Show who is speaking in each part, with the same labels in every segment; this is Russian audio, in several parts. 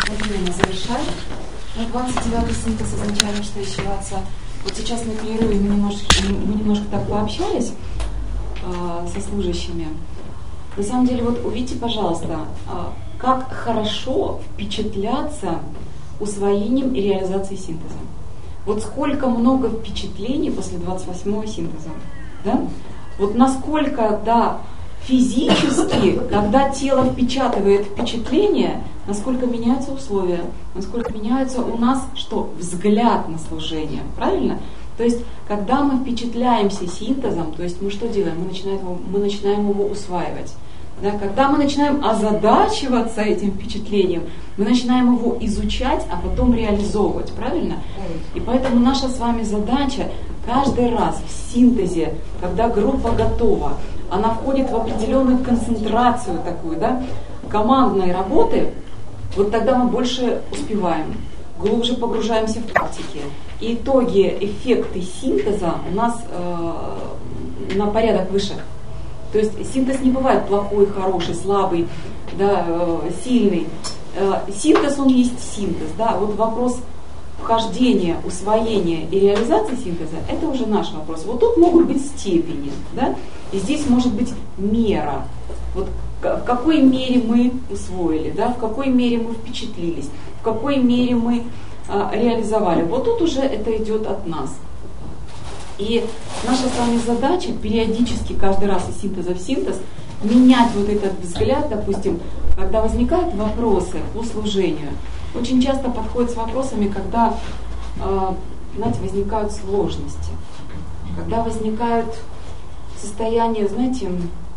Speaker 1: Время завершать. 29-й синтез изначально, что ищеваться. Вот сейчас на перерыве мы немножко так пообщались со служащими. На самом деле, вот увидите, пожалуйста, как хорошо впечатляться усвоением и реализацией синтеза. Вот сколько много впечатлений после 28-го синтеза. Да? Вот насколько, да, физически, когда тело впечатывает впечатление, насколько меняются условия, насколько меняется у нас что? Взгляд на служение. Правильно? То есть, когда мы впечатляемся синтезом, то есть мы что делаем? Мы начинаем его усваивать. Да? Когда мы начинаем озадачиваться этим впечатлением, мы начинаем его изучать, а потом реализовывать. Правильно? И поэтому наша с вами задача каждый раз в синтезе, когда группа готова, она входит в определенную концентрацию такую, да, командной работы, вот тогда мы больше успеваем, глубже погружаемся в практики. И итоги, эффекты синтеза у нас на порядок выше. То есть синтез не бывает плохой, хороший, слабый, да, сильный. Синтез, он есть синтез. Да. Вот вопрос вхождения, усвоения и реализации синтеза, это уже наш вопрос. Вот тут могут быть степени, да, и здесь может быть мера. Вот в какой мере мы усвоили, да, в какой мере мы впечатлились, в какой мере мы реализовали. Вот тут уже это идет от нас. И наша с вами задача периодически, каждый раз из синтеза в синтез, менять вот этот взгляд, допустим, когда возникают вопросы по служению. Очень часто подходят с вопросами, когда, знаете, возникают сложности, когда возникают состояния, знаете,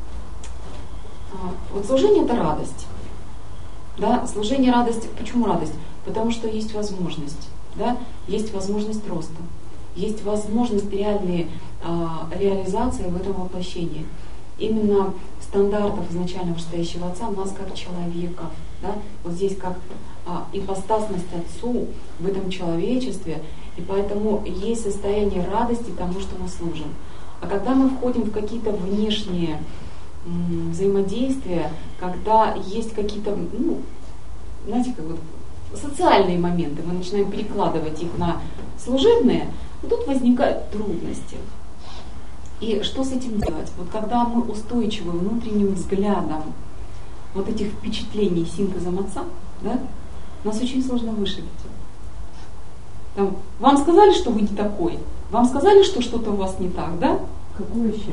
Speaker 1: вот служение — это радость. Да? Служение — радость. Почему радость? Потому что есть возможность, да? Есть возможность роста, есть возможность реальной реализации в этом воплощении. Именно стандартов изначального вышестоящего Отца у нас как человеков. Да? Вот здесь как ипостасность Отцу в этом человечестве, и поэтому есть состояние радости тому, что мы служим. А когда мы входим в какие-то внешние взаимодействия, когда есть какие-то, знаете, как вот социальные моменты, мы начинаем перекладывать их на служебные, тут возникают трудности. И что с этим делать? Вот когда мы устойчивы внутренним взглядом вот этих впечатлений синтезом Отца, да, нас очень сложно вышибить. Там, вам сказали, что вы не такой, вам сказали, что что-то у вас не так, да?
Speaker 2: Какую еще?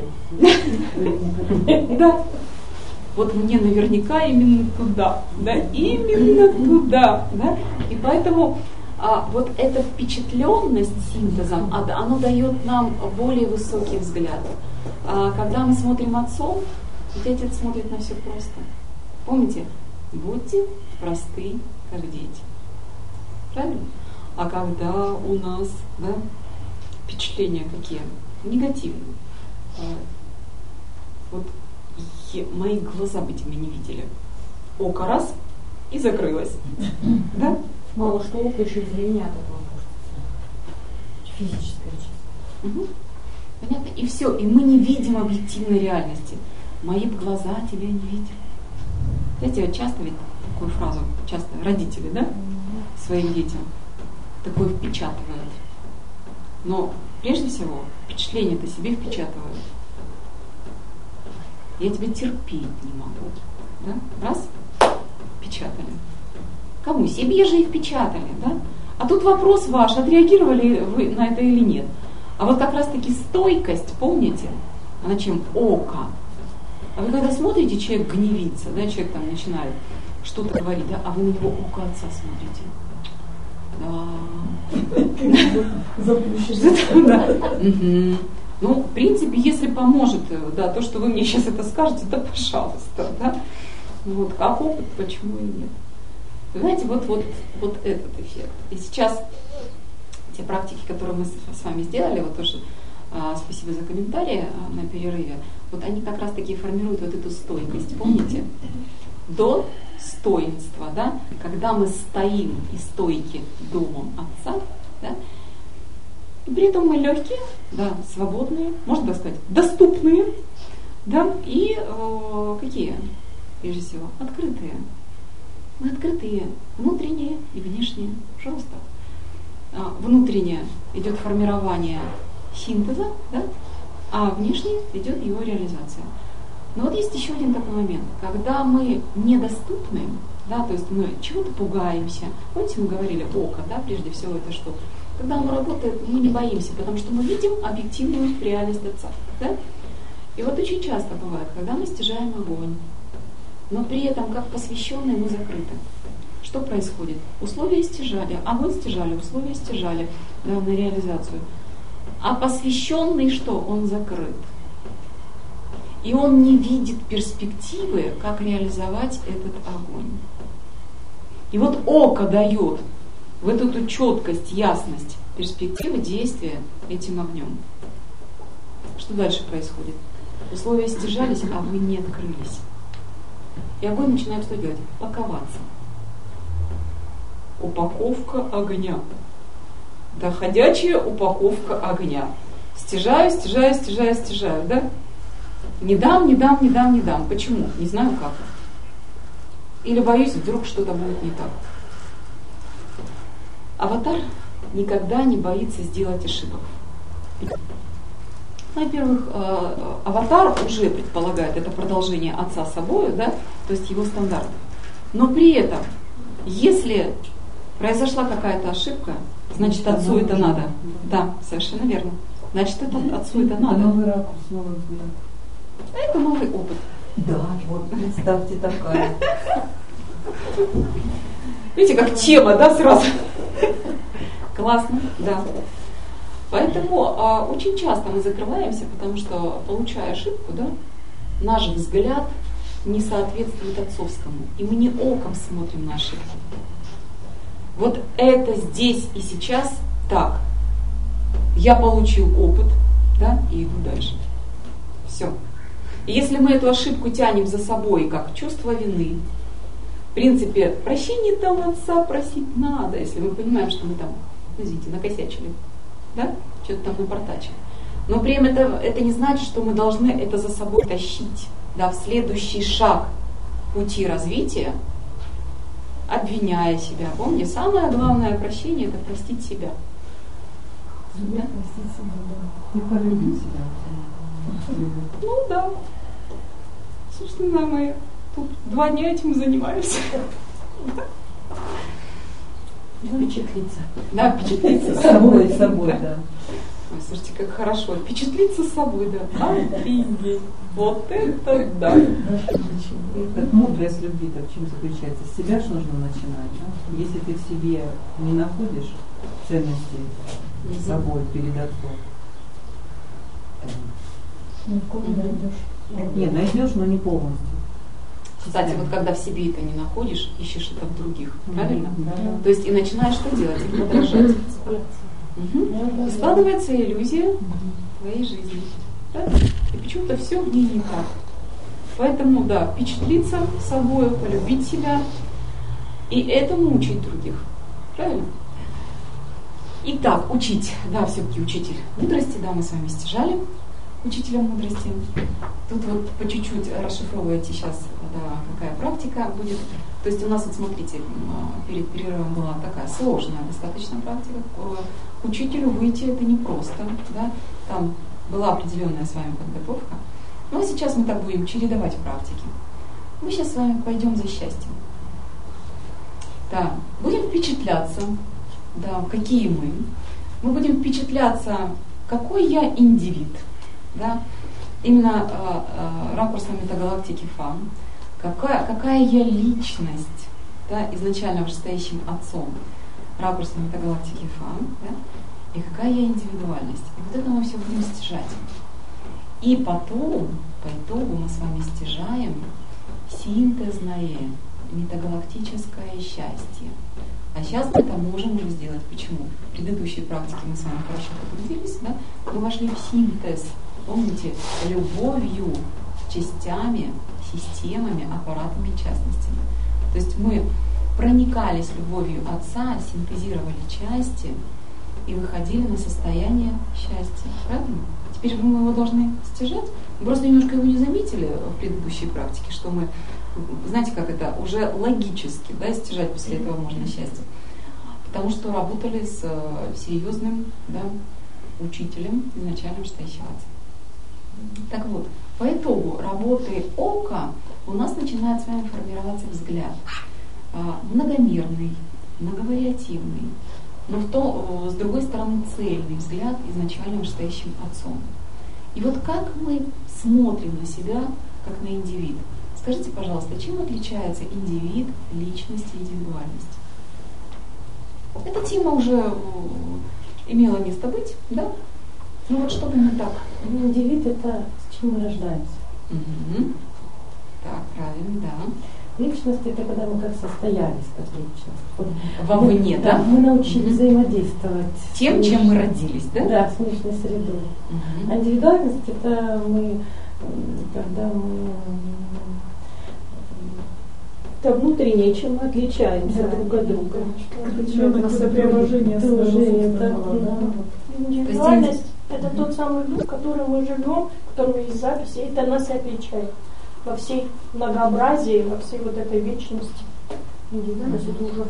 Speaker 1: Да. Вот мне наверняка именно туда, да, именно туда, да. И поэтому вот эта впечатленность синтезом, оно дает нам более высокий взгляд. Когда мы смотрим Отцом, ведь Отец смотрит на все просто. Помните? Будьте просты, как дети. Правильно? А когда у нас, да, впечатления какие? Негативные. Вот мои глаза бы тебя не видели. Око раз и закрылось. Да?
Speaker 2: Мало что око еще и зрение от этого может. Физическая часть.
Speaker 1: Угу. Понятно? И все. И мы не видим объективной реальности. Мои бы глаза тебя не видели. Знаете, вот часто ведь такую фразу, часто родители, да, своим детям такое впечатывают. Но прежде всего впечатление-то себе впечатывают. Я тебя терпеть не могу. Да? Раз, впечатали. Кому? Себе же и впечатали. Да? А тут вопрос ваш, отреагировали вы на это или нет. А вот как раз таки стойкость, помните, она чем? Око. А вы когда смотрите, человек гневится, да, человек там начинает что-то говорить, да, а вы на него око Отца смотрите. Да. Ну, в принципе, если поможет, да, то, что вы мне сейчас это скажете, да, пожалуйста, да. Вот, как опыт, почему и нет. Вы знаете, вот этот эффект. И сейчас те практики, которые мы с вами сделали, вот тоже спасибо за комментарии на перерыве, вот они как раз таки формируют вот эту стойкость, помните? До достоинства, да, когда мы стоим и стойки домом Отца, да, и при этом мы легкие, да, свободные, можно так сказать, доступные, да, и какие, прежде всего, открытые. Мы открытые, внутренние и внешние. Пожалуйста. Внутреннее идет формирование синтеза, да? А внешне идет его реализация. Но вот есть еще один такой момент. Когда мы недоступны, да, то есть мы чего-то пугаемся. Помните, мы говорили око, да, прежде всего это что? Когда оно работает, мы не боимся, потому что мы видим объективную реальность Отца. Да? И вот очень часто бывает, когда мы стяжаем огонь, но при этом, как посвященные, мы закрыты. Что происходит? Условия стяжали, огонь стяжали, условия стяжали, да, на реализацию. А посвященный что? Он закрыт. И он не видит перспективы, как реализовать этот огонь. И вот око дает вот эту четкость, ясность перспективы действия этим огнем. Что дальше происходит? Условия стяжались, а вы не открылись. И огонь начинает что делать? Паковаться. Упаковка огня. Да, ходячая упаковка огня. Стяжаю, стяжаю, стяжаю, стяжаю, да? Не дам, не дам, не дам, не дам. Почему? Не знаю как. Или боюсь, вдруг что-то будет не так. Аватар никогда не боится сделать ошибок. Во-первых, аватар уже предполагает это продолжение Отца собою, да, то есть его стандартов. Но при этом, если произошла какая-то ошибка, значит Отцу это надо. Да, совершенно верно. Значит, это Отцу это надо.
Speaker 3: Новый ракурс, новый взгляд.
Speaker 1: Это новый опыт.
Speaker 3: Да, вот представьте такая.
Speaker 1: Видите, как тема, да, сразу? Классно, да. Поэтому очень часто мы закрываемся, потому что, получая ошибку, да, наш взгляд не соответствует отцовскому. И мы не оком смотрим на ошибку. Вот это здесь и сейчас так. Я получил опыт, да, и иду дальше. Все. И если мы эту ошибку тянем за собой, как чувство вины, в принципе, прощение там Отца просить надо, если мы понимаем, что мы там, извините, накосячили, да, что-то там напортачили. Но при этом это не значит, что мы должны это за собой тащить, да, в следующий шаг пути развития, обвиняя себя. Помните, самое главное прощение – это простить себя.
Speaker 3: Да? Простить себя, да. И полюбить себя.
Speaker 1: Ну да. Собственно, мы тут 2 дня этим занимаемся.
Speaker 3: Впечатлиться.
Speaker 1: Да, впечатлиться
Speaker 3: Собой, да.
Speaker 1: Ой, слушайте, как хорошо. Впечатлиться собой, да. Офигеть. Вот это да.
Speaker 3: Как мудрость любви-то в чем заключается? С себя же нужно начинать. Да? Если ты в себе не находишь ценности с собой перед Отцом, нет, найдешь, но не полностью.
Speaker 1: Кстати, вот когда в себе это не находишь, ищешь это в других, правильно?
Speaker 3: Да.
Speaker 1: То есть и начинаешь что делать? Их подражать. И складывается иллюзия твоей жизни. Правильно? И почему-то все в ней не так. Поэтому, да, впечатлиться собой, полюбить себя и этому учить других. Правильно? Итак, учить. Да, все-таки учитель мудрости, да, мы с вами стяжали учителя мудрости. Тут вот по чуть-чуть расшифровываете сейчас, да, какая практика будет. То есть у нас, вот смотрите, перед перерывом была такая сложная достаточно практика. К учителю выйти это непросто, да, там была определенная с вами подготовка. Но сейчас мы так будем чередовать практики. Мы сейчас с вами пойдем за счастьем. Да, будем впечатляться, да, какие мы. Мы будем впечатляться, какой я индивид. Да? Именно ракурсом метагалактики ФАМ. Какая я личность, да, изначально вышестоящим Отцом, ракурсом метагалактики ФАМ, да? И какая я индивидуальность. И вот это мы все будем стяжать. И потом, по итогу, мы с вами стяжаем синтезное метагалактическое счастье. А сейчас мы это можем уже сделать. Почему? В предыдущей практике мы с вами хорошо погрузились, да? Мы вошли в синтез. Помните, любовью, частями, системами, аппаратами и частностями. То есть мы проникались любовью Отца, синтезировали части и выходили на состояние счастья. Правильно? Теперь мы его должны стяжать. Мы просто немножко его не заметили в предыдущей практике, что мы знаете, как это, уже логически, да, стяжать после этого можно счастье. Потому что работали с серьезным, да, учителем, изначальным штайщевацем. Так вот, по итогу работы ока у нас начинает с вами формироваться взгляд. Многомерный, многовариативный, но с другой стороны цельный взгляд изначальным штайщим отцом. И вот как мы смотрим на себя, как на индивид? Скажите, пожалуйста, чем отличается индивид, личность и индивидуальность? Эта тема уже имела место быть, да? Ну вот чтобы мы так.
Speaker 2: Индивид — это с чем мы рождаемся.
Speaker 1: Угу. Так, правильно, да.
Speaker 2: Личность — это когда мы как состоялись, как личность.
Speaker 1: Вовне, да?
Speaker 2: Мы научились взаимодействовать.
Speaker 1: Тем, чем мы родились, да?
Speaker 2: Да, с внешней средой. А индивидуальность — это мы, когда мы...
Speaker 4: Это внутреннее, чем мы отличаемся друг от друга. Индивидуальность — это тот самый дух, в котором мы живем, в котором есть записи, это нас и отличает во всей многообразии, во всей вот этой вечности.
Speaker 2: Индивидуальность — это уже в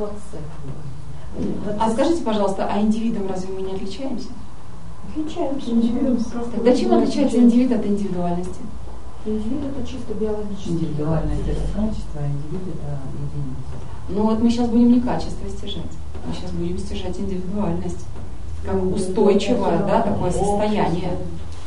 Speaker 2: отце.
Speaker 1: А скажите, пожалуйста, а индивидом разве мы не отличаемся?
Speaker 4: Отличаемся.
Speaker 1: Тогда чем отличается индивид от индивидуальности?
Speaker 2: Индивид — это чисто биологически.
Speaker 3: Индивидуальность — это качество, а индивид — это единица.
Speaker 1: Ну вот мы сейчас будем не качество стяжать, мы сейчас будем стяжать индивидуальность, как устойчивое, да, такое состояние.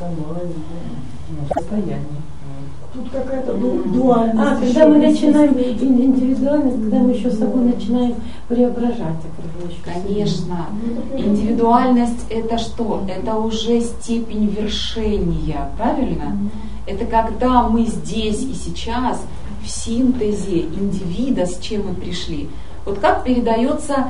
Speaker 3: Состояние.
Speaker 4: Тут какая-то дуальность.
Speaker 2: Когда мы начинаем индивидуальность, когда мы еще с собой начинаем преображать окружающую.
Speaker 1: Конечно. Индивидуальность — это что? Это уже степень вершения, правильно? Это когда мы здесь и сейчас в синтезе индивида, с чем мы пришли. Вот как передается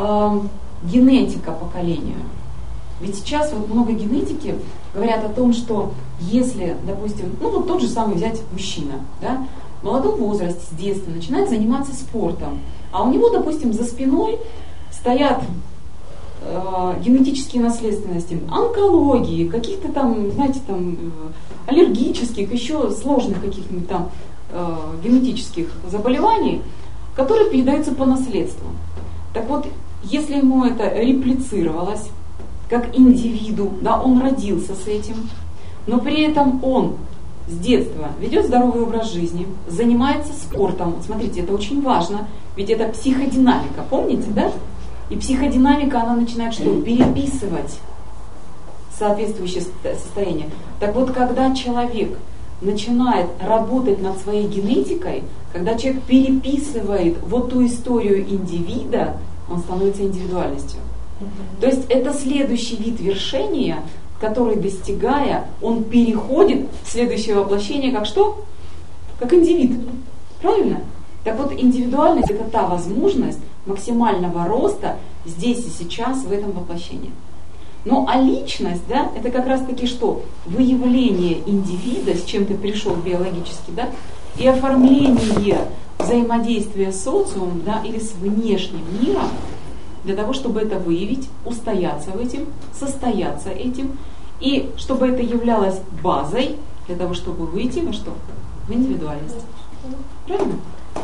Speaker 1: генетика поколению? Ведь сейчас вот много генетики говорят о том, что если, допустим, ну вот тот же самый взять мужчина, да, в молодом возрасте, с детства начинает заниматься спортом, а у него, допустим, за спиной стоят генетические наследственности, онкологии, каких-то там, знаете, там аллергических, еще сложных каких-нибудь там генетических заболеваний, которые передаются по наследству. Так вот, если ему это реплицировалось, как индивиду, да, он родился с этим, но при этом он с детства ведет здоровый образ жизни, занимается спортом. Вот смотрите, это очень важно, ведь это психодинамика, помните, да? И психодинамика, она начинает что? Переписывать соответствующее состояние. Так вот, когда человек начинает работать над своей генетикой, когда человек переписывает вот ту историю индивида, он становится индивидуальностью. То есть это следующий вид вершения, который, достигая, он переходит в следующее воплощение как что? Как индивид. Правильно? Так вот, индивидуальность — это та возможность максимального роста здесь и сейчас в этом воплощении. Ну а личность, да, это как раз таки что? Выявление индивида, с чем ты пришел биологически, да, и оформление взаимодействия с социумом, да, или с внешним миром, для того, чтобы это выявить, устояться в этом, состояться этим, и чтобы это являлось базой для того, чтобы выйти во что? В индивидуальность. Правильно?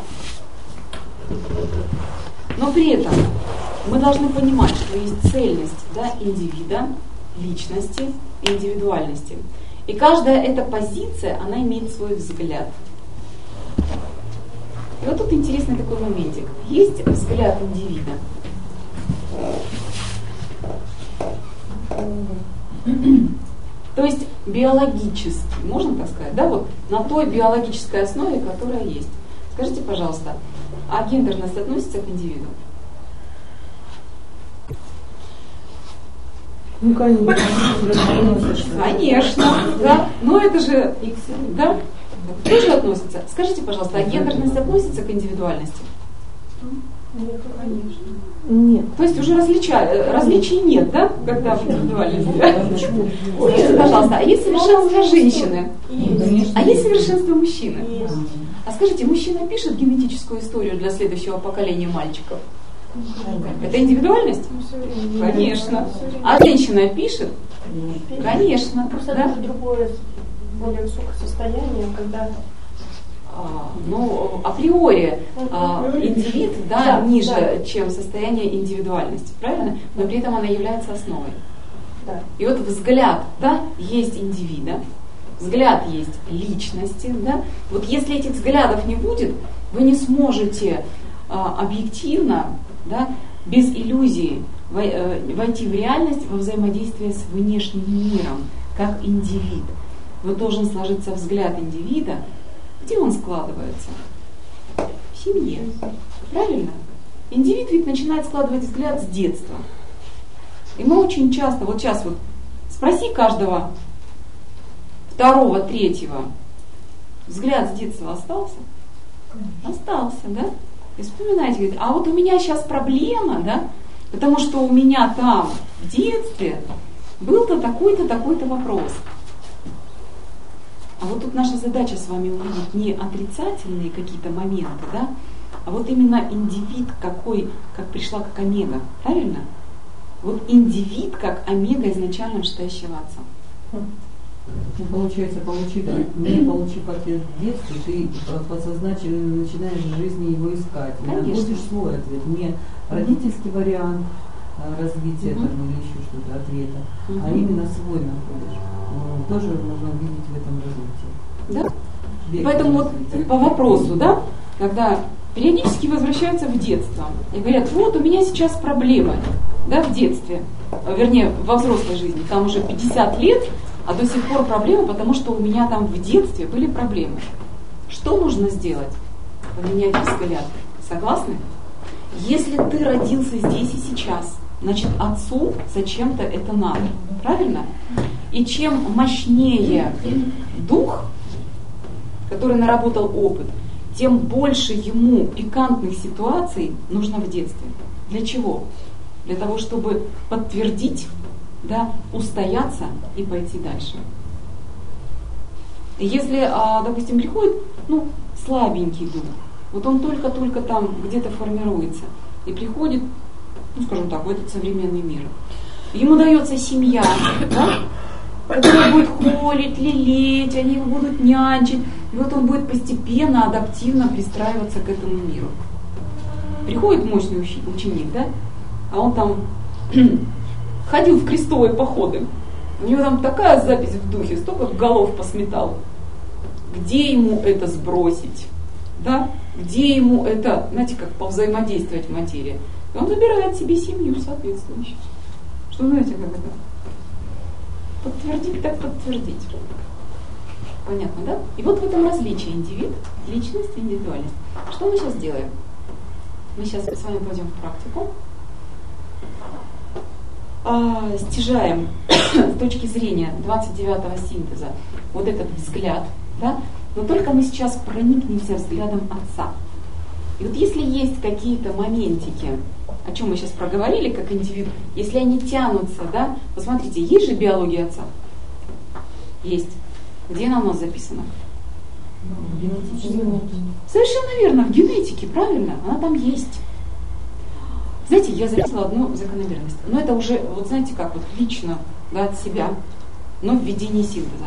Speaker 1: Но при этом мы должны понимать, что есть цельность, да, индивида, личности и индивидуальности. И каждая эта позиция, она имеет свой взгляд. И вот тут интересный такой моментик. Есть взгляд индивида. То есть биологически, можно так сказать, да, вот на той биологической основе, которая есть. Скажите, пожалуйста, а гендерность относится к индивиду?
Speaker 4: Ну, конечно.
Speaker 1: Конечно, да. Но это же, да, тоже относится. Скажите, пожалуйста, а гендерность относится к индивидуальности?
Speaker 4: Нет, конечно.
Speaker 2: Нет.
Speaker 1: То есть уже различий нет, да, когда в индивидуальности? Скажите, пожалуйста, а есть совершенство женщины?
Speaker 4: Есть.
Speaker 1: А есть совершенство мужчины?
Speaker 4: Есть.
Speaker 1: А скажите, мужчина пишет генетическую историю для следующего поколения мальчиков? Это индивидуальность? Конечно. А женщина пишет? Конечно.
Speaker 4: Просто
Speaker 1: Да?
Speaker 4: это другое, более высокое состояние, когда
Speaker 1: ну, априори индивид, да, ниже, чем состояние индивидуальности, правильно? Но при этом она является основой.
Speaker 4: Да.
Speaker 1: И вот взгляд, да, есть индивида, взгляд есть личности, да. Вот если этих взглядов не будет, вы не сможете объективно, да, без иллюзии войти в реальность во взаимодействие с внешним миром, как индивид. Вот должен сложиться взгляд индивида. Где он складывается? В семье. Правильно? Индивид ведь начинает складывать взгляд с детства. И мы очень часто, вот сейчас вот спроси каждого второго, третьего, взгляд с детства остался? Остался, да? И вспоминайте, говорит, а вот у меня сейчас проблема, да? Потому что у меня там в детстве был-то такой-то, такой-то вопрос. А вот тут наша задача с вами увидеть не отрицательные какие-то моменты, да, а вот именно индивид какой, как пришла как омега, правильно? Вот индивид как омега изначально вышестоящего отца.
Speaker 3: Ну, получается, не получив ответ в детстве, ты подсознательно начинаешь в жизни его искать. И находишь свой ответ, не родительский вариант развития там, или еще что-то ответа, а именно свой находишь. Тоже можно увидеть в этом развитии.
Speaker 1: Да? Поэтому вот по вопросу, да, когда периодически возвращаются в детство и говорят, вот у меня сейчас проблемы, да, в детстве, вернее, во взрослой жизни, там уже 50 лет, а до сих пор проблемы, потому что у меня там в детстве были проблемы. Что нужно сделать? Поменять взгляд. Согласны? Если ты родился здесь и сейчас, значит отцу зачем-то это надо. Правильно? И чем мощнее дух, который наработал опыт, тем больше ему пикантных ситуаций нужно в детстве. Для чего? Для того, чтобы подтвердить, да, устояться и пойти дальше. Если, допустим, приходит, ну, слабенький дух, вот он только-только там где-то формируется и приходит, ну, скажем так, в этот современный мир. Ему дается семья, да, которая будет холить, лелеять, они его будут нянчить, и вот он будет постепенно, адаптивно пристраиваться к этому миру. Приходит мощный ученик, да, а он там ходил в крестовые походы. У него там такая запись в духе, столько голов посметал. Где ему это сбросить? Да? Где ему это, знаете, как повзаимодействовать в материи? И он забирает себе семью соответствующую. Что знаете, как это? Подтвердить так подтвердить. Понятно, да? И вот в этом различие индивид, личность и индивидуальность. Что мы сейчас делаем? Мы сейчас с вами пойдем в практику. Стяжаем с точки зрения 29-го синтеза вот этот взгляд, да? Но только мы сейчас проникнемся взглядом отца. И вот если есть какие-то моментики, о чем мы сейчас проговорили, как индивид, если они тянутся, да, посмотрите, есть же биология отца? Есть. Где она у нас записана?
Speaker 3: В генетически.
Speaker 1: Совершенно верно, в генетике, правильно, она там есть. Знаете, я заметила одну закономерность, но это уже, вот знаете как, вот лично, да, от себя, но в ведении синтеза.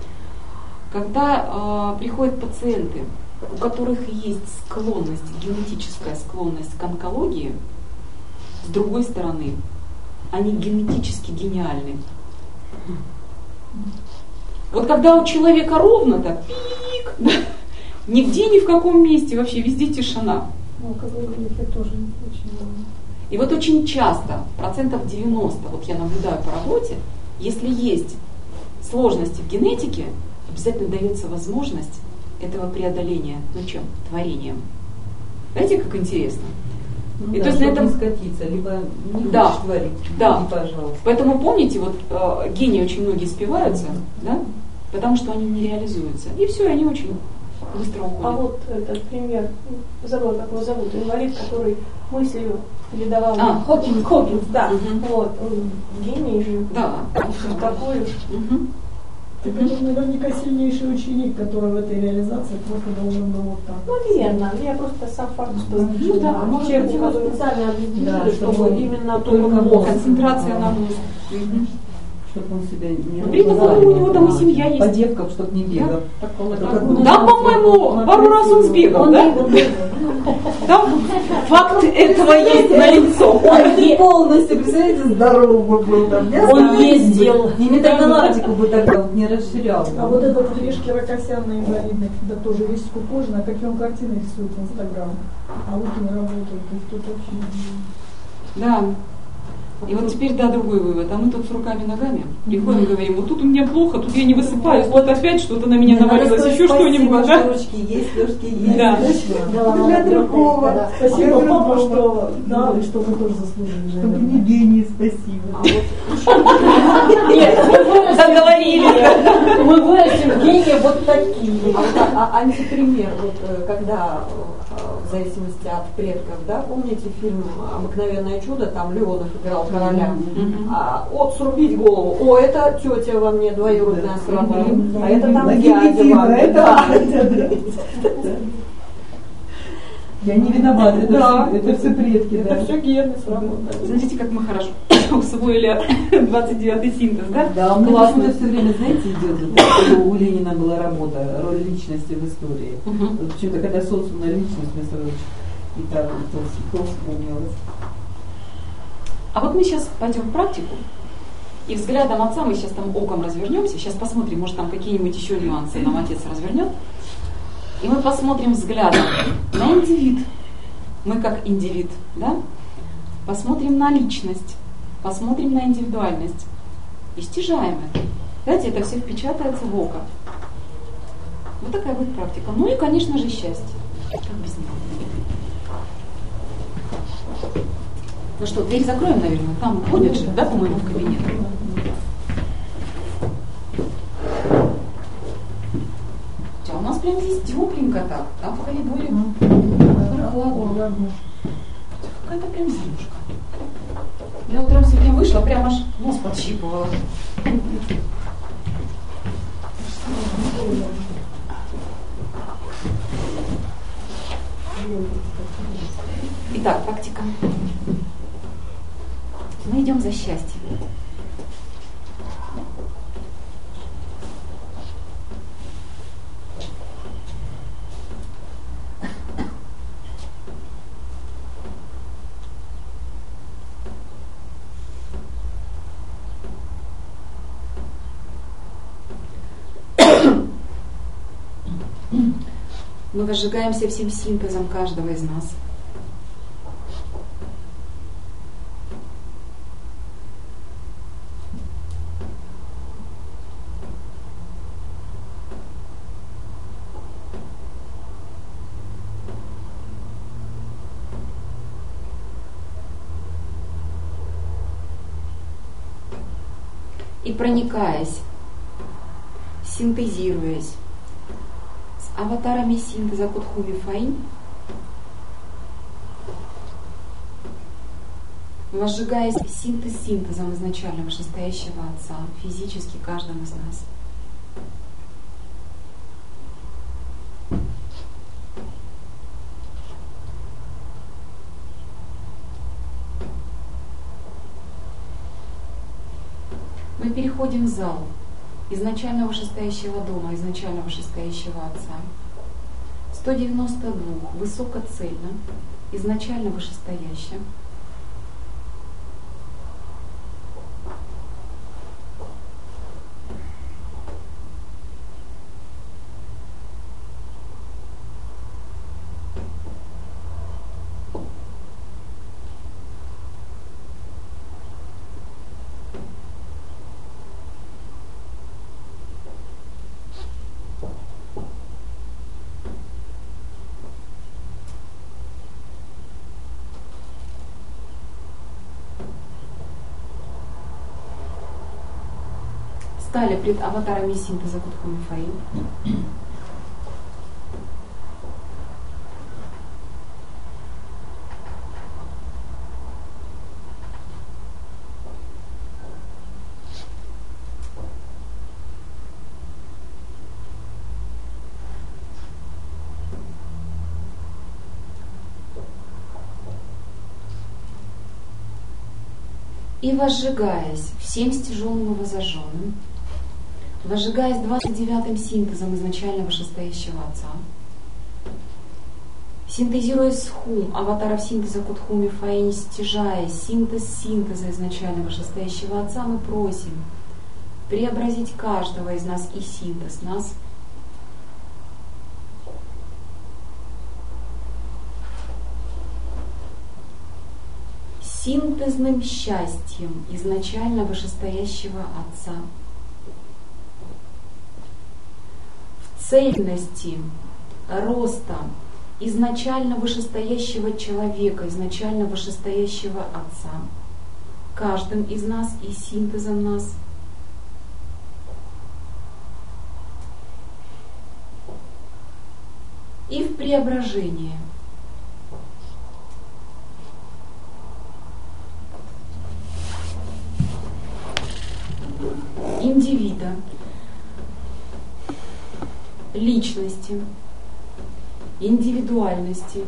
Speaker 1: Когда приходят пациенты, у которых есть склонность, генетическая склонность к онкологии, с другой стороны, они генетически гениальны. Вот когда у человека ровно так, пик, да, нигде ни в каком месте, вообще везде тишина.
Speaker 4: Ну, как вы говорите, тоже очень много.
Speaker 1: И вот очень часто, 90%, вот я наблюдаю по работе, если есть сложности в генетике, обязательно дается возможность этого преодоления. Ну чем? Творением. Знаете, как интересно?
Speaker 3: Ну,
Speaker 1: и
Speaker 3: да,
Speaker 1: то есть на этом
Speaker 3: скатиться, либо не
Speaker 1: да,
Speaker 3: хочешь творить,
Speaker 1: да.
Speaker 3: и пожалуйста.
Speaker 1: Поэтому помните, вот гении очень многие спиваются, да? Потому что они не реализуются. И все, они очень быстро уходят.
Speaker 4: А вот этот пример, забыл, как его зовут, инвалид, который мыслью передавал Хокинс, да. Вот, он гений же.
Speaker 1: Да.
Speaker 4: Такой уж.
Speaker 2: Так это наверняка сильнейший ученик, который в этой реализации просто должен был вот так.
Speaker 4: Ну, верно. Я просто сам факт, что
Speaker 2: Ну да,
Speaker 4: может
Speaker 2: человек,
Speaker 4: его специально объединили,
Speaker 3: да,
Speaker 4: чтобы
Speaker 3: чтобы
Speaker 4: именно
Speaker 3: только
Speaker 4: только мозг.
Speaker 1: Концентрация на мозг.
Speaker 3: Чтобы он себя не
Speaker 1: При этом у него там и семья есть.
Speaker 3: По девкам, чтобы не бегал.
Speaker 1: Да, по-моему, пару раз он сбегал, да? Там факт этого есть налицо.
Speaker 3: Он не полностью, представляете, здоровый был там.
Speaker 2: Он ездил.
Speaker 3: Не метагалактику бы тогда не расширял.
Speaker 5: А вот этот Гришки Рокосян инвалидный, когда тоже весь скукожен, а какие он картины рисует в Инстаграм. А вот не работает, то есть тут вообще не...
Speaker 1: Да. И вот теперь, да, другой вывод. А мы тут с руками-ногами приходим и говорим, вот тут у меня плохо, тут я не высыпаюсь, вот опять что-то на меня навалилось, еще что-нибудь, да?
Speaker 3: Ручки есть, ложки есть.
Speaker 1: Да.
Speaker 3: Для другого.
Speaker 5: Да. Спасибо, папа, что дал, и что мы тоже заслужили.
Speaker 3: Чтобы не гений, спасибо.
Speaker 2: Нет, заговорили. Мы вырастим гения вот такие.
Speaker 6: Антипример, вот когда в зависимости от предков, да, помните фильм «Обыкновенное чудо», там Леонов играл короля, срубить голову, о, это тетя во мне двоюродная сработала, а это там дядя во мне.
Speaker 3: Я не виновата, это все предки.
Speaker 5: Это все гены сработали.
Speaker 1: Смотрите, как мы хорошо усвоили 29-й синтез, да?
Speaker 3: Да, у меня почему-то все время, знаете, идет, у Ленина была работа, роль личности в истории. Почему-то, когда социумная личность, вместо и так то вспомнилось.
Speaker 1: А вот мы сейчас пойдем в практику, и взглядом отца мы сейчас там оком развернемся, сейчас посмотрим, может там какие-нибудь еще нюансы нам отец развернет. И мы посмотрим взглядом на индивид, мы как индивид, да? Посмотрим на личность, посмотрим на индивидуальность и стяжаем это. Знаете, это все впечатается в око. Вот такая будет практика. Ну и, конечно же, счастье. Как без него? Ну что, дверь закроем, наверное? Там ходят же, да, по-моему, в кабинет? А у нас прям здесь тепленько так, там в коридоре прохладно. Какая-то прям зимушка. Я утром сегодня вышла, прям аж нос подщипывала. Итак, практика. Мы идем за счастьем. Мы возжигаемся всем синтезом каждого из нас. И проникаясь, синтезируясь с аватарами синтеза Кутхуми Фаинь, возжигаясь синтезом изначально вышестоящего Отца, физически каждым из нас. Мы переходим в зал изначально вышестоящего дома, изначально вышестоящего Отца. 192 высокоцельно, изначально вышестоящим. Стали пред аватарами синтеза Кутхуми Фаинь. И возжигаясь всем стяженным и возожженным, возжигаясь 29-м синтезом изначального вышестоящего Отца, синтезируя схум аватаров синтеза Кутхуми Фаини, стяжая синтез синтеза изначального вышестоящего Отца, мы просим преобразить каждого из нас и синтез нас синтезным счастьем изначально вышестоящего Отца, в цельности роста изначально вышестоящего человека, изначально вышестоящего Отца, каждым из нас и синтезом нас, и в преображение индивида, личности, индивидуальности,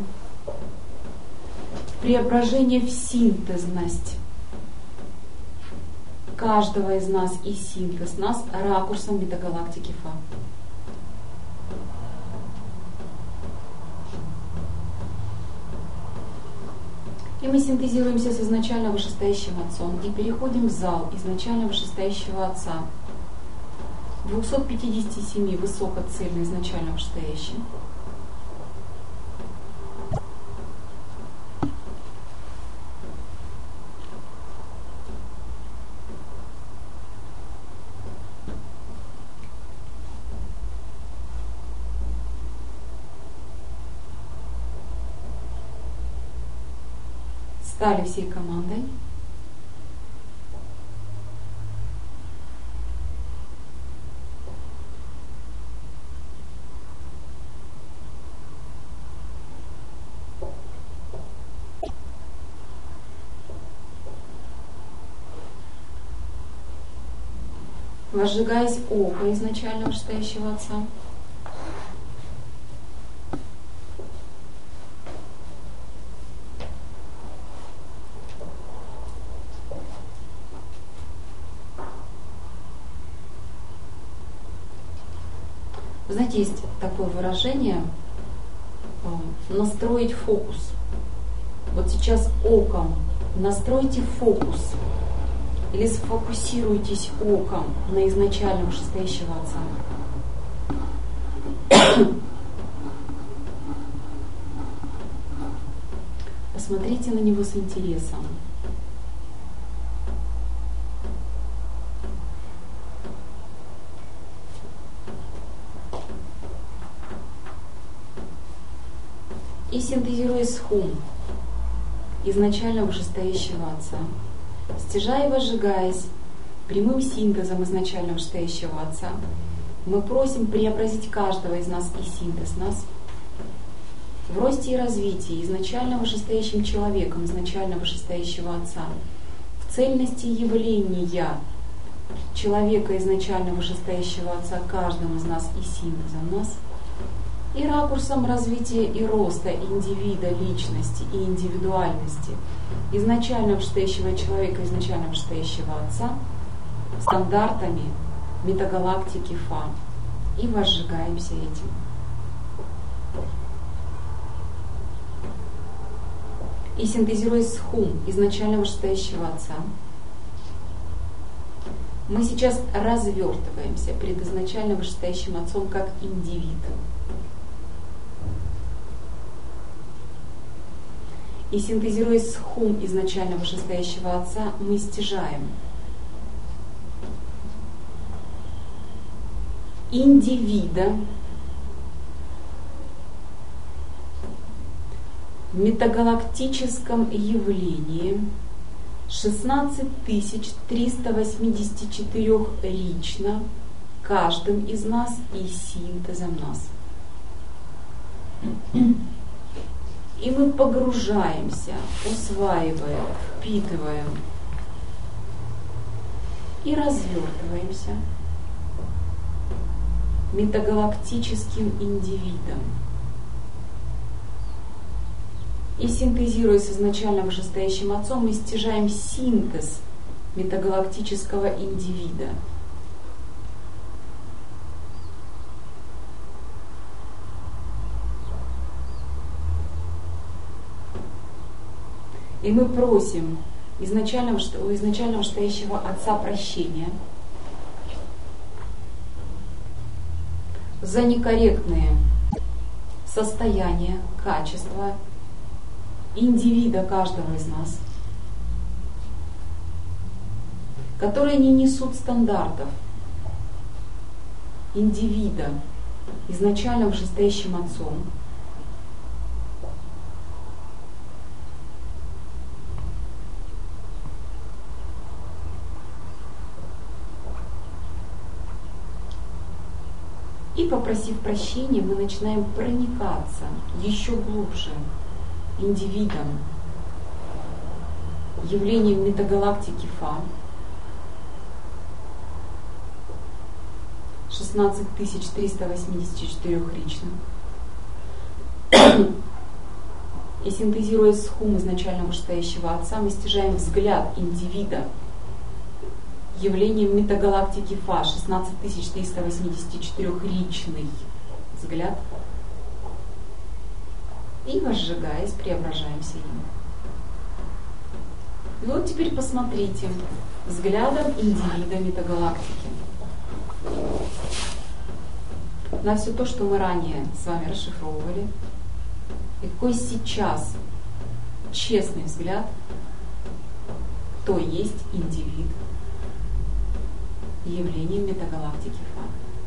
Speaker 1: преображение в синтезность каждого из нас и синтез нас ракурсом метагалактики Фа. И мы синтезируемся с изначально вышестоящим Отцом и переходим в зал изначально вышестоящего Отца, 257 высокоцельно изначально вышестоящим. Стали всей командой. Возжигаясь в око изначально вышестоящего Отца. Вы знаете, есть такое выражение настроить фокус. Вот сейчас оком настройте фокус или сфокусируйтесь оком на изначально вышестоящего Отца. Посмотрите на него с интересом. И синтезируя схум изначально вышестоящего Отца, стяжая и возжигаясь прямым синтезом изначально вышестоящего Отца, мы просим преобразить каждого из нас и синтез нас в росте и развитии изначально вышестоящим человеком, изначально вышестоящего Отца, в цельности явления человека изначально вышестоящего Отца каждым из нас и синтезом нас, и ракурсом развития и роста индивида, личности и индивидуальности изначально вышестоящего человека, изначально вышестоящего Отца, стандартами метагалактики Фа. И возжигаемся этим. И синтезируя схум изначально вышестоящего Отца, мы сейчас развертываемся пред изначально вышестоящим Отцом как индивид. И синтезируя схум изначально вышестоящего Отца, мы стяжаем индивида, в метагалактическом явлении 16384 лично каждым из нас и синтезом нас. И мы погружаемся, усваиваем, впитываем и развертываемся метагалактическим индивидом. И синтезируя с изначально вышестоящим Отцом, мы стяжаем синтез метагалактического индивида. И мы просим у изначального вышестоящего Отца прощения за некорректные состояния, качества индивида каждого из нас, которые не несут стандартов индивида изначально вышестоящим Отцом, и, попросив прощения, мы начинаем проникаться еще глубже индивидом, явлением метагалактики Фа, 16384 личным, и синтезируя схум изначально вышестоящего Отца, мы стяжаем взгляд индивида явлением метагалактики Фа, 16384 личный взгляд, и, возжигаясь, преображаемся им. И вот теперь посмотрите взглядом индивида метагалактики на все то, что мы ранее с вами расшифровывали, и какой сейчас честный взгляд, кто есть индивид явлением метагалактики Фа.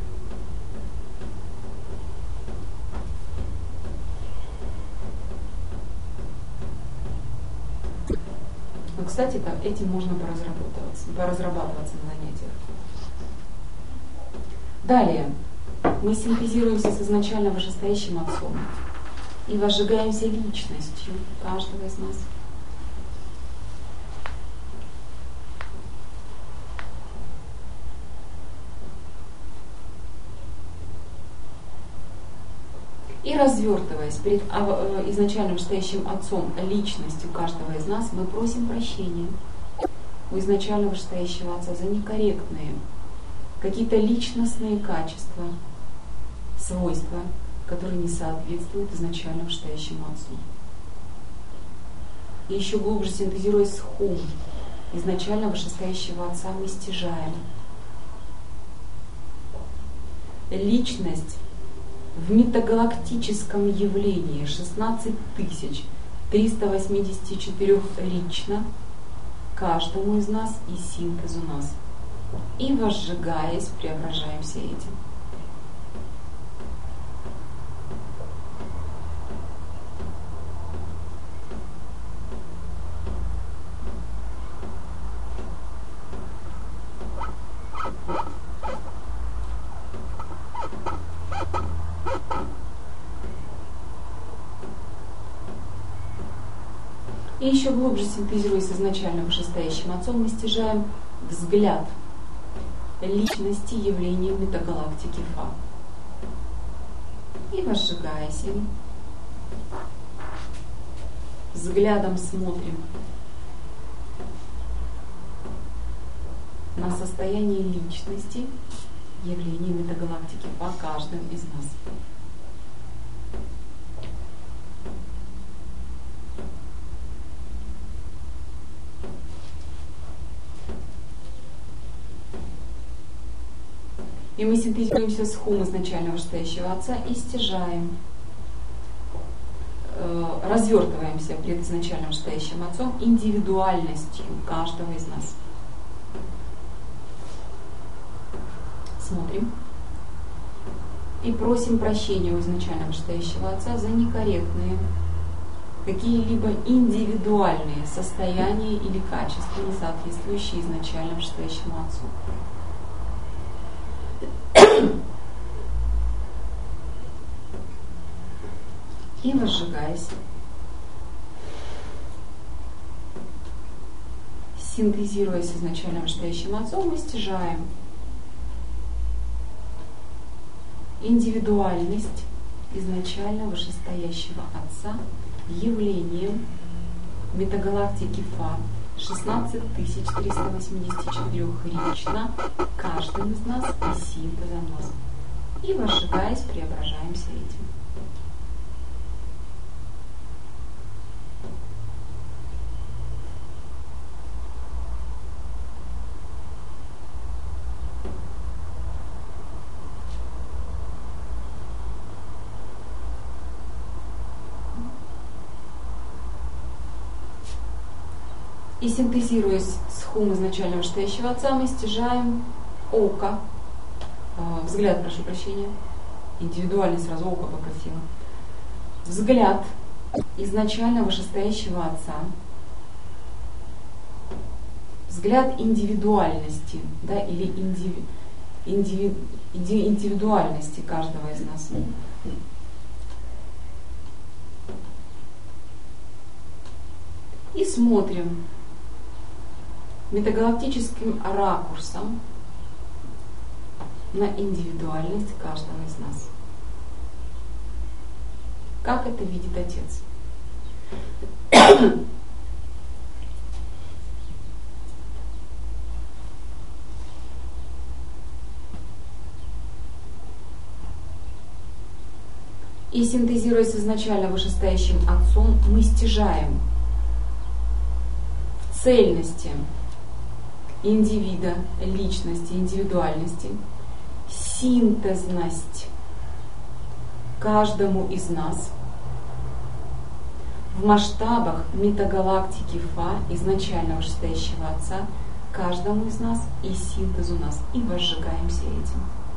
Speaker 1: Ну, кстати, этим можно поразрабатываться на занятиях. Далее мы синтезируемся с изначально вышестоящим Отцом и возжигаемся личностью каждого из нас. И развертываясь перед изначально вышестоящим Отцом, личностью каждого из нас, мы просим прощения у изначально вышестоящего Отца за некорректные какие-то личностные качества, свойства, которые не соответствуют изначально вышестоящему Отцу. И еще глубже синтезируя схум изначально вышестоящего Отца, мы стяжаем личность в метагалактическом явлении 16384 лично каждому из нас и синтезу нас. И, возжигаясь, преображаемся этим. И еще глубже синтезируясь с изначально вышестоящим Отцом, мы стяжаем взгляд личности явления метагалактики Фа. И, возжигаясь им, взглядом смотрим на состояние личности явления метагалактики Фа каждым из нас. И мы синтезируемся с хум изначально вышестоящего Отца и стяжаем, развертываемся пред изначально вышестоящим Отцом индивидуальностью каждого из нас. Смотрим и просим прощения у изначально вышестоящего Отца за некорректные какие-либо индивидуальные состояния или качества, не соответствующие изначально вышестоящему Отцу. И, возжигаясь, синтезируясь с изначально вышестоящим Отцом, мы стяжаем индивидуальность изначально вышестоящего Отца явлением метагалактики Фа 16384 лично каждым из нас и синтезом нас. И возжигаясь, преображаемся этим. И синтезируясь с хум изначально вышестоящего Отца, мы стяжаем око, взгляд, прошу прощения, индивидуально сразу око попросила. Взгляд изначально вышестоящего Отца, взгляд индивидуальности, да, или индивидуальности каждого из нас. И смотрим метагалактическим ракурсом на индивидуальность каждого из нас. Как это видит Отец? И синтезируясь с изначально вышестоящим Отцом, мы стяжаем в цельности индивида, личности, индивидуальности, синтезность каждому из нас в масштабах метагалактики Фа, изначально вышестоящего Отца, каждому из нас и синтезу нас, и возжигаемся этим.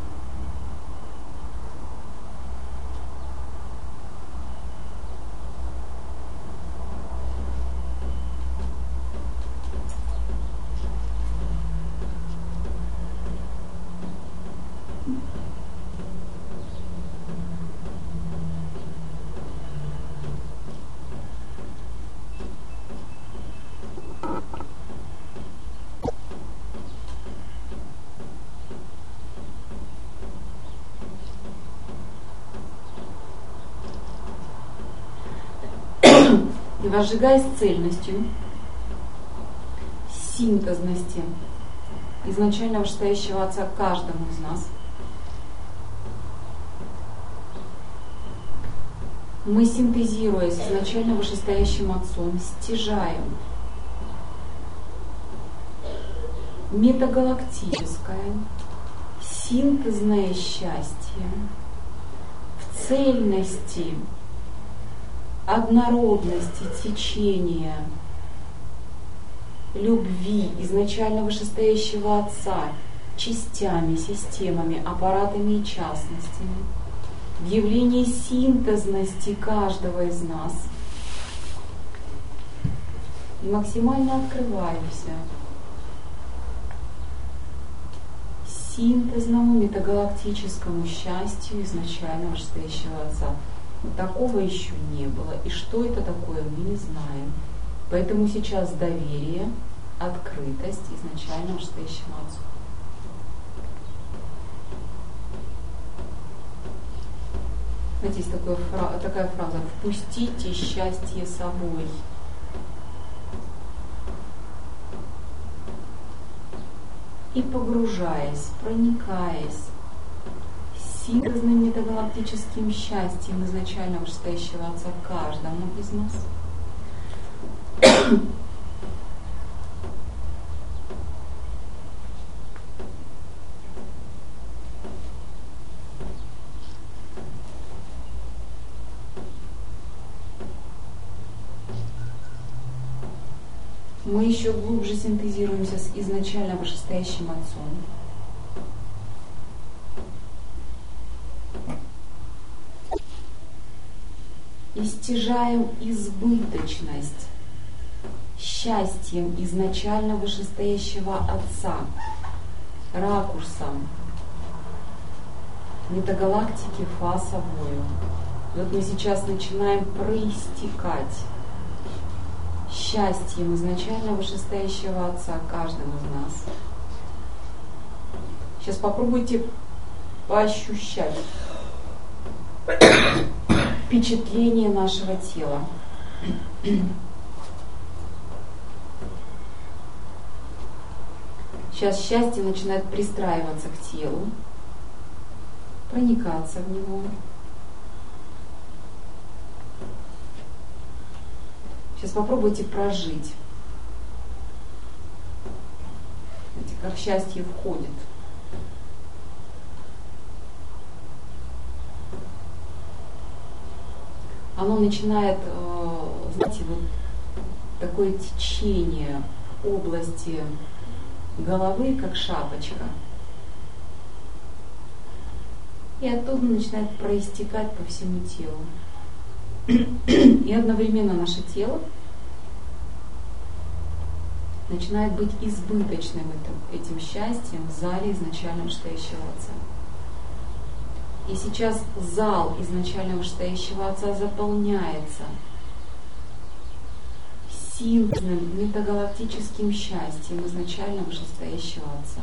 Speaker 1: И возжигаясь цельностью, синтезности изначально вышестоящего Отца каждому из нас, мы, синтезируясь изначально вышестоящим Отцом, стяжаем метагалактическое, синтезное счастье в цельности, однородности течения любви изначально вышестоящего Отца частями, системами, аппаратами и частностями, в явлении синтезности каждого из нас. И максимально открываемся синтезному метагалактическому счастью изначально вышестоящего Отца. Такого еще не было. И что это такое, мы не знаем. Поэтому сейчас доверие, открытость изначально вышестоящему Отцу. Знаете, есть такая фраза: «Впустите счастье собой». И погружаясь, проникаясь синтезным метагалактическим счастьем изначально вышестоящего Отца каждому из нас, мы еще глубже синтезируемся с изначально вышестоящим Отцом. И стяжаем избыточность счастьем изначально вышестоящего Отца, ракурсом метагалактики Фа собою. Вот мы сейчас начинаем проистекать счастьем изначально вышестоящего Отца каждому из нас. Сейчас попробуйте поощущать впечатление нашего тела. Сейчас счастье начинает пристраиваться к телу, проникаться в него. Сейчас попробуйте прожить. Знаете, как счастье входит. Оно начинает, знаете, вот такое течение области головы, как шапочка. И оттуда начинает проистекать по всему телу. И одновременно наше тело начинает быть избыточным этим счастьем в зале изначального вышестоящего Отца. И сейчас зал изначального вышестоящего Отца заполняется синтезным метагалактическим счастьем изначального вышестоящего Отца.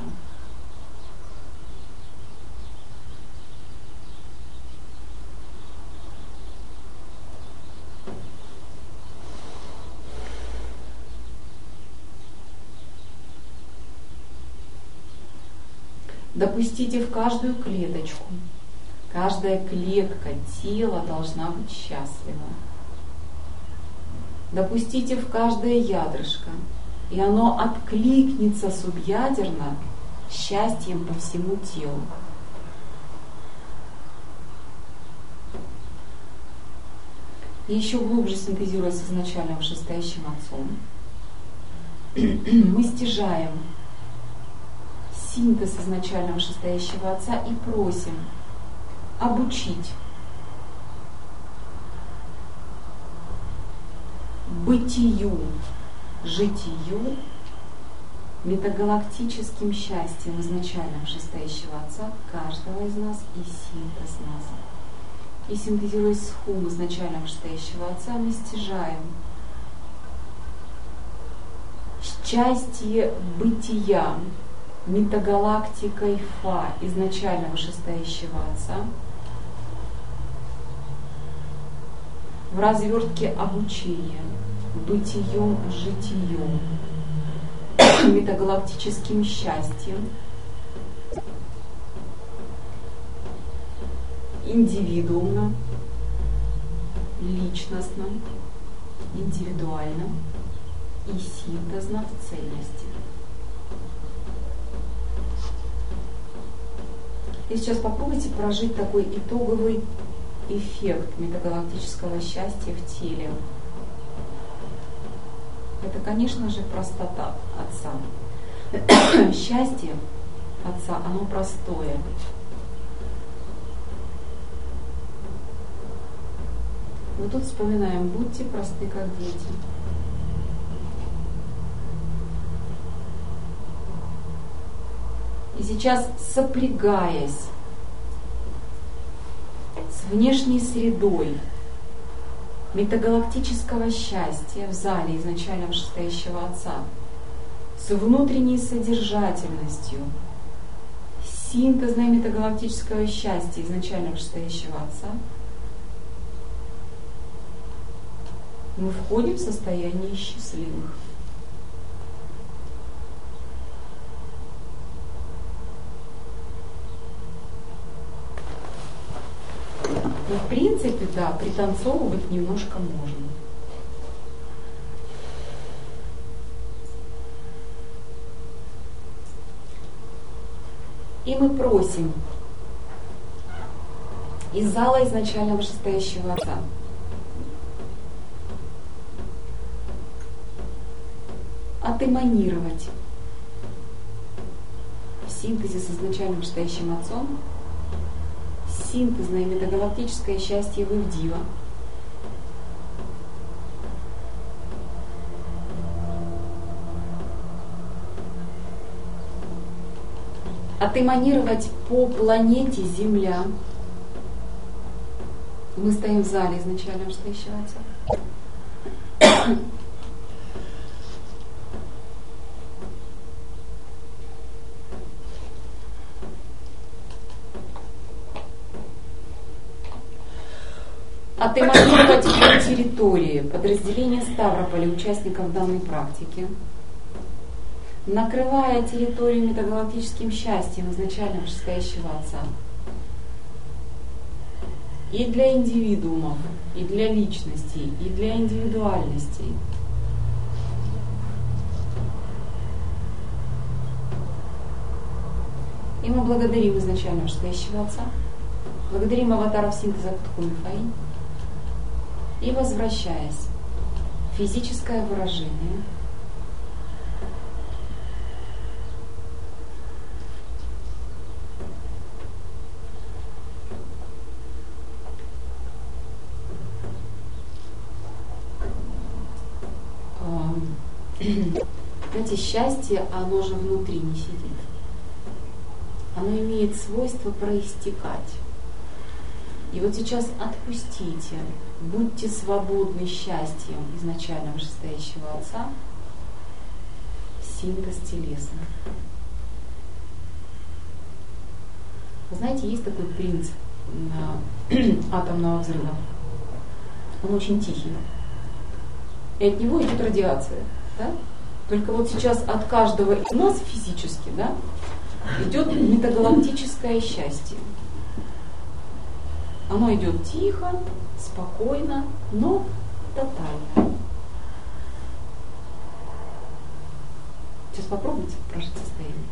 Speaker 1: Допустите в каждую клеточку. Каждая клетка тела должна быть счастлива. Допустите в каждое ядрышко, и оно откликнется субъядерно счастьем по всему телу. И еще глубже синтезируя с изначальным вышестоящим Отцом, мы стяжаем синтез изначального вышестоящего Отца и просим обучить бытию, житию, метагалактическим счастьем изначального вышестоящего Отца каждого из нас и синтез нас. И синтезируя с хум изначального вышестоящего Отца, мы стяжаем счастье бытия метагалактикой Фа изначального вышестоящего Отца в развертке обучения бытием, житием, метагалактическим счастьем, индивидуумно, личностно, индивидуально и синтезно в цельности. И сейчас попробуйте прожить такой итоговый эффект метагалактического счастья в теле. Это, конечно же, простота Отца. Счастье Отца, оно простое. Мы тут вспоминаем: будьте просты, как дети. И сейчас, сопрягаясь с внешней средой метагалактического счастья в зале изначального вышестоящего Отца, с внутренней содержательностью синтезное метагалактического счастья изначального вышестоящего Отца, мы входим в состояние счастливых. Но в принципе, да, пританцовывать немножко можно. И мы просим из зала изначального вышестоящего Отца отэманировать в синтезе с изначальным вышестоящим Отцом синтезное метагалактическое счастье в Ивдива, отэманировать по планете Земля. Мы стоим в зале изначального вышестоящего Отца. Отэманировать по территории подразделения Ставрополя участников данной практики, накрывая территорию метагалактическим счастьем изначально вышестоящего Отца. И для индивидуумов, и для личностей, и для индивидуальностей. И мы благодарим изначально вышестоящего Отца, благодарим аватаров синтеза Ктху-Мефаи, и возвращаясь в физическое выражение, знаете, счастье, оно же внутри не сидит. Оно имеет свойство проистекать. И вот сейчас отпустите, будьте свободны счастьем изначально вышестоящего Отца, синтез телеса. Вы знаете, есть такой принцип атомного взрыва. Он очень тихий. И от него идет радиация. Да? Только вот сейчас от каждого из нас физически, да, идет метагалактическое счастье. Оно идет тихо, спокойно, но тотально. Сейчас попробуйте прожить состояние.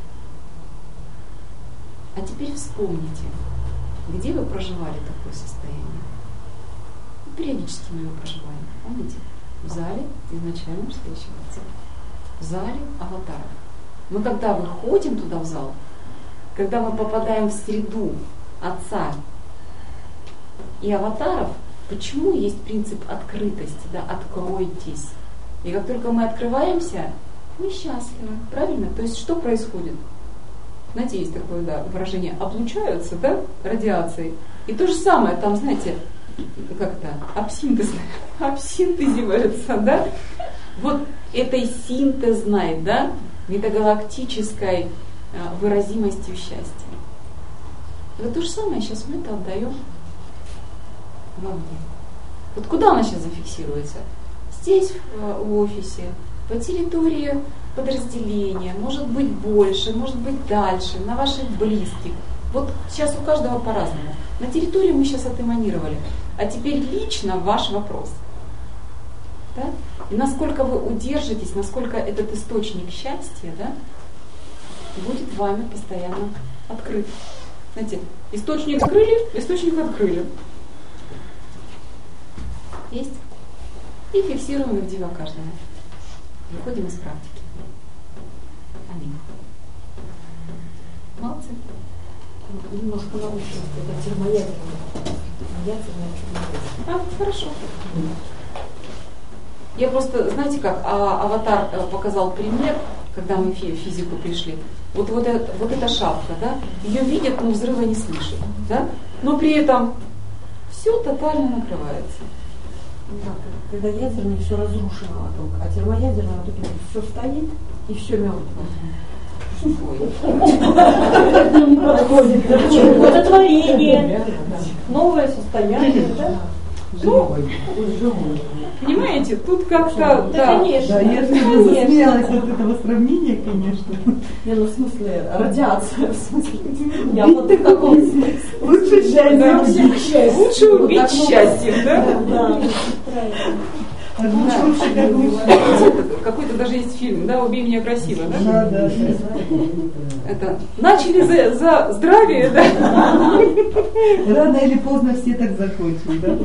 Speaker 1: А теперь вспомните, где вы проживали такое состояние. Периодически мы его проживаем. Помните? В зале изначально вышестоящего Отца. В зале аватаров. Мы когда выходим туда в зал, когда мы попадаем в среду Отца и аватаров, почему есть принцип открытости, да, откройтесь. И как только мы открываемся, мы счастливы, правильно? То есть что происходит? Знаете, есть такое, да, выражение, облучаются, да, радиацией. И то же самое, там, знаете, как-то обсинтезивается, да? Вот этой синтезной, да, метагалактической выразимостью счастья. Это то же самое, сейчас мы это отдаем вовне. Вот куда она сейчас зафиксируется? Здесь, в офисе, по территории подразделения, может быть больше, может быть дальше, на ваших близких. Вот сейчас у каждого по-разному. На территории мы сейчас отэманировали. А теперь лично ваш вопрос. Да? И насколько вы удержитесь, насколько этот источник счастья, да, будет вами постоянно открыт. Знаете, источник открыли. Есть? И фиксируем в каждого. Выходим из практики. Аминь. Молодцы.
Speaker 6: Немножко научно, это термоядерное.
Speaker 1: Хорошо. Я просто, знаете как, аватар показал пример, когда мы в физику пришли. Вот эта шапка, да, ее видят, но взрыва не слышат, да, но при этом все тотально накрывается.
Speaker 6: Да, когда ядерное все разрушено вокруг, а термоядерное вот это все стоит и все мертвое.
Speaker 4: Не подходит. Плодотворение, новое состояние, да?
Speaker 3: Живой.
Speaker 1: Понимаете, тут как-то,
Speaker 4: да, конечно.
Speaker 3: Да, я засмеялась от этого сравнения, конечно.
Speaker 6: Не, ну в смысле, радиация, в смысле. Я вот в каком смысле?
Speaker 3: Лучше счастье.
Speaker 1: Лучше убить счастьем, да?
Speaker 6: Да.
Speaker 1: Какой-то даже есть фильм, да, «Убей меня красиво», да?
Speaker 3: Да.
Speaker 1: Это начали за здравие, да?
Speaker 3: Рано или поздно все так закончат, да?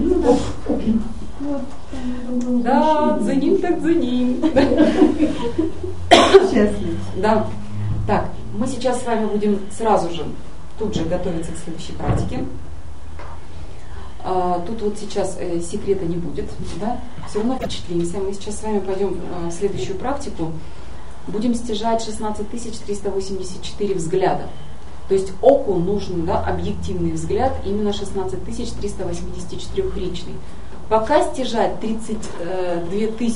Speaker 1: Да, за ним так за ним.
Speaker 3: Счастлив.
Speaker 1: Да. Так, мы сейчас с вами будем сразу же, тут же готовиться к следующей практике. Тут вот сейчас секрета не будет, да? Все равно впечатлимся. Мы сейчас с вами пойдем в следующую практику. Будем стяжать 16384 взгляда. То есть оку нужен, да, объективный взгляд, именно 16384 личный. Пока стяжать 32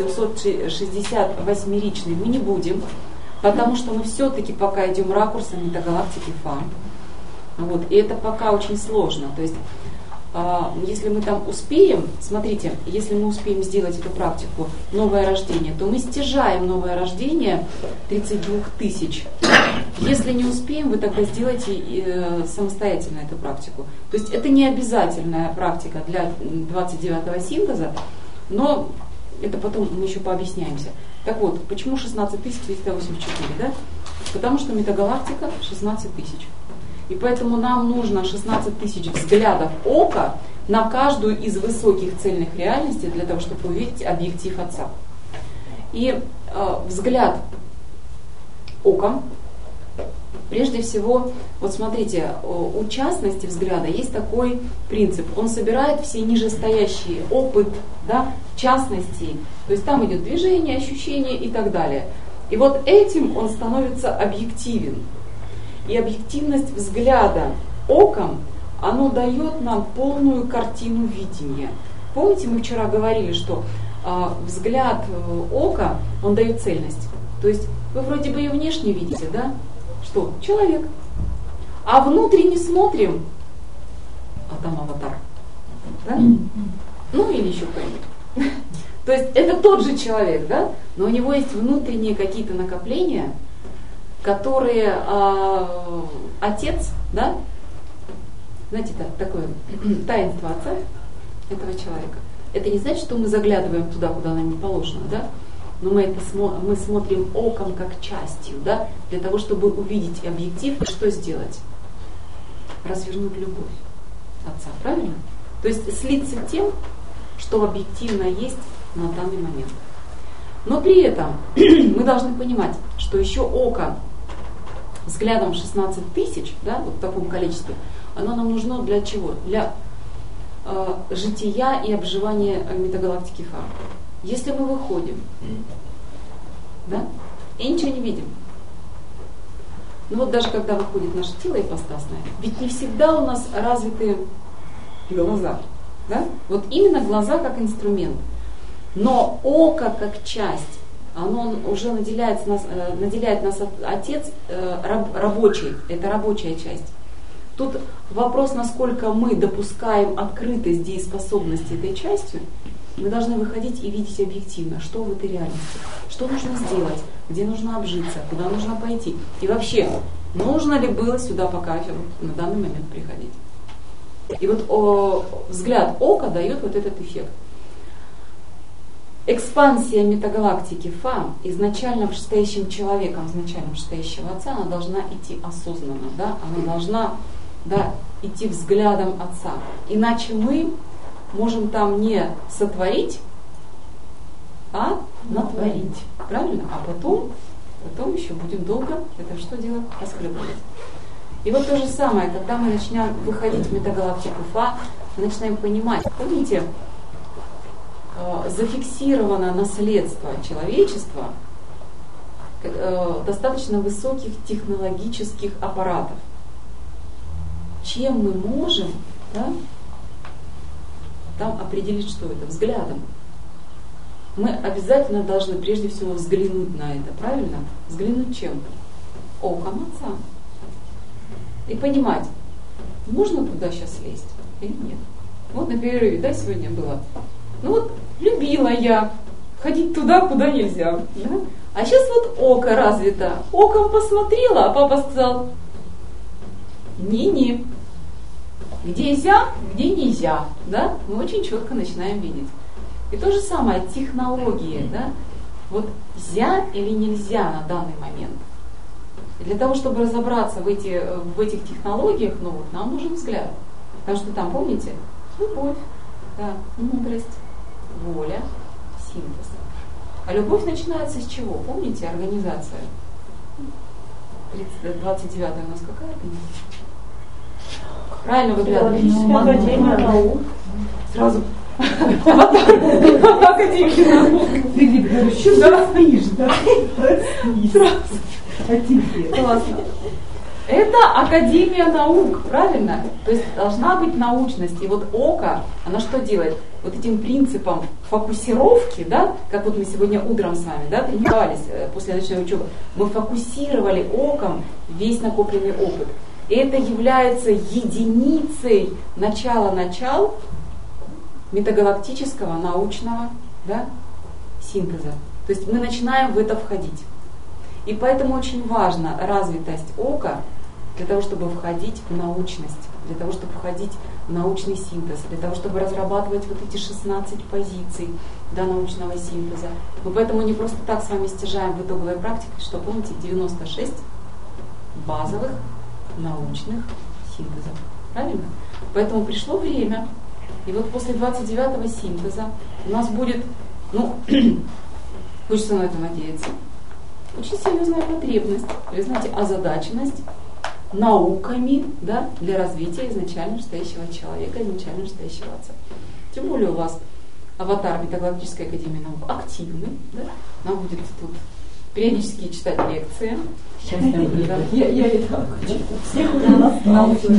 Speaker 1: 768 личный мы не будем, потому что мы все-таки пока идем ракурсом метагалактики Фа. Вот. И это пока очень сложно. То есть если мы там успеем, смотрите, если мы успеем сделать эту практику новое рождение, то мы стяжаем новое рождение 32 тысяч. Если не успеем, вы тогда сделайте самостоятельно эту практику. То есть это не обязательная практика для 29-го синтеза, но это потом мы еще пообъясняемся. Так вот, почему 16 384, да? Потому что метагалактика 16 тысяч. И поэтому нам нужно 16 тысяч взглядов ока на каждую из высоких цельных реальностей для того, чтобы увидеть объектив Отца. И взгляд оком, прежде всего, вот смотрите, у частности взгляда есть такой принцип. Он собирает все нижестоящие опыт, да, частностей. То есть там идет движение, ощущение и так далее. И вот этим он становится объективен. И объективность взгляда оком, оно дает нам полную картину видения. Помните, мы вчера говорили, что взгляд ока, он дает цельность. То есть вы вроде бы и внешне видите, да? Что? Человек. А внутренне смотрим, а там аватар. Да? Ну или еще кто-нибудь. То есть это тот же человек, да? Но у него есть внутренние какие-то накопления, которые отец, да, знаете, такое таинство отца этого человека. Это не значит, что мы заглядываем туда, куда нам не положено, да? Но мы смотрим оком как частью, да, для того, чтобы увидеть объектив и что сделать? Развернуть любовь отца, правильно? То есть слиться тем, что объективно есть на данный момент. Но при этом мы должны понимать, что еще око взглядом 16 тысяч, да, вот в таком количестве, оно нам нужно для чего? Для жития и обживания метагалактики Фа. Если мы выходим, да, и ничего не видим, ну вот даже когда выходит наше тело ипостасное, ведь не всегда у нас развиты глаза, да? Вот именно глаза как инструмент. Но око как часть, оно уже наделяет нас Отец рабочий, это рабочая часть. Тут вопрос, насколько мы допускаем открытость дееспособности этой частью. Мы должны выходить и видеть объективно, что в этой реальности, что нужно сделать, где нужно обжиться, куда нужно пойти. И вообще, нужно ли было сюда по кафедру на данный момент приходить. И вот взгляд ока дает вот этот эффект. Экспансия метагалактики Фа изначально вышестоящим человеком, изначально вышестоящего Отца, она должна идти осознанно, да? Она должна, да, идти взглядом Отца. Иначе мы можем там не сотворить, а натворить. Правильно? А потом еще будем долго это что делать? Расхлебывать. И вот то же самое, когда мы начинаем выходить в метагалактику Фа, мы начинаем понимать, помните, зафиксировано наследство человечества достаточно высоких технологических аппаратов. Чем мы можем, да, там определить, что это, взглядом. Мы обязательно должны прежде всего взглянуть на это, правильно? Взглянуть чем? Оком Отца. И понимать, можно туда сейчас лезть или нет. Вот на перерыве, да, сегодня было. Ну вот, любила я ходить туда, куда нельзя. Да? А сейчас вот око развито. Оком посмотрела, а папа сказал, не-не. Где нельзя, где нельзя. Да? Мы очень четко начинаем видеть. И то же самое, технологии. Да? Вот нельзя или нельзя на данный момент. И для того, чтобы разобраться в этих технологиях новых, нам нужен взгляд. Потому что там, помните, любовь, да, мудрость, воля, синтез. А любовь начинается с чего? Помните, организация? 29-я у нас какая организация? Правильно выглядывает.
Speaker 4: Академия наук.
Speaker 1: Сразу. Академия наук.
Speaker 3: Ты говоришь, что ты спишь, да? Сразу. А тебе?
Speaker 1: Классно. Это Академия наук, правильно? То есть должна быть научность. И вот око, оно что делает? Вот этим принципом фокусировки, да, как вот мы сегодня утром с вами, да, тренировались после ночной учебы, мы фокусировали оком весь накопленный опыт. И это является единицей начала-начал метагалактического научного, да, синтеза. То есть мы начинаем в это входить. И поэтому очень важна развитость ока для того, чтобы входить в научность, для того, чтобы входить в научный синтез, для того, чтобы разрабатывать вот эти 16 позиций, да, научного синтеза. Мы поэтому не просто так с вами стяжаем в итоговой практике, что, помните, 96 базовых научных синтезов. Правильно? Поэтому пришло время, и вот после 29-го синтеза у нас будет, хочется на это надеяться, очень серьезная потребность, вы знаете, озадаченность науками, да, для развития изначально настоящего человека, изначально настоящего отца. Тем более у вас аватар Метагалактической академии наук активный, да? Нам будет тут периодически читать лекции.
Speaker 3: Сейчас я и так
Speaker 6: всех уже научных.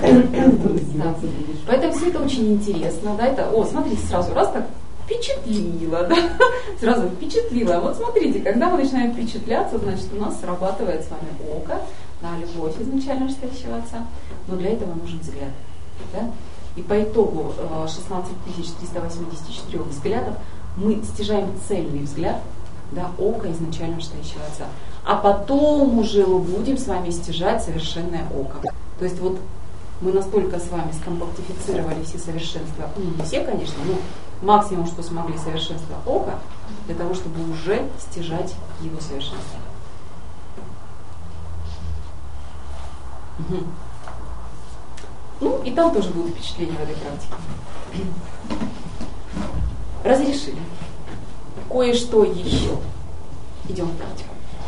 Speaker 1: Поэтому все это очень интересно, да, это, смотрите, сразу раз так впечатлило, да, сразу впечатлило. Вот смотрите, когда мы начинаем впечатляться, значит, у нас срабатывает с вами око, на любовь изначально настоящего отца, но для этого нужен взгляд, да? И по итогу 16 384 взглядов мы стяжаем цельный взгляд, да, ока изначально настоящего отца. А потом уже мы будем с вами стяжать совершенное око. То есть вот мы настолько с вами скомпактифицировали все совершенства, не все, конечно, но максимум, что смогли совершенство ока, для того, чтобы уже стяжать его совершенство. Угу. Ну, и там тоже будут впечатления в этой практике. Разрешили. Кое-что еще. Идем в практику.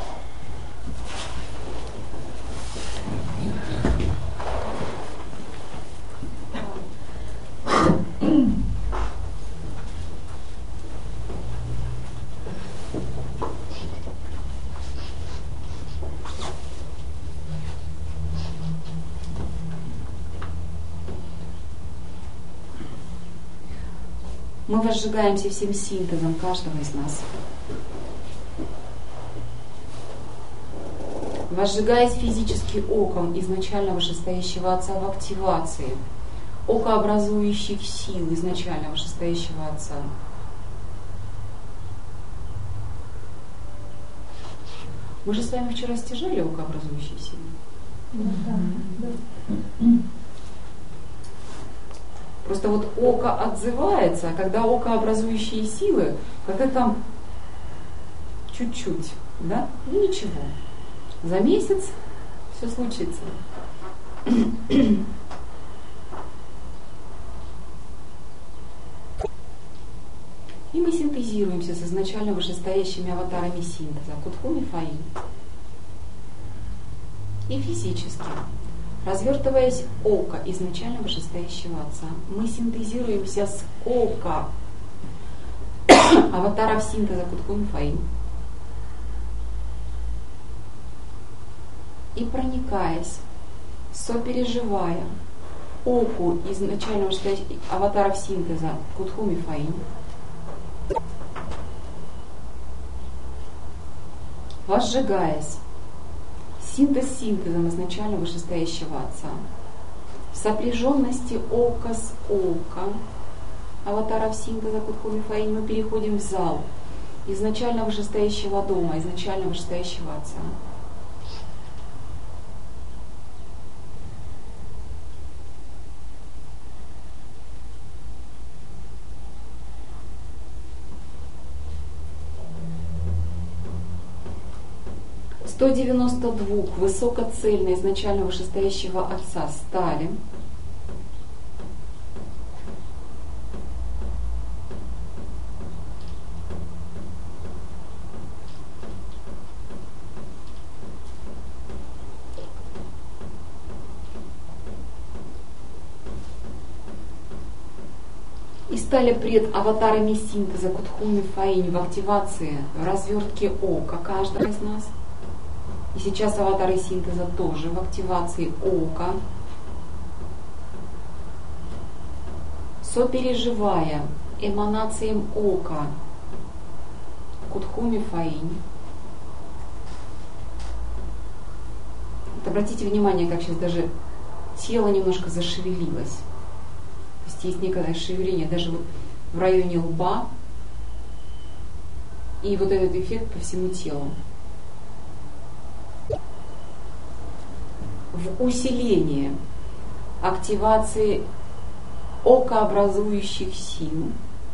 Speaker 1: Мы возжигаемся всем синтезом каждого из нас. Возжигаясь физически оком изначально вышестоящего Отца в активации, окообразующих сил изначально вышестоящего Отца. Мы же с вами вчера стяжали окообразующие силы.
Speaker 5: Да.
Speaker 1: Просто вот око отзывается, а когда окообразующие силы, как-то там чуть-чуть, да? Ну ничего. За месяц все случится. И мы синтезируемся с изначально вышестоящими аватарами синтеза, Кутхуми Фаи. И физически, развертываясь око изначально вышестоящего Отца, мы синтезируемся с ока аватаров синтеза Кутхуми Фаи. И проникаясь, сопереживая оку изначально вышестоящих аватаров синтеза Кутхуми Фаи, возжигаясь, синтез синтезом изначально вышестоящего Отца, в сопряженности ока с оком аватаров синтеза Кутхуми Фаи, мы переходим в зал изначально вышестоящего дома, изначально вышестоящего Отца. Сто 92 высокоцельно изначально вышестоящего Отца стали и стали пред аватарами синтеза Кутхуми Фаи в активации, в развертке ока каждого из нас. И сейчас аватары синтеза тоже в активации ока, сопереживая эманациям ока Кутхуми Фаи. Это обратите внимание, как сейчас даже тело немножко зашевелилось. То есть есть некое шевеление даже вот в районе лба. И вот этот эффект по всему телу. В усилении активации окообразующих сил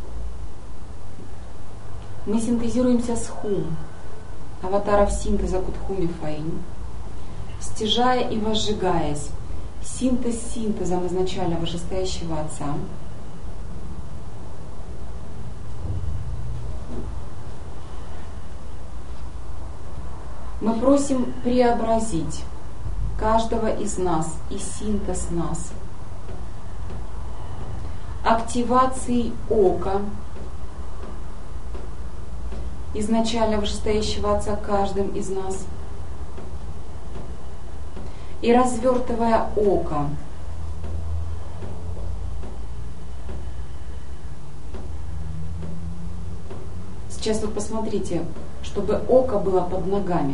Speaker 1: мы синтезируемся с хум, аватаров синтеза Кутхуми Фаинь, стяжая и возжигаясь, синтез синтезом изначально вышестоящего Отца, мы просим преобразить каждого из нас и синтез нас активацией ока изначально вышестоящего Отца каждым из нас и развертывая око сейчас вот посмотрите, чтобы око было под ногами.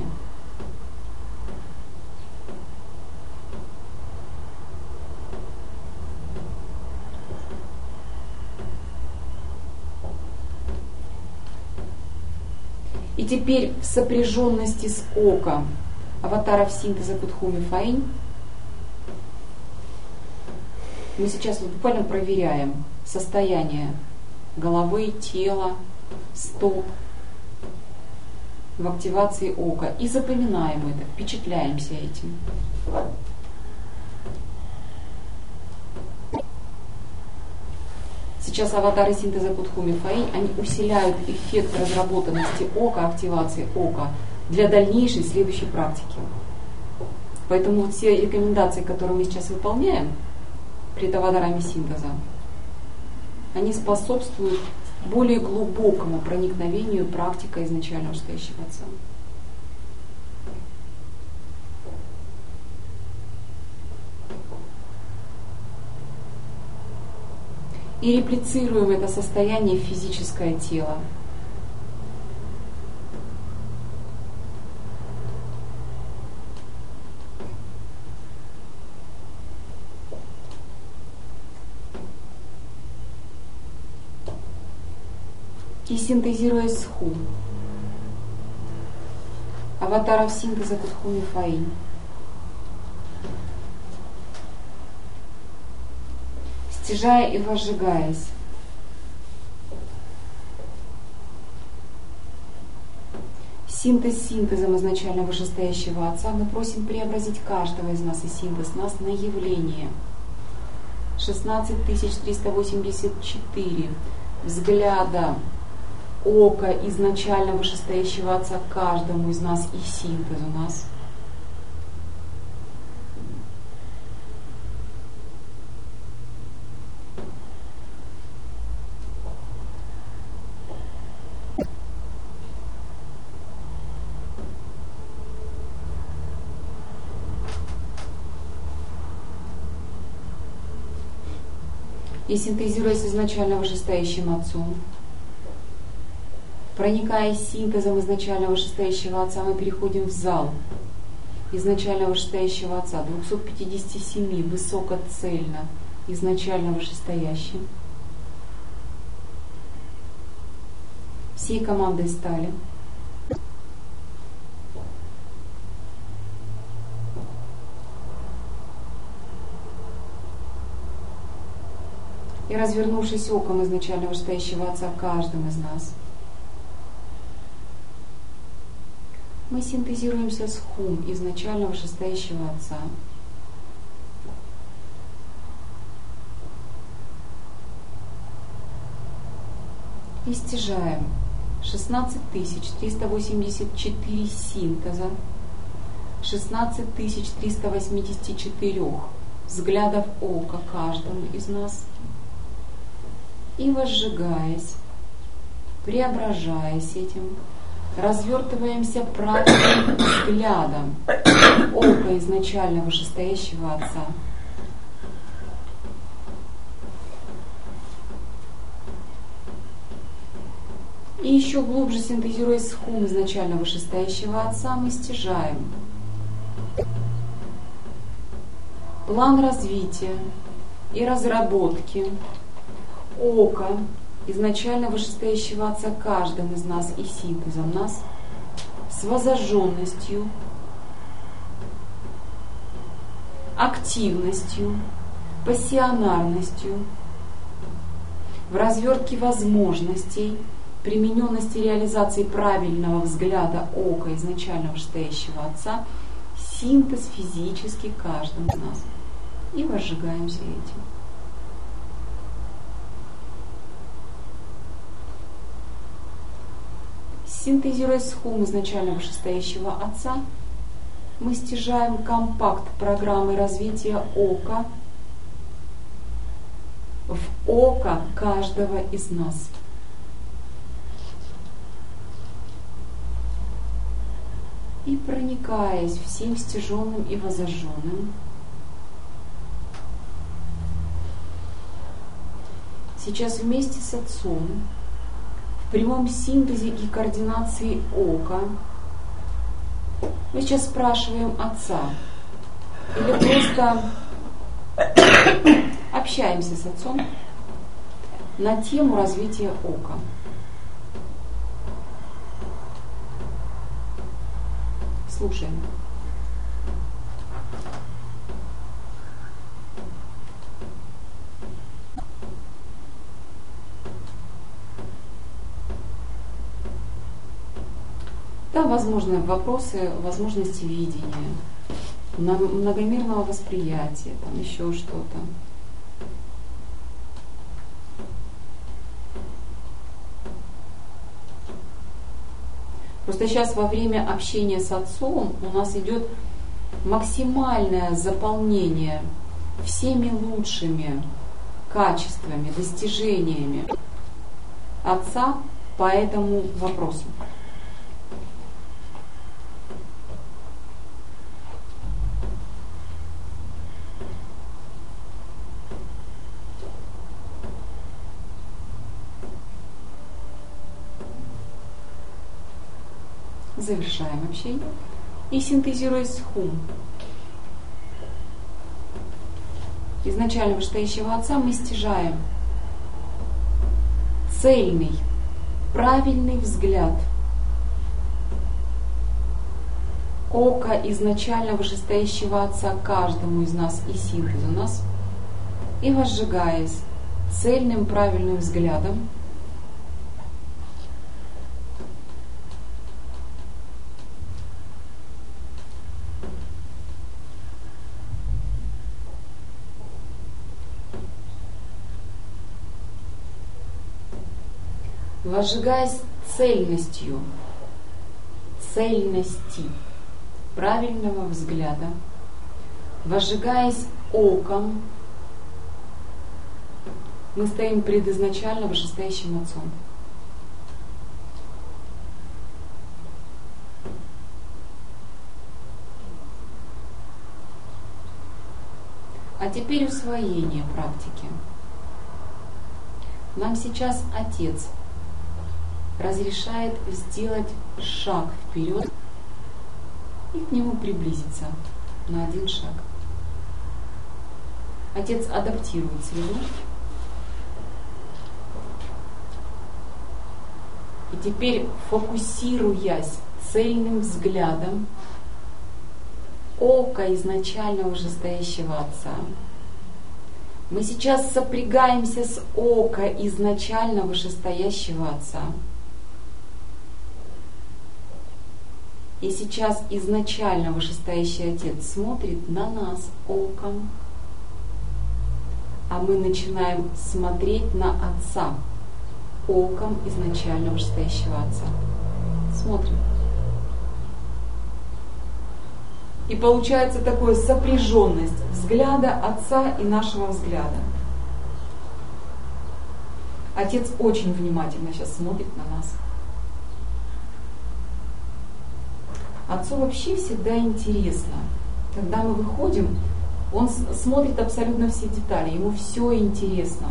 Speaker 1: И теперь в сопряженности с оком аватаров синтеза Кутхуми Фаинь мы сейчас вот буквально проверяем состояние головы, тела, стоп в активации ока и запоминаем это, впечатляемся этим. Сейчас аватары синтеза Кутхуми Фаинь, они усиляют эффект разработанности ока, активации ока для дальнейшей следующей практики. Поэтому вот все рекомендации, которые мы сейчас выполняем перед аватарами синтеза, они способствуют более глубокому проникновению практика изначально вышестоящего Отца. И реплицируем это состояние в физическое тело. И синтезируя с хум, аватаров синтеза Кутхуми Фаинь, стяжая и возжигаясь, синтез синтезом изначально вышестоящего Отца, мы просим преобразить каждого из нас и синтез нас на явление 16384 взгляда ока изначально вышестоящего Отца каждому из нас и синтез у нас. И синтезируясь изначально вышестоящим Отцом, проникая синтезом изначально вышестоящего Отца, мы переходим в зал изначально вышестоящего Отца, 257 высокоцельно изначально вышестоящим. Всей командой стали. И развернувшись оком изначально вышестоящего Отца каждым из нас, мы синтезируемся с хум изначально вышестоящего Отца. И стяжаем 16384 синтеза, 16384 взглядов ока каждому из нас. И возжигаясь, преображаясь этим, развертываемся правильным взглядом ока изначально вышестоящего Отца. И еще глубже синтезируясь с хум изначально вышестоящего Отца, мы стяжаем план развития и разработки ока, изначально вышестоящего Отца каждым из нас и синтезом нас, с воззаженностью, активностью, пассионарностью, в развертке возможностей, примененности реализации правильного взгляда ока изначально вышестоящего Отца, синтез физически каждым из нас. И возжигаемся этим. Синтезируя схум изначально вышестоящего Отца, мы стяжаем компакт программы развития ока в око каждого из нас. И проникаясь всем стяженным и воззаженным, сейчас вместе с Отцом в прямом синтезе и координации ока мы сейчас спрашиваем Отца или просто общаемся с Отцом на тему развития ока. Слушаем. Там возможны вопросы возможности видения, многомерного восприятия, там еще что-то. Просто сейчас во время общения с Отцом у нас идет максимальное заполнение всеми лучшими качествами, достижениями Отца по этому вопросу. Завершаем общение и синтезируя схум изначально вышестоящего Отца, мы стяжаем цельный, правильный взгляд ока изначально вышестоящего Отца каждому из нас и синтезу нас, и возжигаясь цельным, правильным взглядом возжигаясь цельностью, цельности правильного взгляда, возжигаясь оком, мы стоим пред изначально вышестоящим Отцом. А теперь усвоение практики. Нам сейчас Отец разрешает сделать шаг вперед и к Нему приблизиться на один шаг. Отец адаптирует среду. И теперь, фокусируясь цельным взглядом ока изначально вышестоящего Отца, мы сейчас сопрягаемся с око изначально вышестоящего Отца. И сейчас изначально вышестоящий Отец смотрит на нас оком, а мы начинаем смотреть на Отца оком изначально вышестоящего Отца. Смотрим. И получается такая сопряженность взгляда Отца и нашего взгляда. Отец очень внимательно сейчас смотрит на нас. Отцу вообще всегда интересно. Когда мы выходим, он смотрит абсолютно все детали, ему все интересно.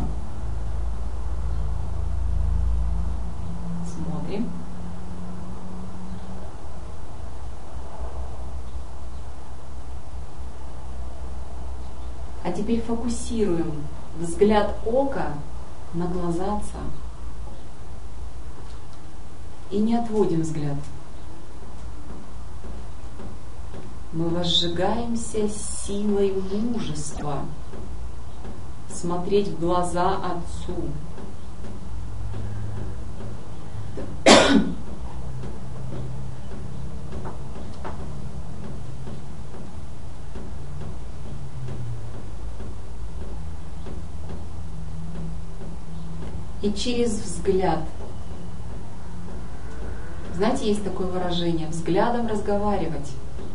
Speaker 1: Смотрим. А теперь фокусируем взгляд ока на глаза Отца. И не отводим взгляд. Мы возжигаемся силой мужества смотреть в глаза Отцу. И через взгляд. Знаете, есть такое выражение: взглядом разговаривать.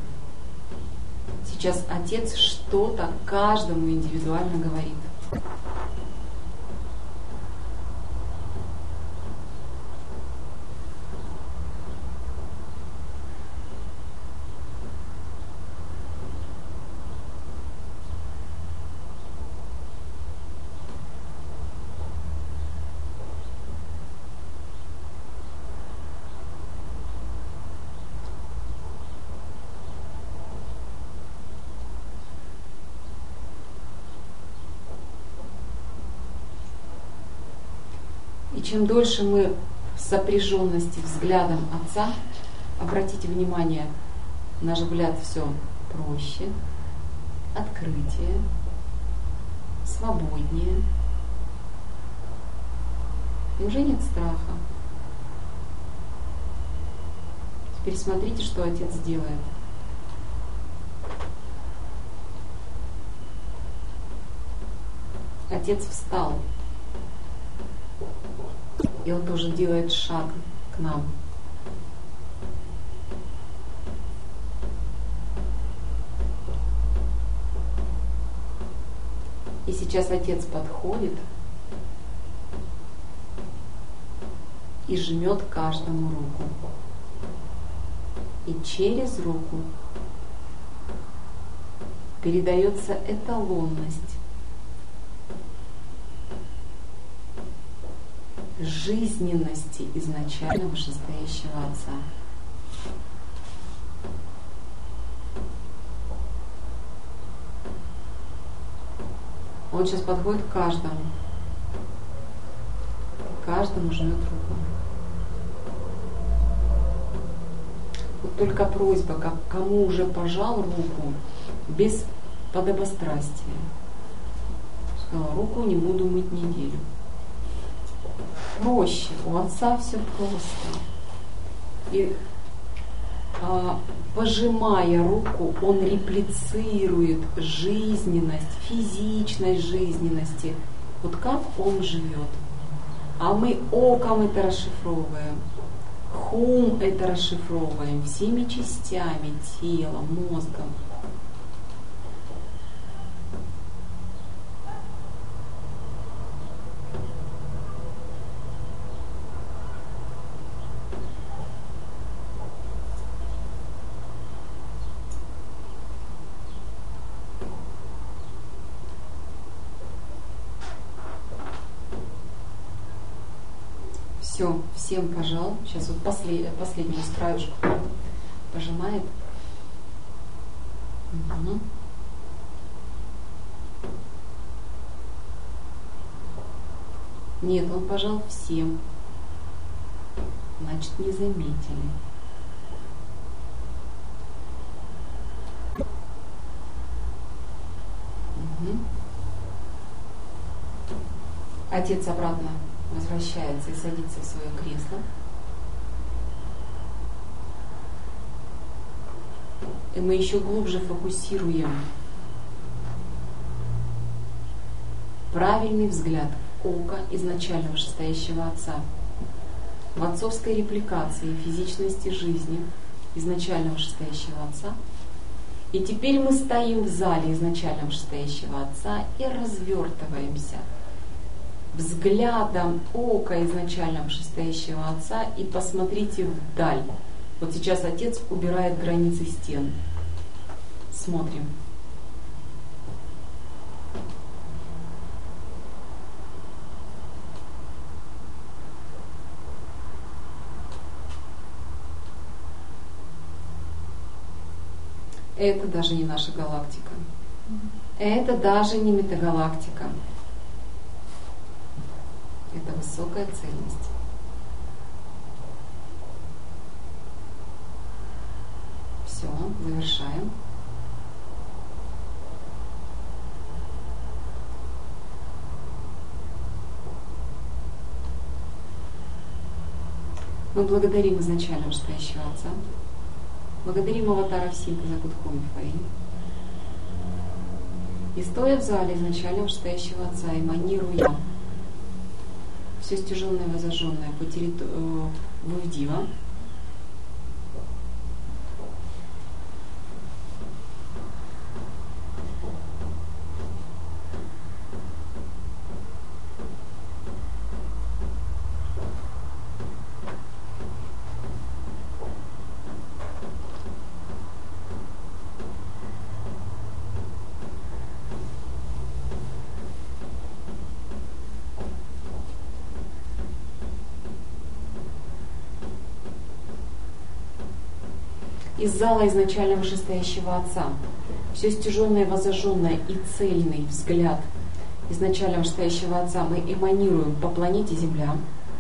Speaker 1: Сейчас Отец что-то каждому индивидуально говорит. И чем дольше мы в сопряженности взглядом Отца, обратите внимание, наш взгляд все проще, открытие, свободнее. И уже нет страха. Теперь смотрите, что Отец делает. Отец встал. И Он тоже делает шаг к нам. И сейчас Отец подходит и жмет каждому руку. И через руку передается эталонность жизненности изначально вышестоящего Отца. Он сейчас подходит к каждому жмет руку. Вот только просьба, кому уже пожал руку, без подобострастия. Сказала, руку не буду мыть неделю. Проще, у Отца все просто. И пожимая руку, Он реплицирует жизненность, физичность жизненности, вот как Он живет. А мы оком это расшифровываем, хум это расшифровываем всеми частями тела, мозгом. Все, всем пожал. Сейчас вот последнюю краешку пожимает. Угу. Нет, он пожал всем. Значит, не заметили. Угу. Отец обратно возвращается и садится в свое кресло. И мы еще глубже фокусируем правильный взгляд ока изначально вышестоящего Отца. В отцовской репликации физичности жизни изначально вышестоящего Отца. И теперь мы стоим в зале изначально вышестоящего Отца и развертываемся взглядом ока изначально вышестоящего Отца и посмотрите вдаль. Вот сейчас Отец убирает границы стен. Смотрим. Это даже не наша галактика. Это даже не метагалактика. Это высокая цельность. Все, завершаем. Мы благодарим изначально вышестоящего Отца, благодарим аватаров синтеза Гудхоми Фэй. И стоя в зале изначально вышестоящего Отца, эманируя все стяженное и возожженное по территории Вуйдива, из зала изначально вышестоящего Отца. Все стяженное, возожженное и цельный взгляд изначально вышестоящего Отца мы эманируем по планете Земля.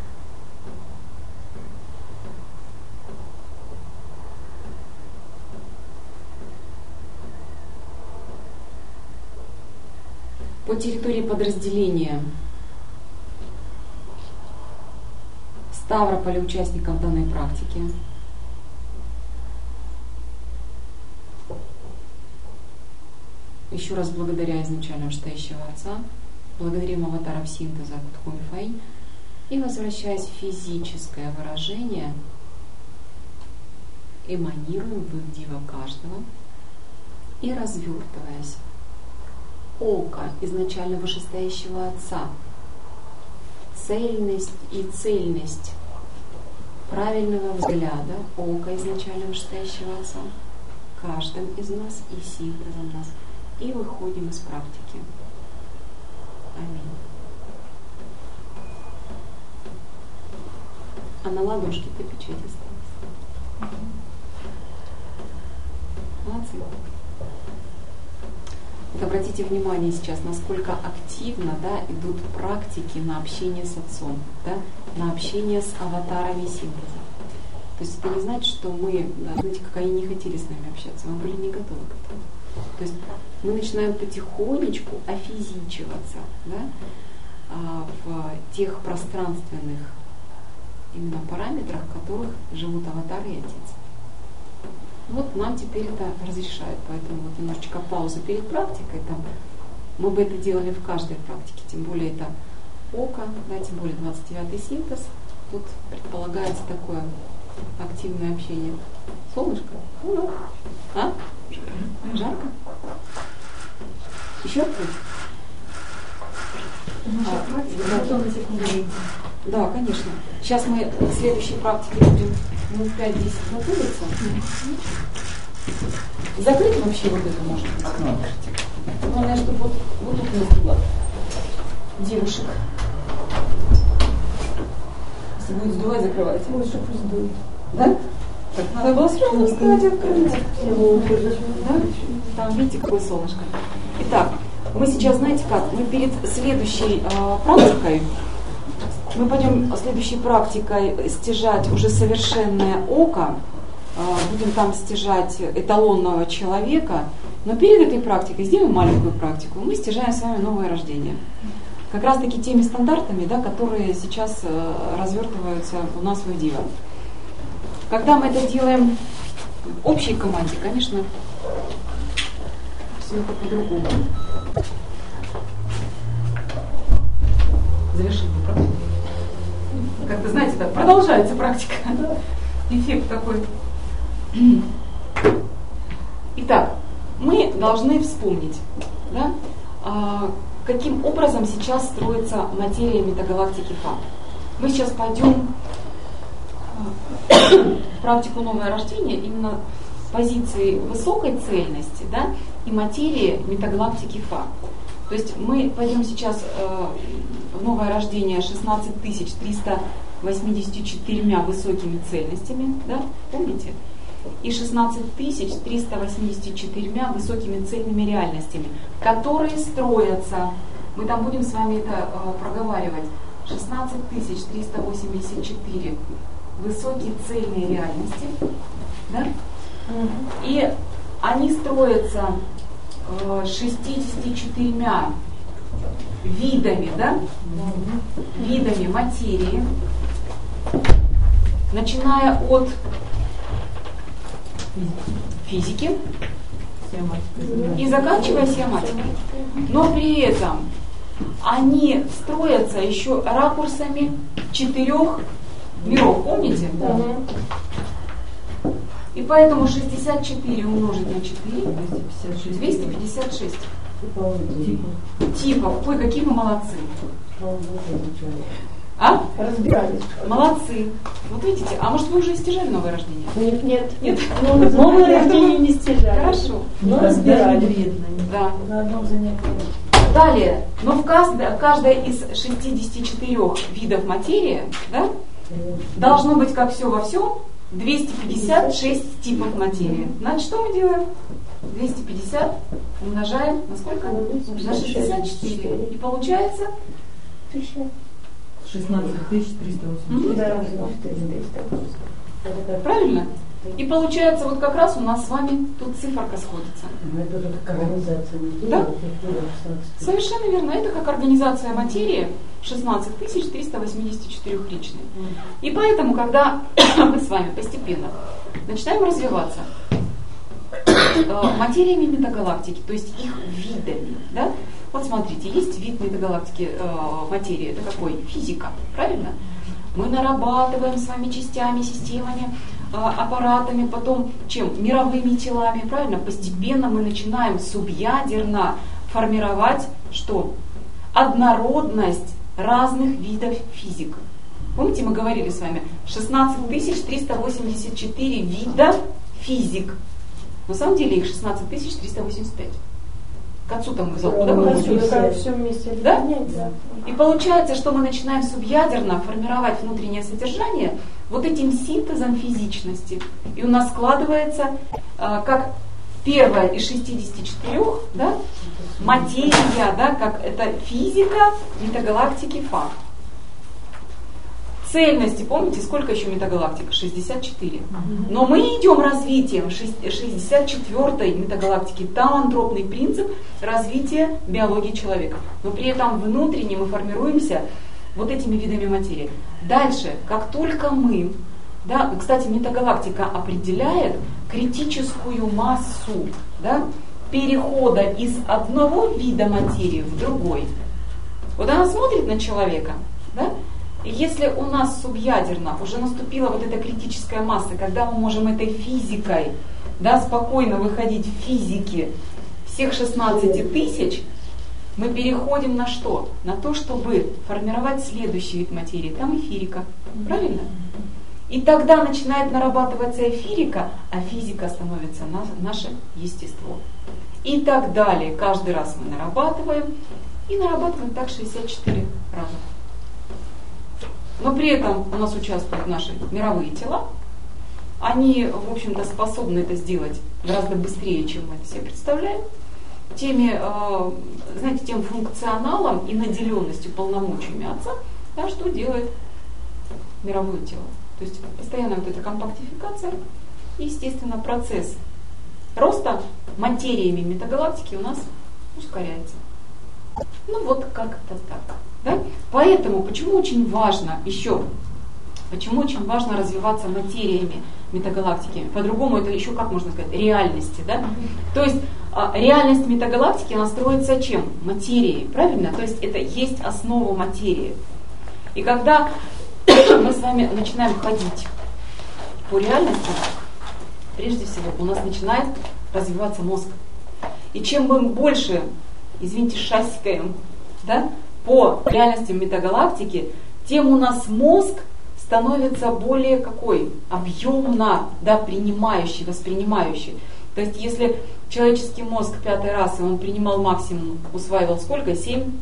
Speaker 1: По территории подразделения Ставрополя участников данной практики. Еще раз благодаря изначально вышестоящего Отца, благодарим аватаров синтеза Гудхоми Фэй и, возвращаясь в физическое выражение, эманируем в Вуйдива каждого и, развертываясь, око изначально вышестоящего Отца, цельность и цельность правильного взгляда ока изначально вышестоящего Отца каждым из нас и синтезом нас. И выходим из практики. Аминь. А на ладошке-то печать осталась. Молодцы. Вот обратите внимание сейчас, насколько активно, да, идут практики на общение с Отцом, да, на общение с аватарами синтеза. То есть это не значит, что мы, да, знаете, как они не хотели с нами общаться, мы были не готовы к этому. То есть мы начинаем потихонечку офизичиваться, да, в тех пространственных именно параметрах, в которых живут аватары и Отец. Вот нам теперь это разрешают, поэтому вот немножечко пауза перед практикой. Там, мы бы это делали в каждой практике, тем более это око, да, тем более 29-й синтез. Тут предполагается такое активное общение. Солнышко? Ну, а? Жарко? Еще раз? Да, конечно. Сейчас мы в следующей практике будем минут 5-10 готовиться. Закрыть вообще вот это можно? Окно. Главное, чтобы вот тут не было девушек. Если будет сдувать, закрывайте.
Speaker 5: Лучше пусть дует.
Speaker 1: Да? Так, надо было сразу сказать, открыть. Да? Там, видите, какое солнышко. Итак, мы сейчас, знаете как, мы перед следующей практикой, мы пойдем следующей практикой стяжать уже совершенное око, будем там стяжать эталонного человека, но перед этой практикой сделаем маленькую практику, мы стяжаем с вами новое рождение. Как раз таки теми стандартами, да, которые сейчас развертываются у нас в Вуйдива. Когда мы это делаем в общей команде, конечно, все это по-другому. Завершили практику. Как-то, знаете, так продолжается практика. Эффект такой. Итак, мы должны вспомнить, да, каким образом сейчас строится материя метагалактики Фа. Мы сейчас пойдем в практику новое рождение именно с позиции высокой цельности, да, и материи метагалактики Фа. То есть мы пойдем сейчас в новое рождение 16384 высокими цельностями, да, помните? и 16 384 высокими цельными реальностями, которые строятся. Мы там будем с вами это проговаривать. 16 384 высокие цельные реальности. Да? И они строятся 64 видами, да? Видами материи, начиная от физики и заканчивая сиоматикой. Но при этом они строятся еще ракурсами 4 миров, помните? И поэтому 64 умножить на 4 256 типов. Ой, какие мы молодцы. А?
Speaker 4: Разбирались.
Speaker 1: Молодцы. Вот видите, а может вы уже стяжали новое рождение?
Speaker 4: Нет.
Speaker 1: Нет?
Speaker 4: Новое рождение не стяжали.
Speaker 1: Хорошо.
Speaker 4: Но разбирали.
Speaker 1: Да.
Speaker 5: На одном занятии.
Speaker 1: Далее, но в каждой из 64 видов материи, да, должно быть, как все во всем, 256 типов материи. Значит, что мы делаем? 250 умножаем на сколько? На 64. И получается
Speaker 3: 16 380.
Speaker 1: правильно? И получается, вот как раз у нас с вами тут циферка сходится.
Speaker 2: Это как организация.
Speaker 1: Да? Совершенно верно. Это как организация материи 16 384 личной. И поэтому, когда мы с вами постепенно начинаем развиваться материями метагалактики, то есть их видами, да? Вот смотрите, есть вид метагалактики материи, это какой? Физика, правильно? Мы нарабатываем с вами частями, системами, аппаратами, потом чем? Мировыми телами, правильно? Постепенно мы начинаем субъядерно формировать что? Однородность разных видов физик. Помните, мы говорили с вами, 16 384 вида физик. На самом деле их 16 385. К отцу там взял, куда мы будем?
Speaker 4: Все вместе.
Speaker 1: Да? И получается, что мы начинаем субъядерно формировать внутреннее содержание вот этим синтезом физичности. И у нас складывается как первая из 64, да, материя, да, как это физика метагалактики факт. Цельности, помните, сколько еще метагалактик? 64. Но мы идем развитием 64-й метагалактики. Там антропный принцип развития биологии человека. Но при этом внутренне мы формируемся вот этими видами материи. Дальше, как только мы, да, кстати, метагалактика определяет критическую массу, да, перехода из одного вида материи в другой. Вот она смотрит на человека, да, и если у нас субъядерно уже наступила вот эта критическая масса, когда мы можем этой физикой, да, спокойно выходить в физике всех 16 тысяч, мы переходим на что? На то, чтобы формировать следующий вид материи. Там эфирика. Правильно? И тогда начинает нарабатываться эфирика, а физика становится наше естество. И так далее. Каждый раз мы нарабатываем. И нарабатываем так 64 раза. Но при этом у нас участвуют наши мировые тела. Они, в общем-то, способны это сделать гораздо быстрее, чем мы это себе представляем. Знаете, тем функционалом и наделенностью полномочиями Отца, да, что делает мировое тело. То есть постоянно вот эта компактификация и, естественно, процесс роста материями метагалактики у нас ускоряется. Ну вот как-то так. Да? Поэтому почему очень важно развиваться материями метагалактики? По-другому это еще, как можно сказать, реальности. Да? То есть реальность метагалактики, она строится чем? Материей, правильно? То есть это есть основа материи. И когда мы с вами начинаем ходить по реальности, прежде всего у нас начинает развиваться мозг. И чем мы больше, извините, шаськаем, да, по реальностям метагалактики, тем у нас мозг становится более какой? Объемно, да, принимающий, воспринимающий. То есть если человеческий мозг 5-й расы, он принимал максимум, усваивал сколько? 7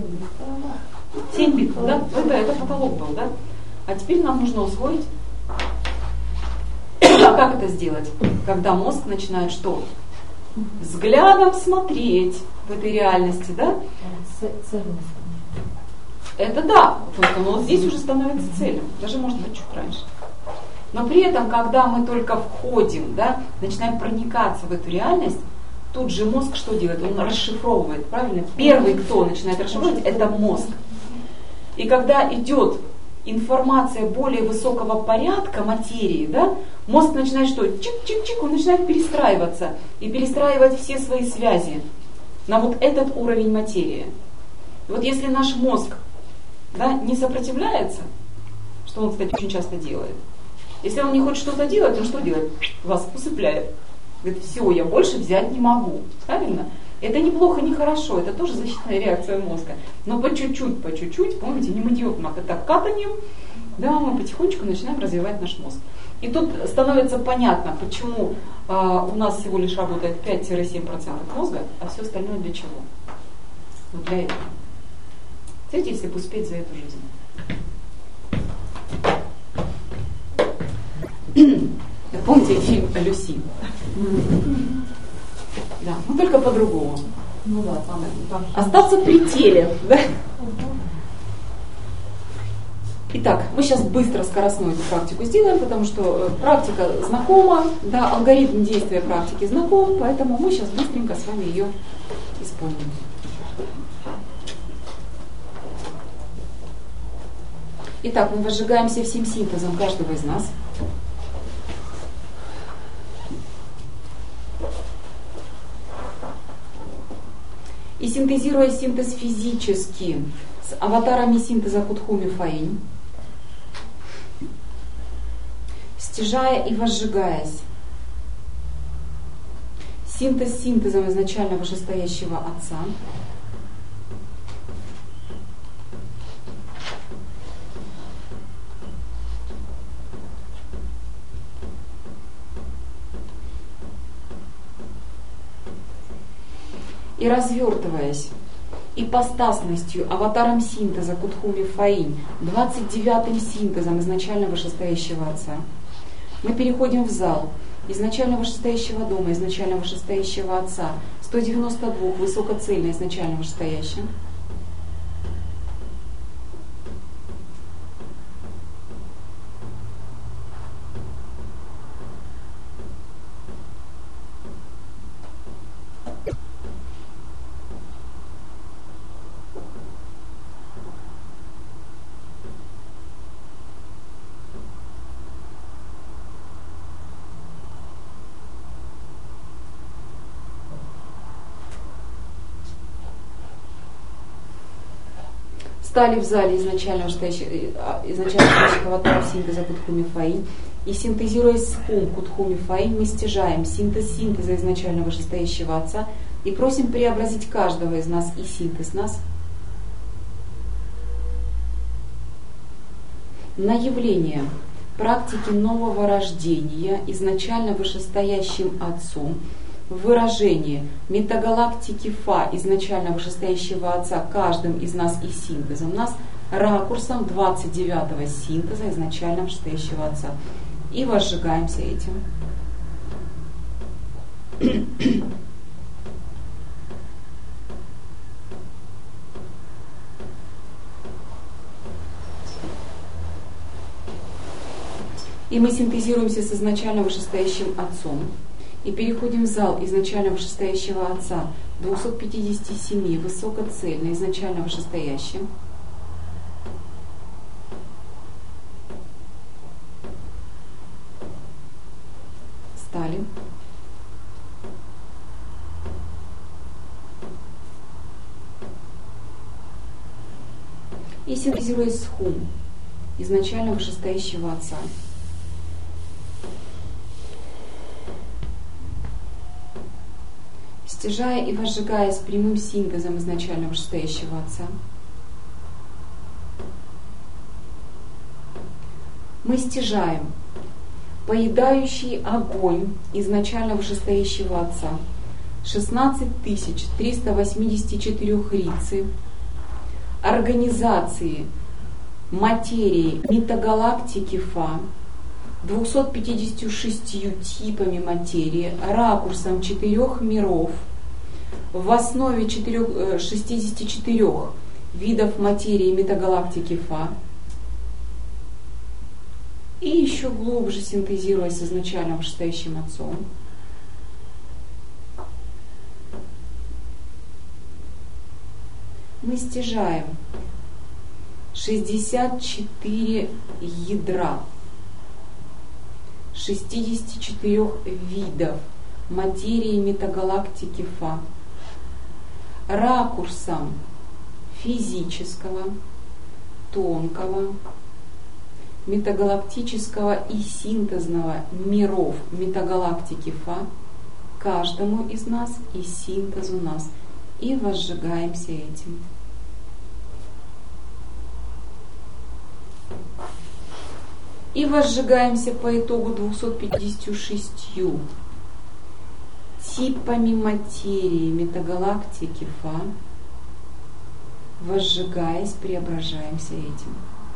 Speaker 1: бит, да? Это потолок был, да? А теперь нам нужно усвоить как это сделать? Когда мозг начинает что? Взглядом смотреть в этой реальности, да?
Speaker 2: Цельность.
Speaker 1: Это да, только но здесь уже становится целью, даже может быть чуть раньше. Но при этом, когда мы только входим, да, начинаем проникаться в эту реальность, тут же мозг что делает? Он расшифровывает, правильно? Первый, кто начинает расшифровывать, это мозг. И когда идет информация более высокого порядка материи, да, мозг начинает что? Чик-чик-чик, он начинает перестраиваться и перестраивать все свои связи на вот этот уровень материи. И вот если наш мозг, да, не сопротивляется, что он, кстати, очень часто делает, если он не хочет что-то делать, он что делает? Вас усыпляет. Говорит, все, я больше взять не могу. Правильно? Это неплохо, не хорошо, это тоже защитная реакция мозга. Но по чуть-чуть, помните, не мы идем так катанием, да, мы потихонечку начинаем развивать наш мозг. И тут становится понятно, почему у нас всего лишь работает 5-7% мозга, а все остальное для чего? Вот для этого. Знаете, если бы успеть за эту жизнь. Помните фильм «Люси»? Да, но только по-другому.
Speaker 2: Ну да, там
Speaker 1: Остаться при теле. Да? Итак, мы сейчас быстро скоростную эту практику сделаем, потому что практика знакома, да, алгоритм действия практики знаком, поэтому мы сейчас быстренько с вами ее исполним. Итак, мы возжигаемся всем синтезом каждого из нас. И синтезируя синтез физически с аватарами синтеза Кутхуми Фаинь, стяжая и возжигаясь, синтез синтезом изначально вышестоящего Отца, и развертываясь ипостасностью, аватаром синтеза Кутхуми Фаинь, 29-м синтезом изначально вышестоящего Отца, мы переходим в зал изначально вышестоящего дома, изначально вышестоящего Отца, 192 высокоцельно изначально вышестоящим, стали в зале изначально вышестоящих аватаров синтеза Кутхуми Фаинь, и синтезируясь с Хум Кутхуми Фаинь, мы стяжаем синтез синтеза изначально вышестоящего Отца и просим преобразить каждого из нас и синтез нас на явление практики нового рождения изначально вышестоящим Отцом, выражение метагалактики Фа изначально вышестоящего Отца каждым из нас и синтезом нас ракурсом 29-го синтеза изначально вышестоящего Отца. И возжигаемся этим. И мы синтезируемся с изначально вышестоящим Отцом. И переходим в зал изначально вышестоящего Отца, 257 высокоцельно изначально вышестоящим. Стали. И синтезируясь с Хум изначально вышестоящего Отца. Стяжая и возжигаясь прямым синтезом изначально вышестоящего Отца, мы стяжаем поедающий огонь изначально вышестоящего Отца, 16 384 рицы, организации материи метагалактики Фа, 256 типами материи, ракурсом 4 миров, в основе 64 видов материи метагалактики Фа, и еще глубже синтезируясь с изначальным вышестоящим Отцом, мы стяжаем 64 ядра 64 видов материи метагалактики Фа ракурсом физического, тонкого, метагалактического и синтезного миров метагалактики Фа каждому из нас и синтезу нас, и возжигаемся этим. И возжигаемся по итогу 256 типами материи метагалактики Фа, возжигаясь, преображаемся этим.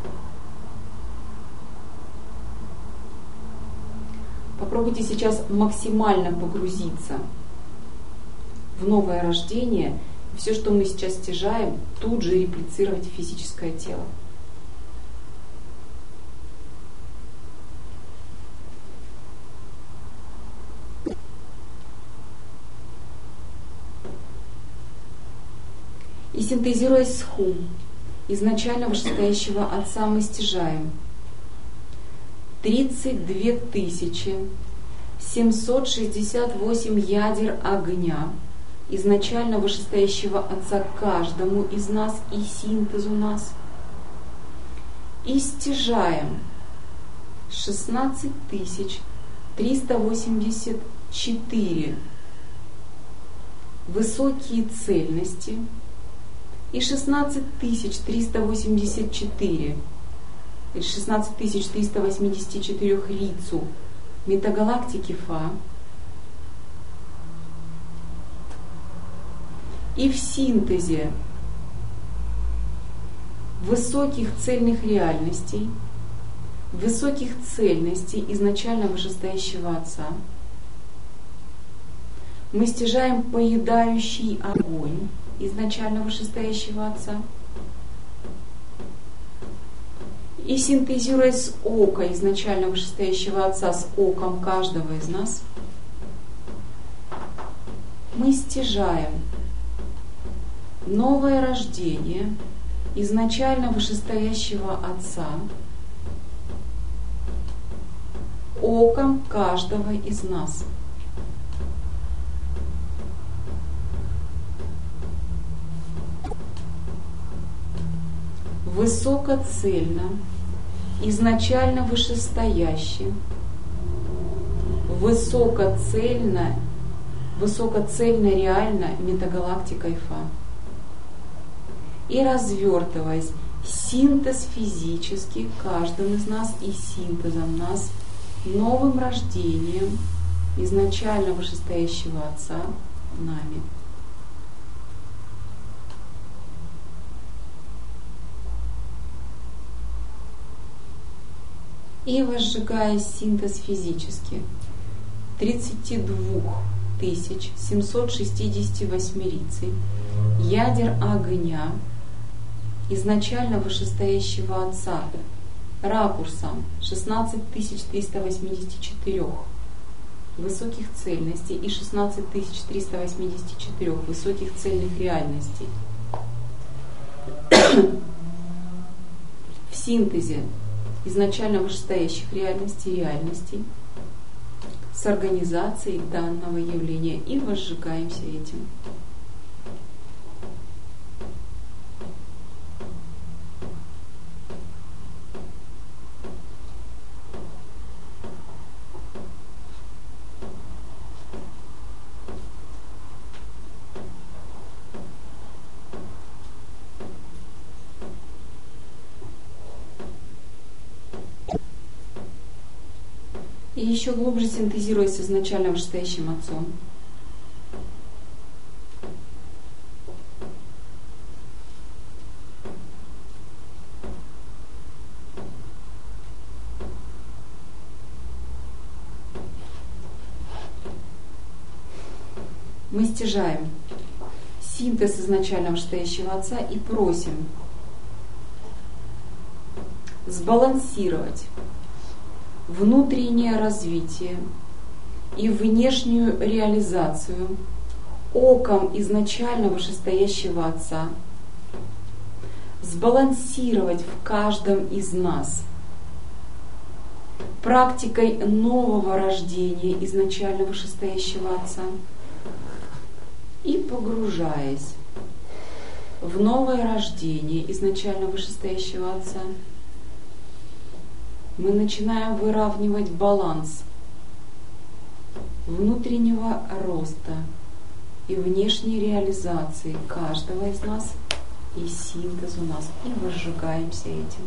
Speaker 1: Попробуйте сейчас максимально погрузиться в новое рождение. Все, что мы сейчас стяжаем, тут же реплицировать в физическое тело. И синтезируясь с Хум, изначально вышестоящего Отца, мы стяжаем 32 768 ядер огня, изначально вышестоящего Отца каждому из нас и синтезу нас. И стяжаем 16 384 высокие цельности и 16 384 или 16 384 рицу метагалактики Фа, и в синтезе высоких цельных реальностей, высоких цельностей изначально вышестоящего Отца мы стяжаем поедающий огонь изначально вышестоящего Отца, и синтезируя с ока изначально вышестоящего Отца с оком каждого из нас, мы стяжаем новое рождение изначально вышестоящего Отца оком каждого из нас. Высокоцельно, изначально вышестоящим, высокоцельно реально метагалактикой Фа. И развертываясь, синтез физически каждым из нас и синтезом нас, новым рождением изначально вышестоящего Отца нами. И возжигая синтез физически 32 768 рицей ядер огня изначально вышестоящего Отца ракурсом 16 384 высоких цельностей и 16 384 высоких цельных реальностей в синтезе изначально вышестоящих реальностей с организацией данного явления, и возжигаемся этим. И еще глубже синтезируясь с изначально вышестоящим Отцом, мы стяжаем синтез изначального вышестоящего Отца и просим сбалансировать внутреннее развитие и внешнюю реализацию оком изначального вышестоящего Отца, сбалансировать в каждом из нас практикой нового рождения изначального вышестоящего Отца и погружаясь в новое рождение изначального вышестоящего Отца, мы начинаем выравнивать баланс внутреннего роста и внешней реализации каждого из нас и синтез у нас, и возжигаемся этим.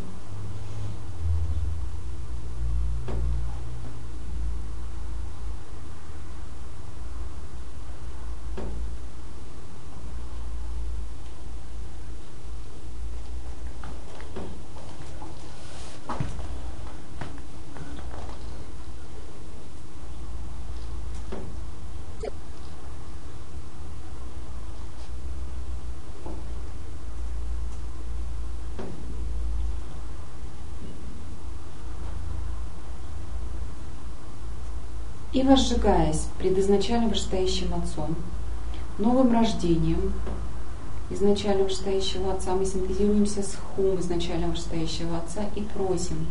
Speaker 1: И возжигаясь пред изначально вышестоящим Отцом, новым рождением изначально вышестоящего Отца, мы синтезируемся с хум изначально вышестоящего Отца и просим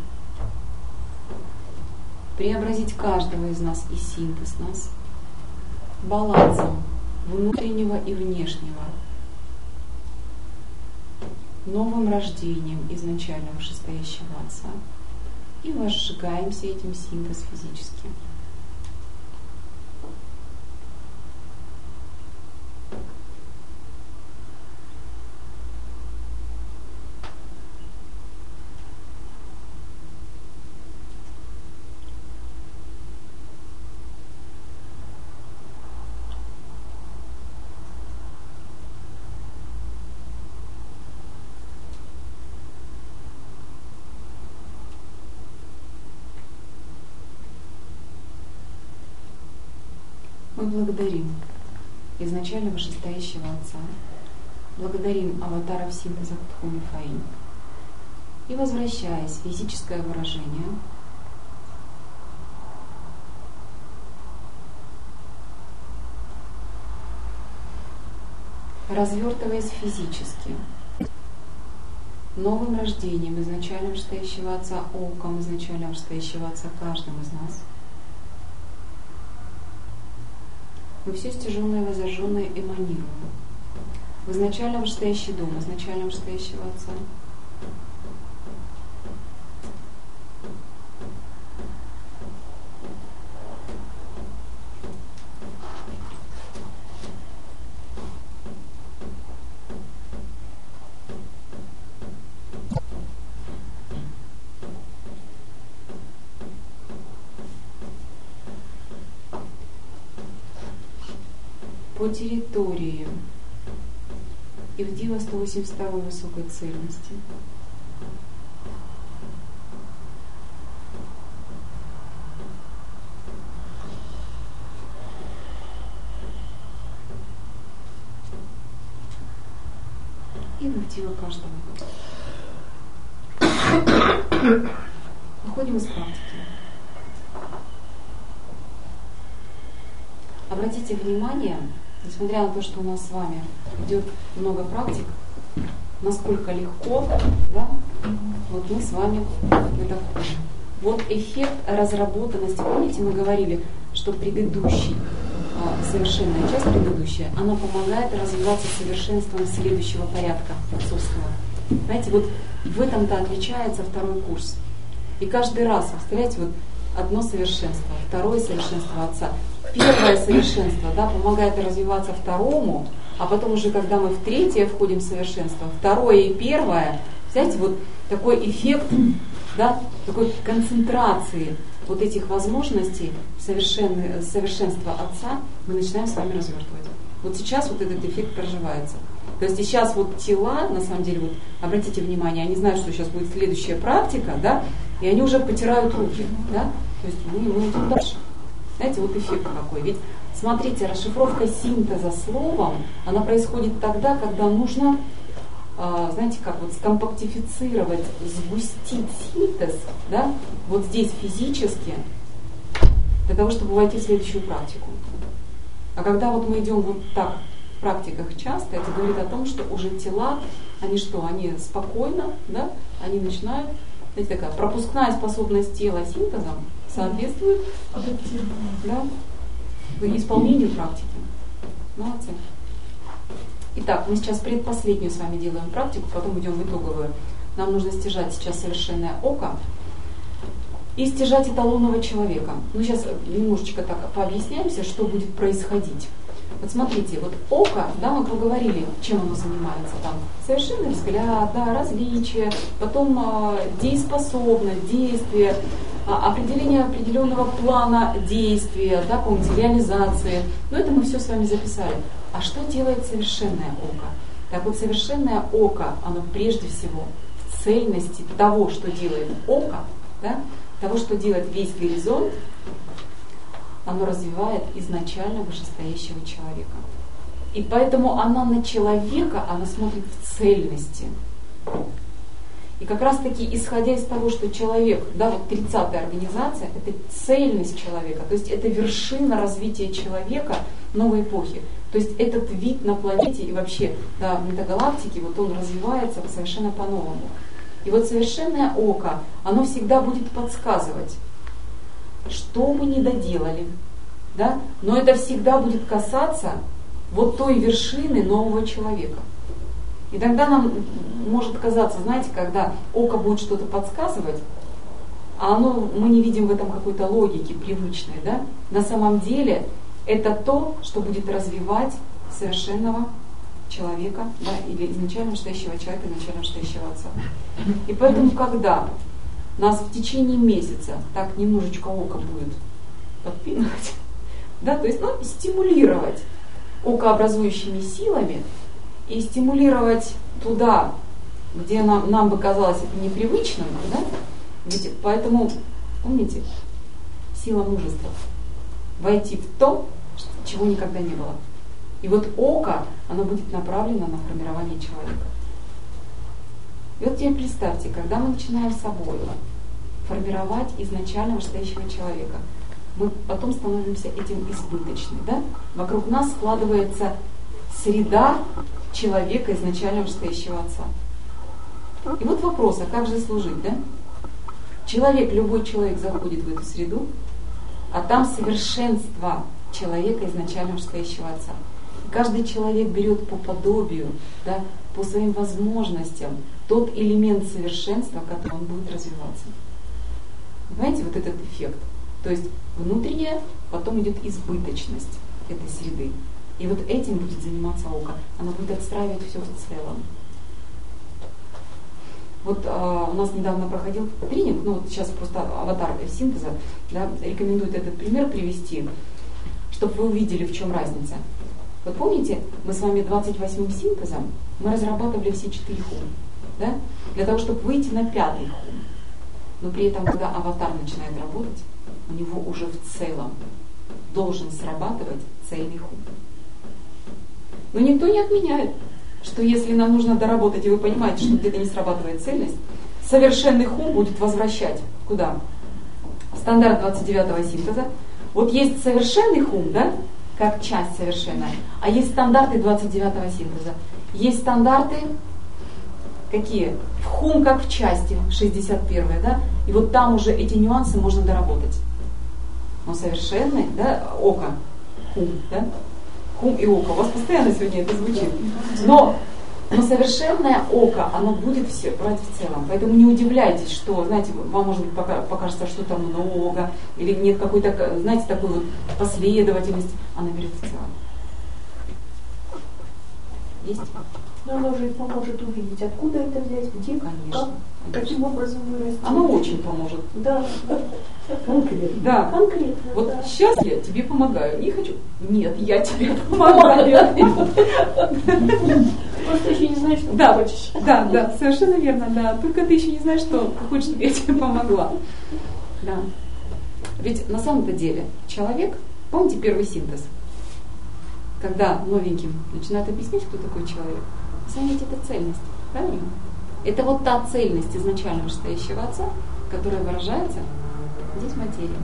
Speaker 1: преобразить каждого из нас и синтез нас балансом внутреннего и внешнего, новым рождением изначально вышестоящего Отца, и возжигаемся этим синтез физически. Мы благодарим изначально вышестоящего Отца, благодарим аватаров синтеза Тхуми Фаинь и, возвращаясь в физическое выражение, развертываясь физически, новым рождением изначально вышестоящего Отца, оком изначально вышестоящего Отца каждым из нас, мы все стяженное и возожженное эманируем в изначально вышестоящий дом, изначально вышестоящего Отца. По территории и в Дива 182 высокой цельности. И в Дива каждого. Выходим из практики. Обратите внимание, несмотря на то, что у нас с вами идет много практик, насколько легко, да, вот мы с вами в это входим. Вот эффект разработанности. Помните, мы говорили, что предыдущий, совершенная часть предыдущая, она помогает развиваться совершенством следующего порядка отцовского. Знаете, вот в этом-то отличается второй курс. И каждый раз, представляете, вот одно совершенство, второе совершенство Отца. Первое совершенство, да, помогает развиваться второму, а потом уже, когда мы в третье входим в совершенство, второе и первое, знаете, вот такой эффект, да, такой концентрации вот этих возможностей совершенства Отца мы начинаем с вами развертывать. Вот сейчас вот этот эффект проживается. То есть сейчас вот тела, на самом деле, вот обратите внимание, они знают, что сейчас будет следующая практика, да, и они уже потирают руки, да, то есть мы идем дальше. Знаете, вот эффект какой. Ведь Смотрите, расшифровка синтеза словом, она происходит тогда, когда нужно, знаете как, вот скомпактифицировать, сгустить синтез, да, вот здесь физически, для того, чтобы войти в следующую практику. А когда вот мы идем вот так в практиках часто, это говорит о том, что уже тела, они что, они спокойно, да, они начинают, знаете, такая пропускная способность тела синтезом соответствует, да, исполнению практики. Молодцы. Итак, мы сейчас предпоследнюю с вами делаем практику, потом идем в итоговую. Нам нужно стяжать сейчас совершенное око и стяжать эталонного человека. Ну, сейчас немножечко так пообъясняемся, что будет происходить. Вот смотрите, вот око, да, мы поговорили, чем оно занимается, там, совершенный взгляд, да, различие, потом дееспособность, действие, определение определенного плана действия, да, помните, реализации. Но это мы все с вами записали. А что делает совершенное око? Так вот, совершенное око, оно прежде всего в цельности того, что делает око, да, того, что делает весь горизонт, оно развивает изначально вышестоящего человека. И поэтому она на человека, она смотрит в цельности. И как раз таки, исходя из того, что человек, да, вот 30-я организация, это цельность человека, то есть это вершина развития человека новой эпохи. То есть этот вид на планете и вообще, да, в метагалактике, вот он развивается совершенно по-новому. И вот совершенное око, оно всегда будет подсказывать, что мы не доделали, да? Но это всегда будет касаться вот той вершины нового человека. И тогда нам может казаться, знаете, когда око будет что-то подсказывать, а мы не видим в этом какой-то логики привычной, да? На самом деле это то, что будет развивать совершенного человека, да, или изначально вышестоящего человека, изначально вышестоящего отца. И поэтому, когда нас в течение месяца так немножечко око будет подпинывать, да, то есть, ну, стимулировать окообразующими силами и стимулировать туда, где нам бы казалось это непривычным, да, ведь поэтому, помните, сила мужества, войти в то, чего никогда не было. И вот око, оно будет направлено на формирование человека. И вот теперь представьте, когда мы начинаем с собой формировать изначально вышестоящего человека, мы потом становимся этим избыточны, да? Вокруг нас складывается среда человека изначально вышестоящего отца. И вот вопрос, а как же служить, да? Любой человек заходит в эту среду, а там совершенство человека изначально вышестоящего отца. И каждый человек берет по подобию, да, по своим возможностям тот элемент совершенства, который он будет развиваться. Понимаете, вот этот эффект. То есть внутренняя, потом идет избыточность этой среды. И вот этим будет заниматься око. Оно будет отстраивать все в целом. Вот у нас недавно проходил тренинг, ну вот сейчас просто аватар синтеза, да, рекомендует этот пример привести, чтобы вы увидели, в чем разница. Вот помните, мы с вами 28-м синтезом, мы разрабатывали все 4 хум, да, для того, чтобы выйти на 5-й хум. Но при этом, когда аватар начинает работать, у него уже в целом должен срабатывать цельный хум. Но никто не отменяет, что если нам нужно доработать, и вы понимаете, что где-то не срабатывает цельность, совершенный хум будет возвращать куда? Стандарт 29-го синтеза. Вот есть совершенный хум, да, как часть совершенная, а есть стандарты 29-го синтеза. Есть стандарты какие? В хум как в части, 61-я, да, и вот там уже эти нюансы можно доработать. Но совершенный, да, око, хум, да, хум и око. У вас постоянно сегодня это звучит. Но совершенное око, оно будет все брать в целом. Поэтому не удивляйтесь, что, знаете, вам, может быть, покажется, что там много, или нет какой-то, знаете, такой вот последовательности. Она берет в целом. Есть?
Speaker 4: Но оно же поможет увидеть, откуда это взять, где,
Speaker 1: конечно,
Speaker 4: как, каким образом вырастить.
Speaker 1: Оно очень поможет.
Speaker 4: Да.
Speaker 3: Конкретно.
Speaker 1: Да.
Speaker 4: Конкретно.
Speaker 1: Вот
Speaker 4: да.
Speaker 1: сейчас я тебе помогаю. Не хочу. Нет, я тебе помогаю.
Speaker 4: Просто еще не знаешь, что ты
Speaker 1: Да,
Speaker 4: хочешь.
Speaker 1: да, совершенно верно, да. Только ты еще не знаешь, что ты хочешь, чтобы я тебе помогла. Да. Ведь на самом-то деле человек, помните первый синтез? когда новеньким начинают объяснять, кто такой человек, заметь, это цельность, правильно? Это вот та цельность изначально вышестоящего Отца, которая выражается здесь в материи.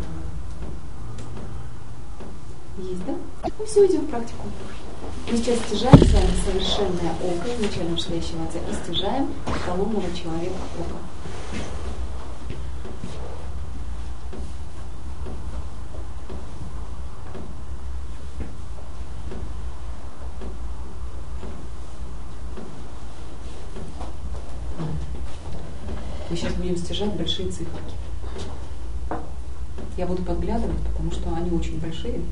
Speaker 1: Есть, да? Мы все идем в практику. Мы сейчас стяжаем с вами совершенное око изначально вышестоящего Отца и стяжаем эталонного человека ока. Мы сейчас будем стяжать большие циферки. Я буду подглядывать, потому что они очень большие.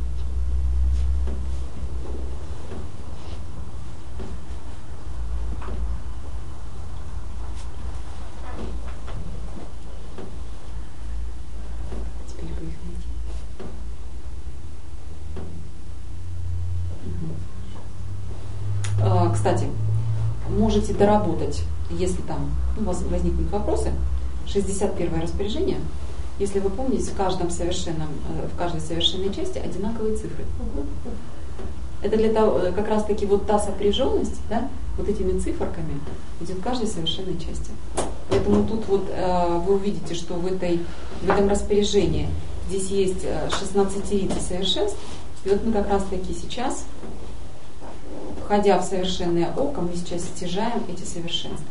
Speaker 1: Теперь бы их найти. Кстати, можете доработать, если там у вас возникнут вопросы. 61 распоряжение. Если вы помните, в каждой совершенной части одинаковые цифры. Это для того, как раз таки вот та сопряженность, да, вот этими циферками идет в каждой совершенной части. Поэтому тут вот вы увидите, что в этом распоряжении здесь есть 16 совершенств. И вот мы как раз таки сейчас, входя в совершенное око, мы сейчас стяжаем эти совершенства.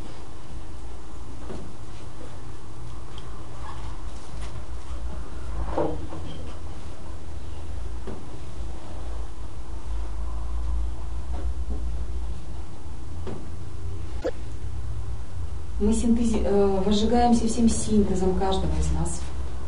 Speaker 1: Мы возжигаемся всем синтезом каждого из нас.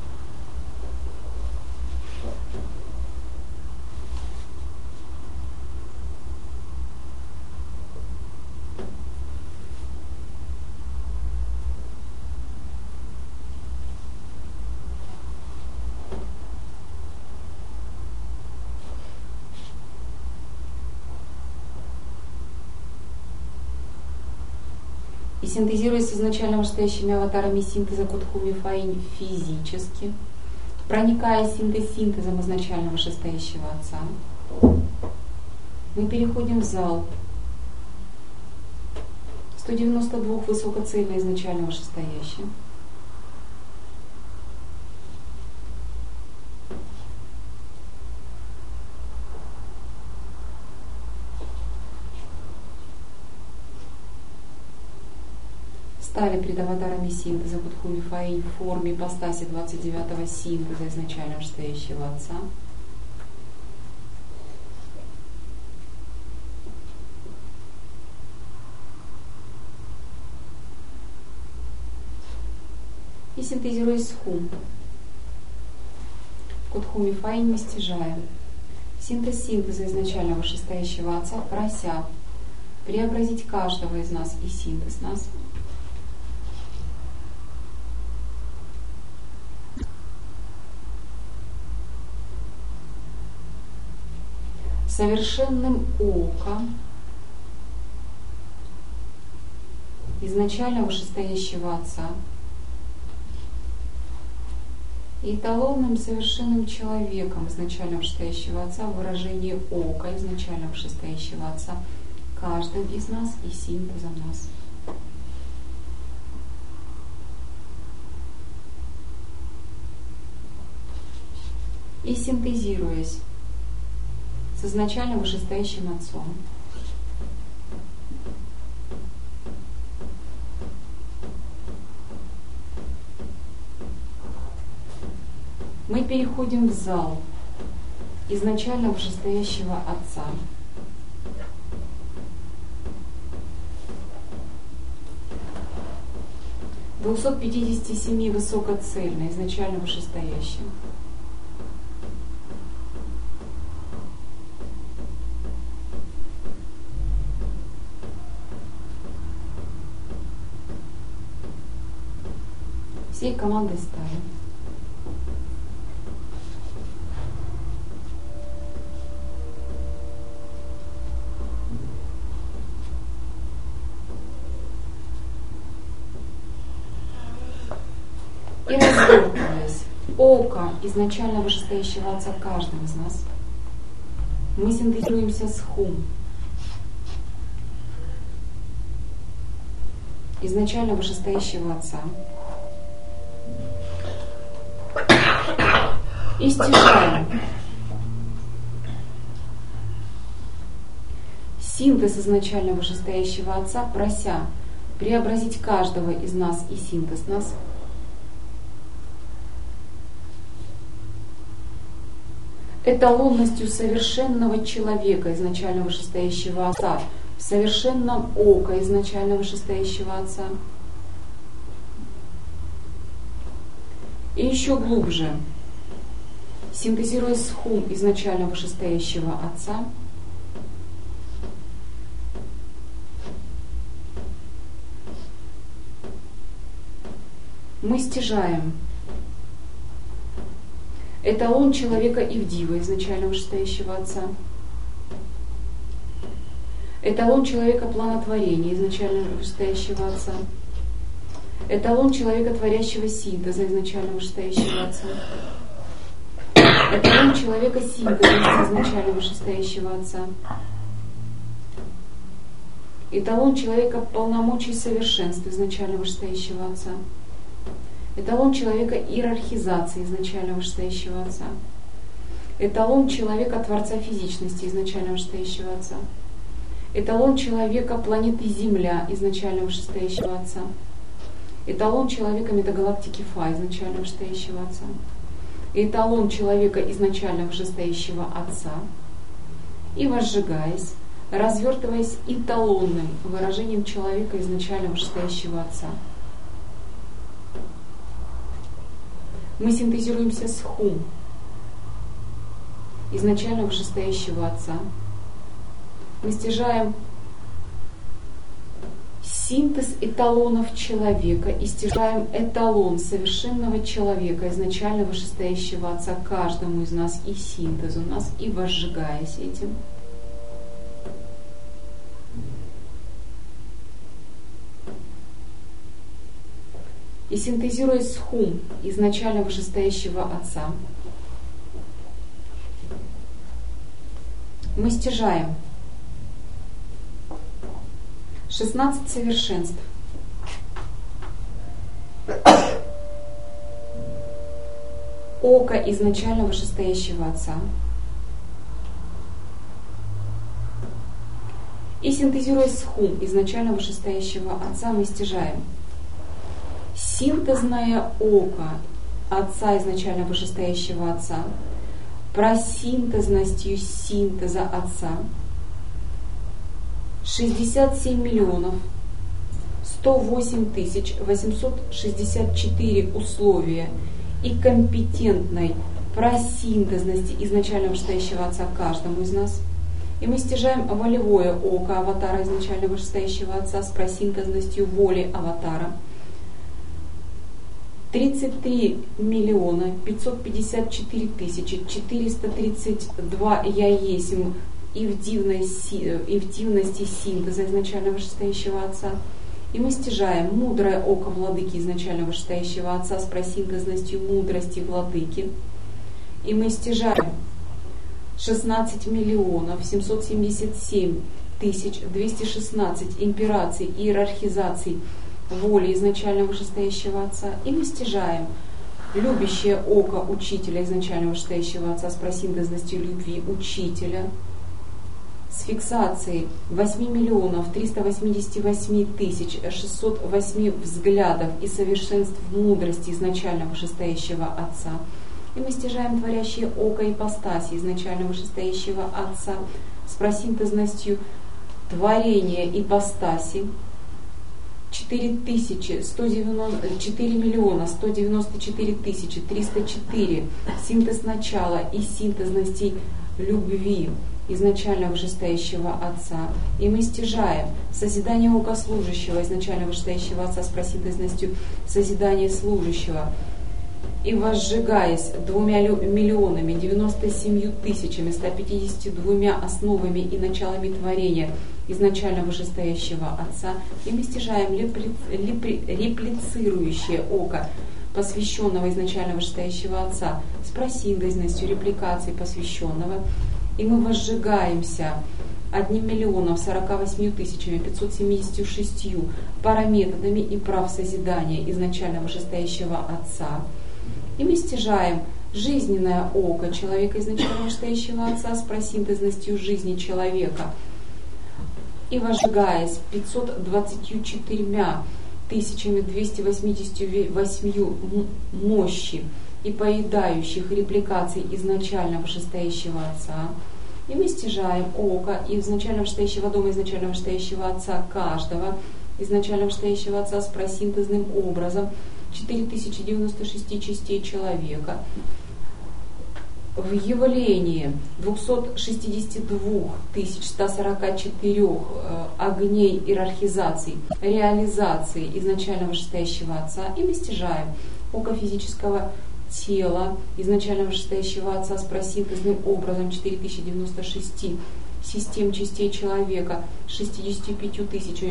Speaker 1: И синтезируясь изначально вышестоящими аватарами синтеза Кутхуми Фаинь физически, проникая синтезом изначально вышестоящего Отца, мы переходим в зал 192 высокоцельно изначально вышестоящим. Стали перед аватарами синтеза Кутхуми Фаинь в форме ипостаси 29-го синтеза изначально вышестоящего Отца. И синтезируясь с Хум, Кутхуми Фаинь мы стяжаем синтеза изначально вышестоящего Отца, прося преобразить каждого из нас и синтез нас совершенным оком изначально вышестоящего Отца и эталонным совершенным человеком изначально вышестоящего Отца в выражении ока изначально вышестоящего Отца каждым из нас и синтезом нас. И синтезируясь с изначально вышестоящим Отцом, мы переходим в зал изначально вышестоящего Отца. В 257 высокоцельно изначально вышестоящим. Всей командой стали. И развернувшись око изначально вышестоящего Отца каждым из нас Мы синтезируемся с Хум, изначально вышестоящего Отца, и стяжаем синтез изначально вышестоящего Отца, прося преобразить каждого из нас и синтез нас эталонностью совершенного человека, изначально вышестоящего Отца, в совершенном око изначально вышестоящего Отца. И еще глубже, синтезируясь с Хум изначально вышестоящего Отца, мы стяжаем эталон человека Ивдива, изначально вышестоящего Отца, эталон человека планотворения, изначально вышестоящего Отца, эталон человека творящего синтеза, изначально вышестоящего Отца, эталон человека синтеза, изначально вышестоящего Отца, эталон человека полномочий совершенства, изначально вышестоящего Отца, эталон человека иерархизации, изначально вышестоящего Отца, эталон человека Творца физичности, изначально вышестоящего Отца, эталон человека планеты Земля, изначально вышестоящего Отца, эталон человека метагалактики Фа, изначально вышестоящего Отца, эталон человека изначально вышестоящего Отца, и возжигаясь, развертываясь эталонным выражением человека изначально вышестоящего Отца. Мы синтезируемся с Хум, изначально вышестоящего Отца. Мы стяжаем синтез эталонов человека и стяжаем эталон совершенного человека, изначально вышестоящего Отца, каждому из нас и синтезу нас, и возжигаясь этим. И синтезируясь с Хум, изначально вышестоящего Отца, мы стяжаем 16 совершенств, око изначально вышестоящего Отца, и синтезируясь с Хум, изначально вышестоящего Отца, мы стяжаем синтезное око Отца, изначально вышестоящего Отца, просинтезностью синтеза Отца, 67 миллионов 108 тысяч 864 условия и компетентной просинтезности изначально вышестоящего Отца каждому из нас. И мы стяжаем волевое око аватара изначально вышестоящего Отца с просинтезностью воли аватара, 33 миллиона 554 тысячи 432 я есмь и в дивности синтеза изначально вышестоящего Отца. И мы стяжаем мудрое око владыки изначально вышестоящего Отца с просинтезностью мудрости владыки. И мы стяжаем 16 миллионов 777 тысяч 216 импераций и иерархизаций воли изначально вышестоящего Отца, и мы стяжаем любящее око учителя изначально вышестоящего Отца с просинтезностью любви учителя, с фиксацией 8 миллионов 388 тысяч 608 взглядов и совершенств мудрости изначально вышестоящего Отца. И мы стяжаем творящее око ипостаси изначально вышестоящего Отца с просинтезностью творения ипостаси, 4 миллиона 194 тысячи 304 синтез начала и синтезностей любви изначально вышестоящего Отца. И мы стяжаем созидание ока служащего изначально вышестоящего Отца с просинтезностью созидания служащего. И возжигаясь 2 миллионами 97 тысячами 152 основами и началами творения изначально вышестоящего Отца, и мы стяжаем реплицирующее око посвященного изначально вышестоящего Отца с просинтезностью репликации посвященного, и мы возжигаемся 1 048 576 параметодами и прав созидания изначально вышестоящего Отца, и мы стяжаем жизненное око человека изначально вышестоящего Отца с просинтезностью жизни человека, и возжигаясь 524 288 мощи и поедающих репликаций изначально вышестоящего Отца, и мы стяжаем око изначально вышестоящего дома, изначально вышестоящего Отца каждого, изначально вышестоящего Отца с просинтезным образом 4096 частей человека, в явлении 262 144 огней иерархизаций, реализации изначально вышестоящего Отца, и мы стяжаем око физического тела изначально вышестоящего Отца с просинтезным образом 4096 систем частей человека, 65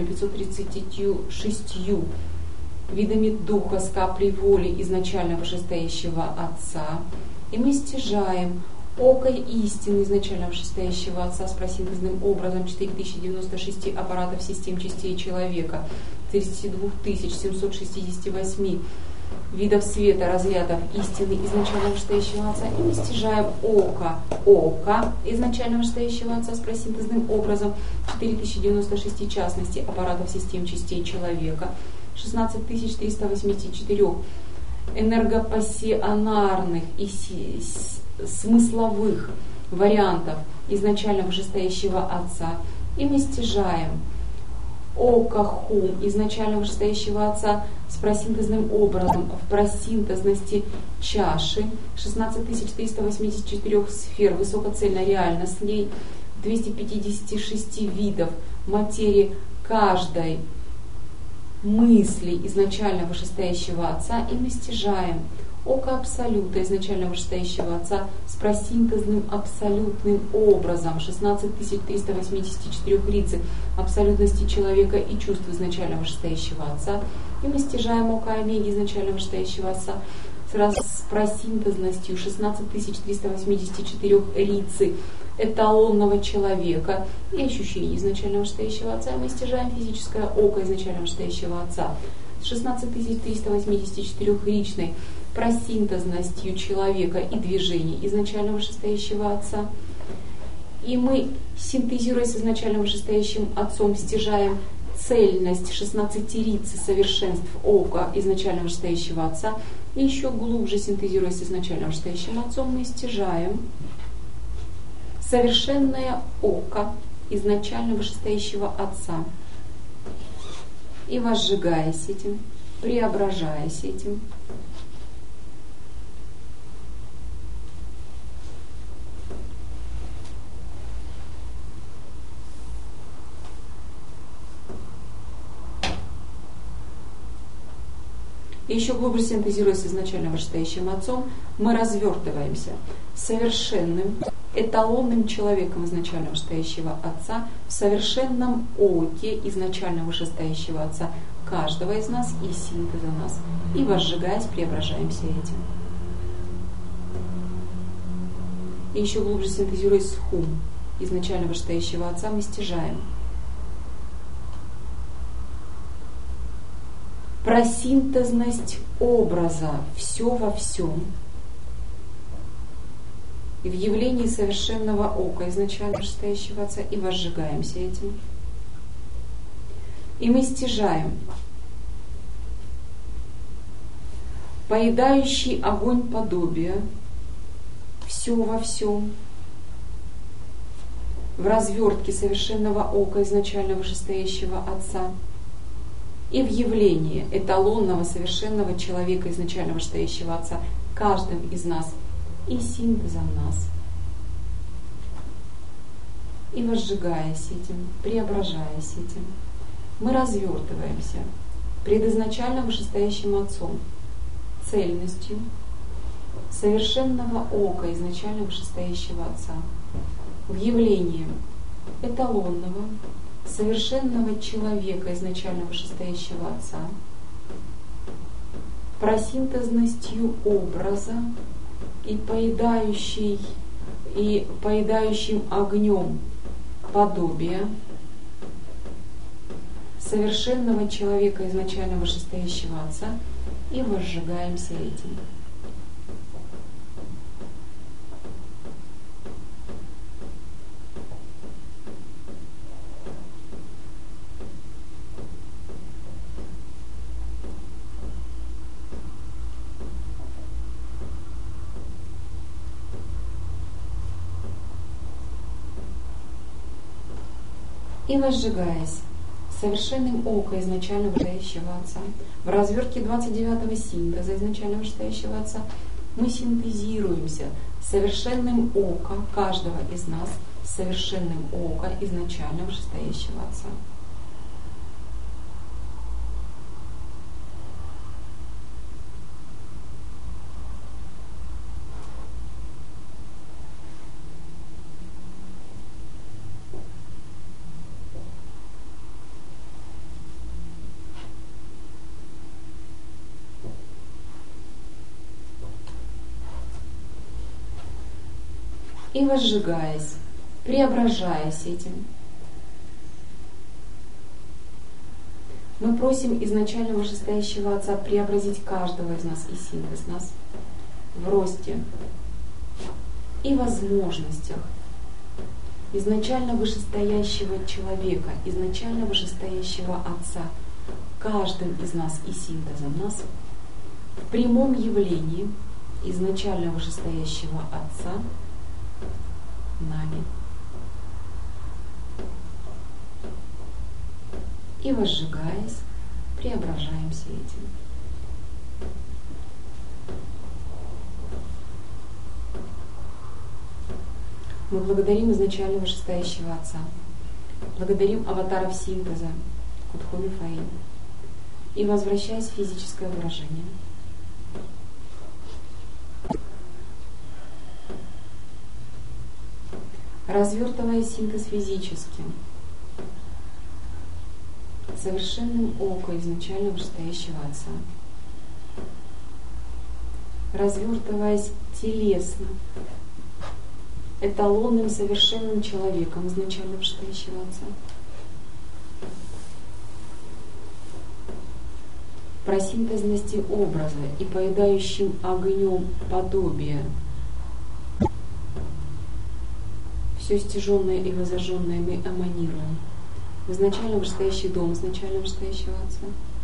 Speaker 1: 536 видами духа с каплей воли изначально вышестоящего Отца, и мы стяжаем око истины изначально вышестоящего Отца с просинтезным образом 4096 аппаратов систем частей человека, 32 768 видов света, разрядов истины изначально вышестоящего Отца, и мы стяжаем око изначально вышестоящего Отца с просинтезным образом 4096 частностей аппаратов систем частей человека, 16 384 энергопассионарных и смысловых вариантов изначально вышестоящего Отца, и мы стяжаем око хум изначально вышестоящего Отца с просинтезным образом в просинтезности чаши, 16 384 сфер высокоцельно-реальностей, 256 видов материи каждой мысли изначально вышестоящего Отца, и мы стяжаем око Абсолюта изначально вышестоящего Отца с просинтезным абсолютным образом, 16 384 рицы абсолютности человека и чувств изначально вышестоящего Отца, и мы стяжаем око Омеги изначально вышестоящего Отца с просинтезностью 16 384 рицы эталонного человека и ощущений изначально вышестоящего Отца, и мы стяжаем физическое око изначально вышестоящего Отца с 16 384 ричной просинтезностью человека и движений изначально вышестоящего Отца. И мы, синтезируя с изначально вышестоящим Отцом, стяжаем цельность 16 рицы совершенств ока изначально вышестоящего Отца. И еще глубже, синтезируя с изначально вышестоящим Отцом, мы стяжаем совершенное око изначально вышестоящего Отца. И возжигаясь этим, преображаясь этим, и еще глубже синтезируя с изначально вышестоящим Отцом, мы развертываемся совершенным, эталонным человеком изначально вышестоящего Отца в совершенном оке изначально вышестоящего Отца каждого из нас и синтеза нас. И возжигаясь, преображаемся этим. И еще глубже синтезируя с хум изначально вышестоящего Отца, мы стяжаем просинтезность образа все во всем и в явлении совершенного ока изначально вышестоящего Отца, и возжигаемся этим. И мы стяжаем поедающий огонь подобия все во всем в развертке совершенного ока изначально вышестоящего Отца и в явлении эталонного совершенного человека изначально вышестоящего Отца каждым из нас и синтезом нас. И возжигаясь этим, преображаясь этим, мы развертываемся пред изначально вышестоящим Отцом цельностью совершенного ока изначально вышестоящего Отца в явлении эталонного совершенного человека изначально вышестоящего Отца, просинтезностью образа и поедающей и поедающим огнем подобие совершенного человека, изначально вышестоящего Отца, и возжигаемся этим. И возжигаясь совершенным ока изначально вышестоящего Отца, в развертке 29-го синтеза изначально вышестоящего Отца, мы синтезируемся совершенным ока каждого из нас, совершенным ока изначально вышестоящего Отца. И возжигаясь, преображаясь этим, мы просим изначально вышестоящего Отца преобразить каждого из нас и синтез нас в росте и возможностях изначально вышестоящего человека, изначально вышестоящего Отца, каждым из нас и синтезом нас в прямом явлении изначально вышестоящего Отца нами. И возжигаясь, преображаемся этим. Мы благодарим изначально вышестоящего Отца, благодарим аватаров синтеза Кутху Мифаэль и возвращаясь в физическое выражение. Развертывая синтез физически, совершенным око изначально вышестоящего Отца, развертываясь телесно, эталонным совершенным человеком изначально вышестоящего Отца, про синтезности образа и поедающим огнем подобие все стяженное и возожженное мы эманируем в изначально вышестоящий дом, изначально вышестоящего Отца.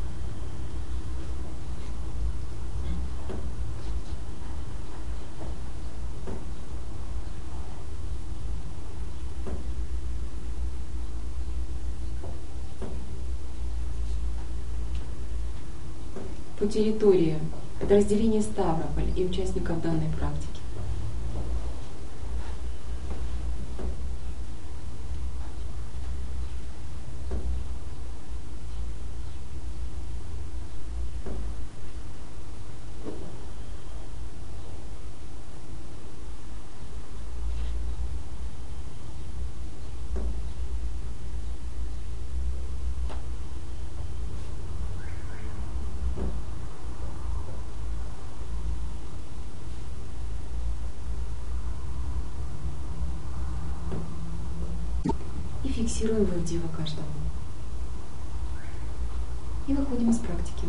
Speaker 1: По территории подразделения Ставрополь и участников данной практики. Фиксируем вдива каждого. И выходим из практики.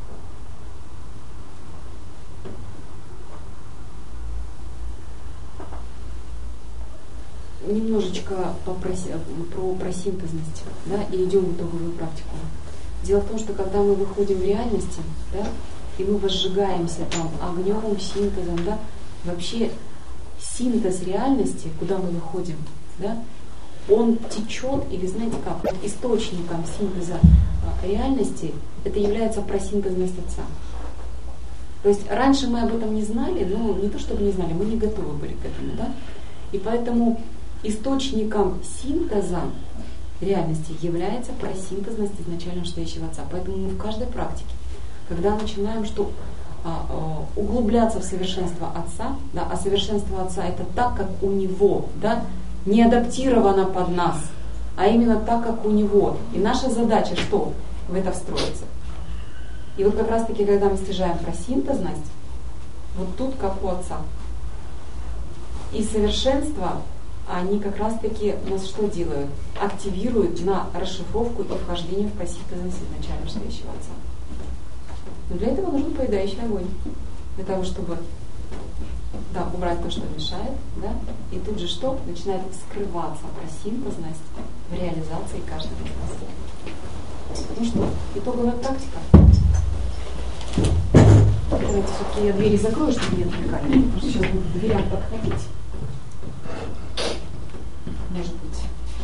Speaker 1: Немножечко про синтезность, да, и идем в итоговую практику. Дело в том, что когда мы выходим в реальности, да, и мы возжигаемся там огнем, синтезом, да, вообще синтез реальности, куда мы выходим, да, он течет, или знаете как, вот источником синтеза реальности это является просинтезность Отца. То есть раньше мы об этом не знали, но не то чтобы не знали, мы не готовы были к этому, да? И поэтому источником синтеза реальности является просинтезность изначально вышестоящего Отца. Поэтому мы в каждой практике, когда начинаем углубляться в совершенство Отца, да, а совершенство Отца это так, как у Него, да, не адаптировано под нас, а именно так, как у Него. И наша задача что? В это встроиться. И вот как раз таки, когда мы стяжаем просинтезность, вот тут как у Отца. И совершенства, они как раз-таки нас что делают? Активируют на расшифровку и вхождение в просинтез изначально вышестоящего Отца. Но для этого нужен поедающий огонь. Для того, чтобы убрать то, что мешает, и тут же что? Начинает вскрываться просинтезность в реализации каждого из нас. Ну что, итоговая практика. Давайте все-таки я двери закрою, чтобы не отвлекали, потому что сейчас буду к дверям подходить. Может быть.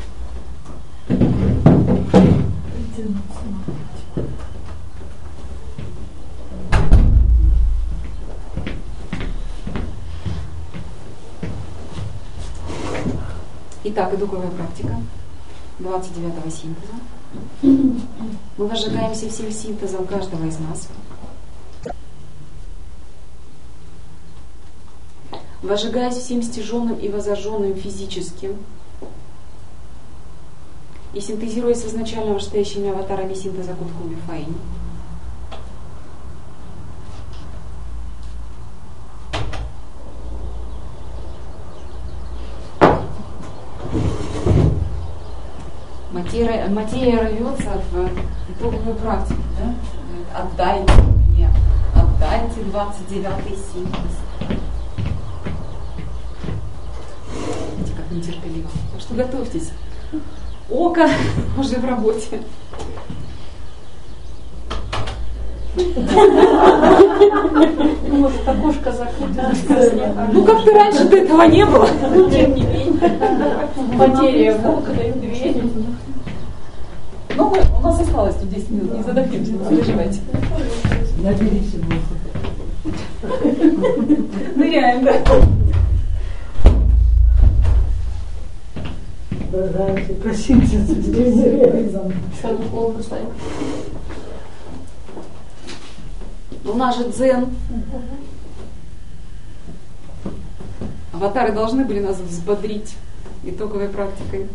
Speaker 1: Итак, итоговая практика 29-го синтеза. Мы возжигаемся всем синтезом каждого из нас. Возжигаясь всем стяженным и возожженным физическим и синтезируясь с изначально вышестоящими аватарами синтеза Кутхуми Фаинь, материя рвется в итоговую практику. Да? Отдайте мне, отдайте 29-й синтез. Видите, как нетерпеливо. Так что готовьтесь. Око уже в работе.
Speaker 4: Может, окошко закрыто.
Speaker 1: Ну, как-то раньше этого не было.
Speaker 4: Но тем не менее. Материя в окна и в двери.
Speaker 1: Ну, у нас осталось тут 10 минут, не задохнемся, не переживайте.
Speaker 3: Набери все воздуха.
Speaker 1: Ныряем, да.
Speaker 5: Дождался, проситься, здесь
Speaker 4: Сейчас холодно станет.
Speaker 1: У нас же дзен. Аватары должны были нас взбодрить итоговой практикой.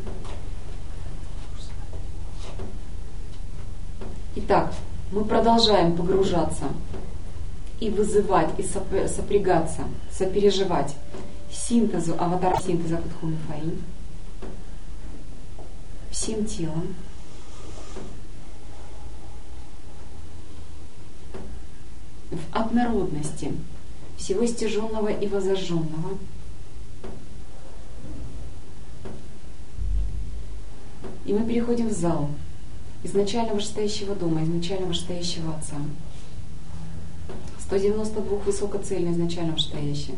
Speaker 1: Итак, мы продолжаем погружаться и вызывать, и сопрягаться, сопереживать синтезу, аватар синтеза Кутхуми Фаинь всем телом. В однородности всего стяженного и возожженного. И мы переходим в зал изначально вышестоящего дома, изначально вышестоящего Отца. 192 высокоцельно изначально вышестоящие.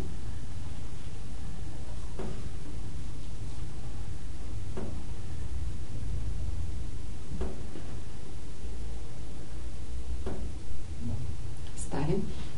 Speaker 1: Стали.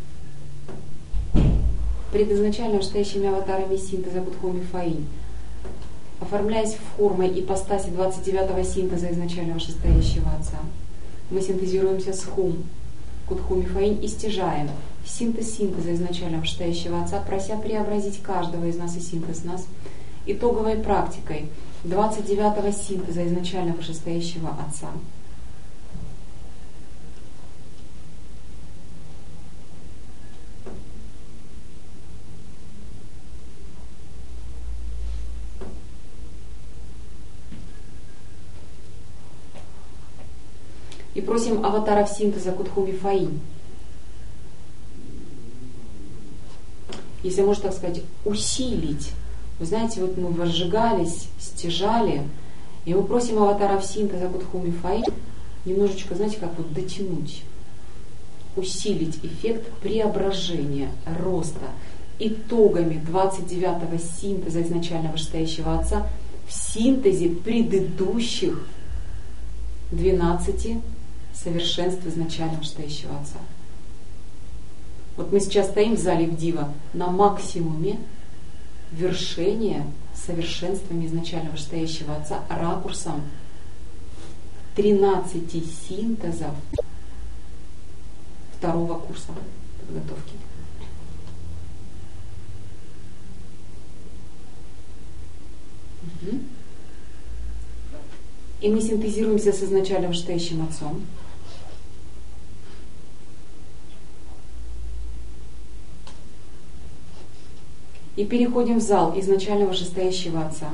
Speaker 1: Пред изначально вышестоящими аватарами синтеза Кутхуми Фаинь, оформляясь в формы ипостаси 29-го синтеза изначально вышестоящего Отца, мы синтезируемся с Хум, Кутхуми Фаинь, и стяжаем синтез синтеза изначально вышестоящего Отца, прося преобразить каждого из нас и синтез нас итоговой практикой 29-го синтеза изначально вышестоящего Отца. И просим аватаров синтеза Кутхуми Фаинь, если можно так сказать, усилить. Вы знаете, вот мы возжигались, стяжали, и мы просим аватаров синтеза Кутхуми Фаинь немножечко, знаете, как вот дотянуть, усилить эффект преображения, роста итогами 29-го синтеза изначально вышестоящего Отца в синтезе предыдущих 12 совершенств изначально вышестоящего Отца. Вот мы сейчас стоим в зале в Дива на максимуме вершения совершенствами изначально вышестоящего Отца ракурсом 13 синтезов второго курса подготовки. Угу. И мы синтезируемся с изначально вышестоящим Отцом. И переходим в зал изначально вышестоящего Отца.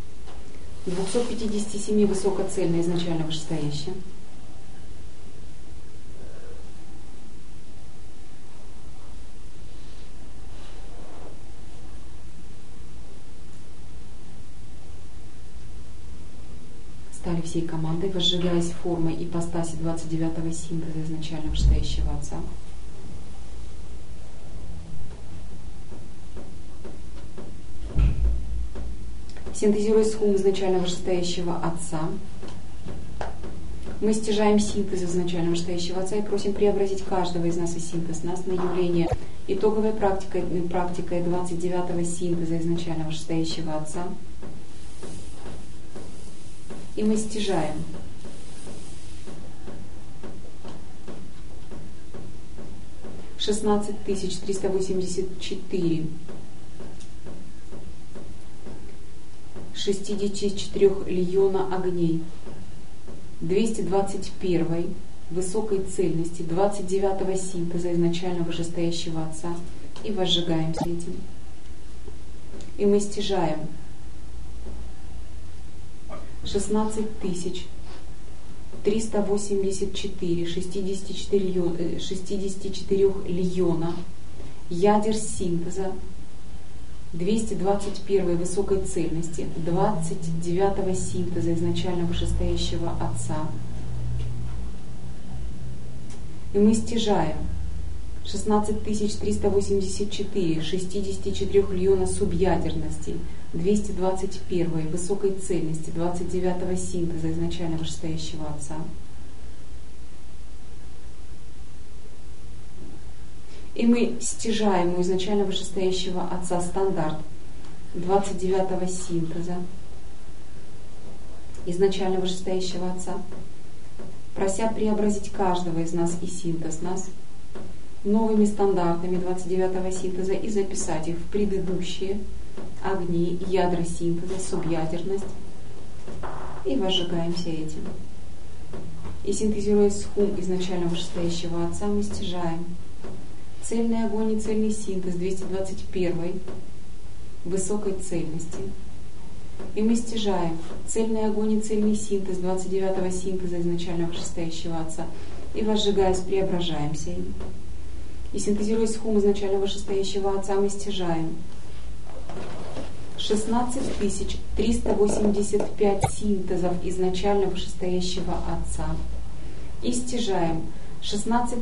Speaker 1: 257 высокоцельно изначально вышестоящее. Стали всей командой, возжигаясь формой ипостаси 29-го синтеза изначально вышестоящего Отца. Синтезируя схум изначально вышестоящего Отца, мы стяжаем синтез изначально вышестоящего Отца и просим преобразить каждого из нас и синтез нас на явление итоговой практикой 29-го синтеза изначально вышестоящего Отца. И мы стяжаем $16 384 64 льона огней 221 высокой цельности 29-го синтеза изначально вышестоящего Отца и возжигаемся этим. И мы стяжаем 16 384 64 льона ядер синтеза 221 высокой цельности 29-го синтеза изначально вышестоящего Отца. И мы стяжаем 16 384 64 льона субъядерности 221 высокой цельности 29-го синтеза изначально вышестоящего Отца. И мы стяжаем у изначально вышестоящего Отца стандарт 29-го синтеза изначально вышестоящего Отца, прося преобразить каждого из нас и синтез нас новыми стандартами 29-го синтеза и записать их в предыдущие огни, ядра синтеза, субъядерность, и возжигаемся этим. И синтезируя схум изначально вышестоящего Отца, мы стяжаем цельный огонь и цельный синтез 221 высокой цельности. И мы стяжаем цельный огонь и цельный синтез 29-го синтеза изначально вышестоящего Отца и возжигаясь, преображаемся им. И синтезируя схум изначально вышестоящего Отца, мы стяжаем 16 385 синтезов изначально вышестоящего Отца и стяжаем 16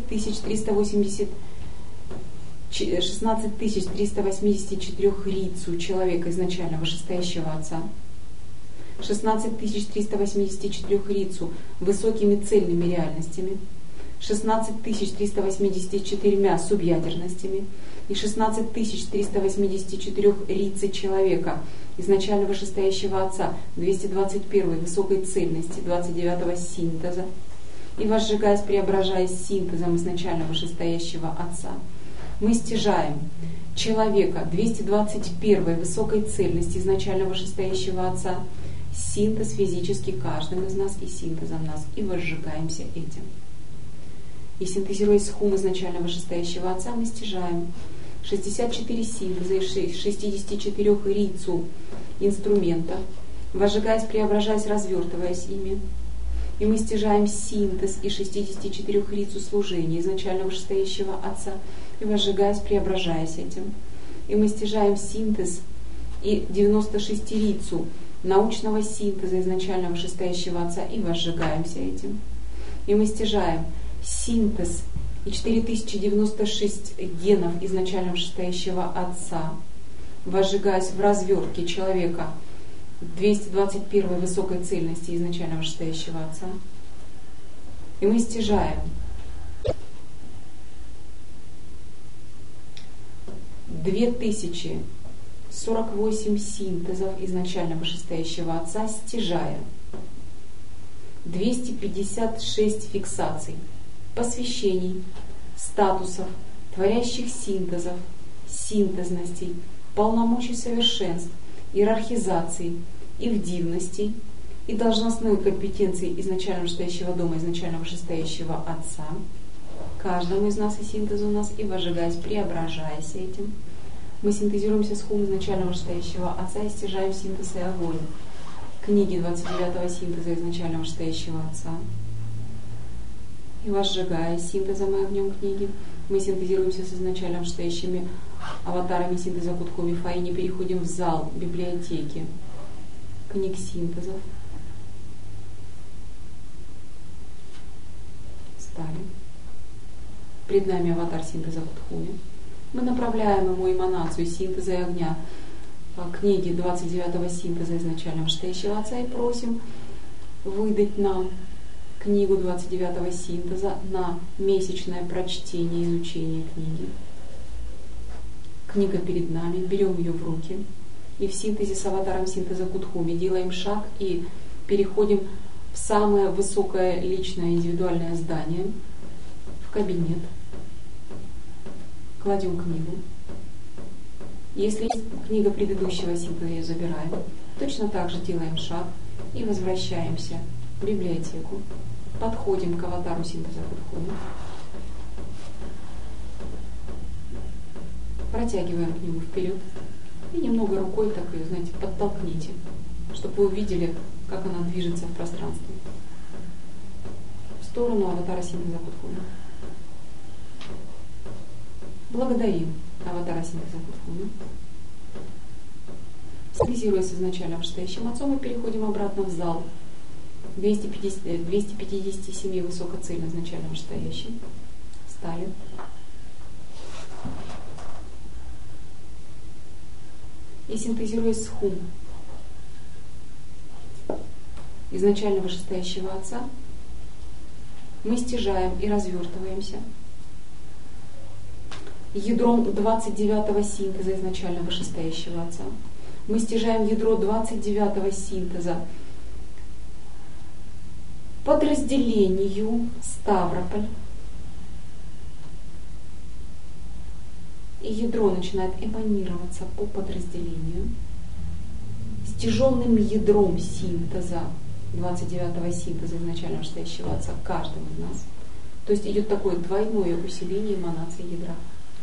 Speaker 1: 384 рицу человека изначально вышестоящего Отца, 16 384 рицу высокими цельными реальностями, 16 384 субъядерностями и 16 384 рицы человека изначально вышестоящего Отца 221 высокой цельности 29-го синтеза и возжигаясь, преображаясь синтезом изначально вышестоящего Отца, мы стяжаем человека 221 высокой цельности изначально вышестоящего Отца, синтез физически каждым из нас и синтезом нас, и возжигаемся этим. И синтезируя схум изначально вышестоящего Отца, мы стяжаем 64 синтеза из 64 рицу инструмента, возжигаясь, преображаясь, развертываясь ими. И мы стяжаем синтез из 64 рицу служения изначально вышестоящего Отца и возжигаясь, преображаясь этим. И мы стяжаем синтез и 96 рицу научного синтеза изначально вышестоящего Отца и возжигаемся этим. И мы стяжаем синтез и 4096 генов изначально вышестоящего Отца, возжигаясь в развертке человека 221 высокой цельности изначально вышестоящего Отца. И мы стяжаем 2048 синтезов изначально вышестоящего Отца, стяжая 256 фиксаций, посвящений, статусов, творящих синтезов, синтезностей, полномочий совершенств, иерархизаций и вдивностей и должностной компетенции изначально вышестоящего дома, изначально вышестоящего Отца, каждому из нас и синтезу нас, и возжигаясь, преображаясь этим, Мы синтезируемся с хум изначального вышестоящего Отца и стяжаем синтез и огонь. Книги 29-го синтеза изначального вышестоящего Отца. И возжигая синтезом и огнем книги, мы синтезируемся с изначальным вышестоящими аватарами синтеза Кутхуми Фаини, переходим в зал библиотеки книг синтезов. Стали. Перед нами аватар синтеза Кутхуми. Мы направляем ему эманацию синтеза и огня книги 29-го синтеза изначального вышестоящего Отца и просим выдать нам книгу 29-го синтеза на месячное прочтение и изучение книги. Книга перед нами, берем ее в руки и в синтезе с аватаром синтеза Кутхуми делаем шаг и переходим в самое высокое личное индивидуальное здание, в кабинет. Кладем книгу. Если есть книга предыдущего синтеза, ее забираем. Точно так же делаем шаг и возвращаемся в библиотеку. Подходим к аватару синтеза Кутхуми. Протягиваем книгу вперед и немного рукой так ее, знаете, подтолкните, чтобы вы увидели, как она движется в пространстве. В сторону аватара синтеза Кутхуми. Благодарим аватара синтеза Кутхуми. Синтезируясь с изначальным вышестоящим Отцом, мы переходим обратно в зал 257 высокоцельно изначально вышестоящим. Стали. И синтезируясь с хум изначально вышестоящего Отца, мы стяжаем и развертываемся ядром 29-го синтеза изначально вышестоящего Отца. Мы стяжаем ядро 29-го синтеза подразделению Ставрополь. И ядро начинает эманироваться по подразделению. Стяженным ядром синтеза 29-го синтеза изначально вышестоящего Отца каждым из нас. То есть идет такое двойное усиление эманации ядра.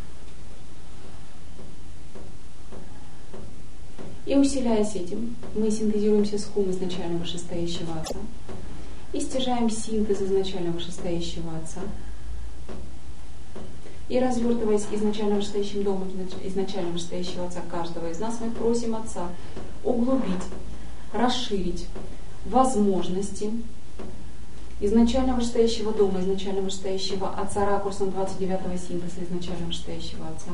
Speaker 1: И усиляясь этим, мы синтезируемся с хум изначально вышестоящего Отца и стяжаем синтез изначально вышестоящего Отца. И развертываясь изначально вышестоящим домом изначально вышестоящего Отца каждого из нас, мы просим Отца углубить, расширить возможности изначально вышестоящего дома, изначально вышестоящего Отца ракурсом 29-го синтеза изначально вышестоящего Отца.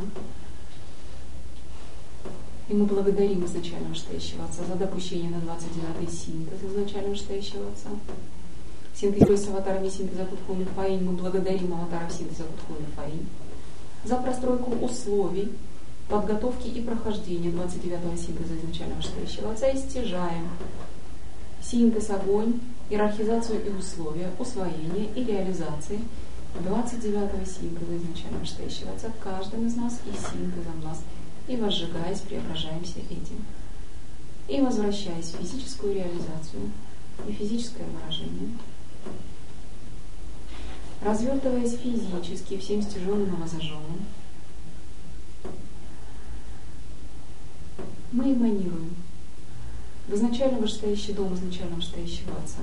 Speaker 1: И мы благодарим изначально вышестоящего Отца за допущение на 29-й синтез изначально вышестоящего Отца. Синтезируясь с аватарами синтеза Кутхуми Фаинь, мы благодарим аватаров синтеза Кутхуми Фаинь за простройку условий подготовки и прохождения 29-го синтеза изначально вышестоящего Отца и стяжаем синтез, огонь, иерархизацию и условия усвоения и реализации 29-го синтеза изначально вышестоящего Отца каждым из нас и синтезом нас. И возжигаясь, преображаемся этим. И возвращаясь в физическую реализацию и физическое выражение. Развертываясь физически, всем стяженным и возожженным, мы эманируем в изначально вышестоящий дом изначально вышестоящего Отца.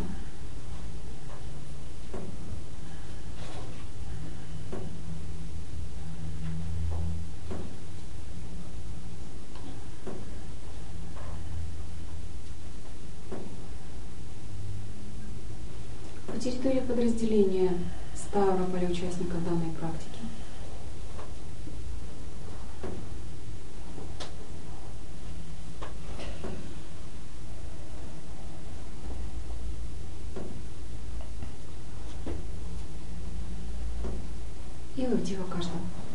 Speaker 1: По территории подразделения Ставрополя участников данной практики и лавдива каждого.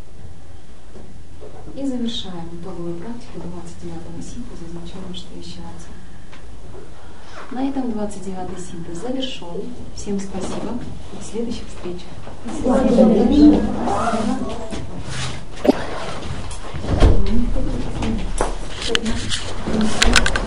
Speaker 1: И завершаем итоговую практику 29-го синтеза изначально вышестоящего Отца. На этом 29-й синтез завершен. Всем спасибо. До следующих встреч. Спасибо.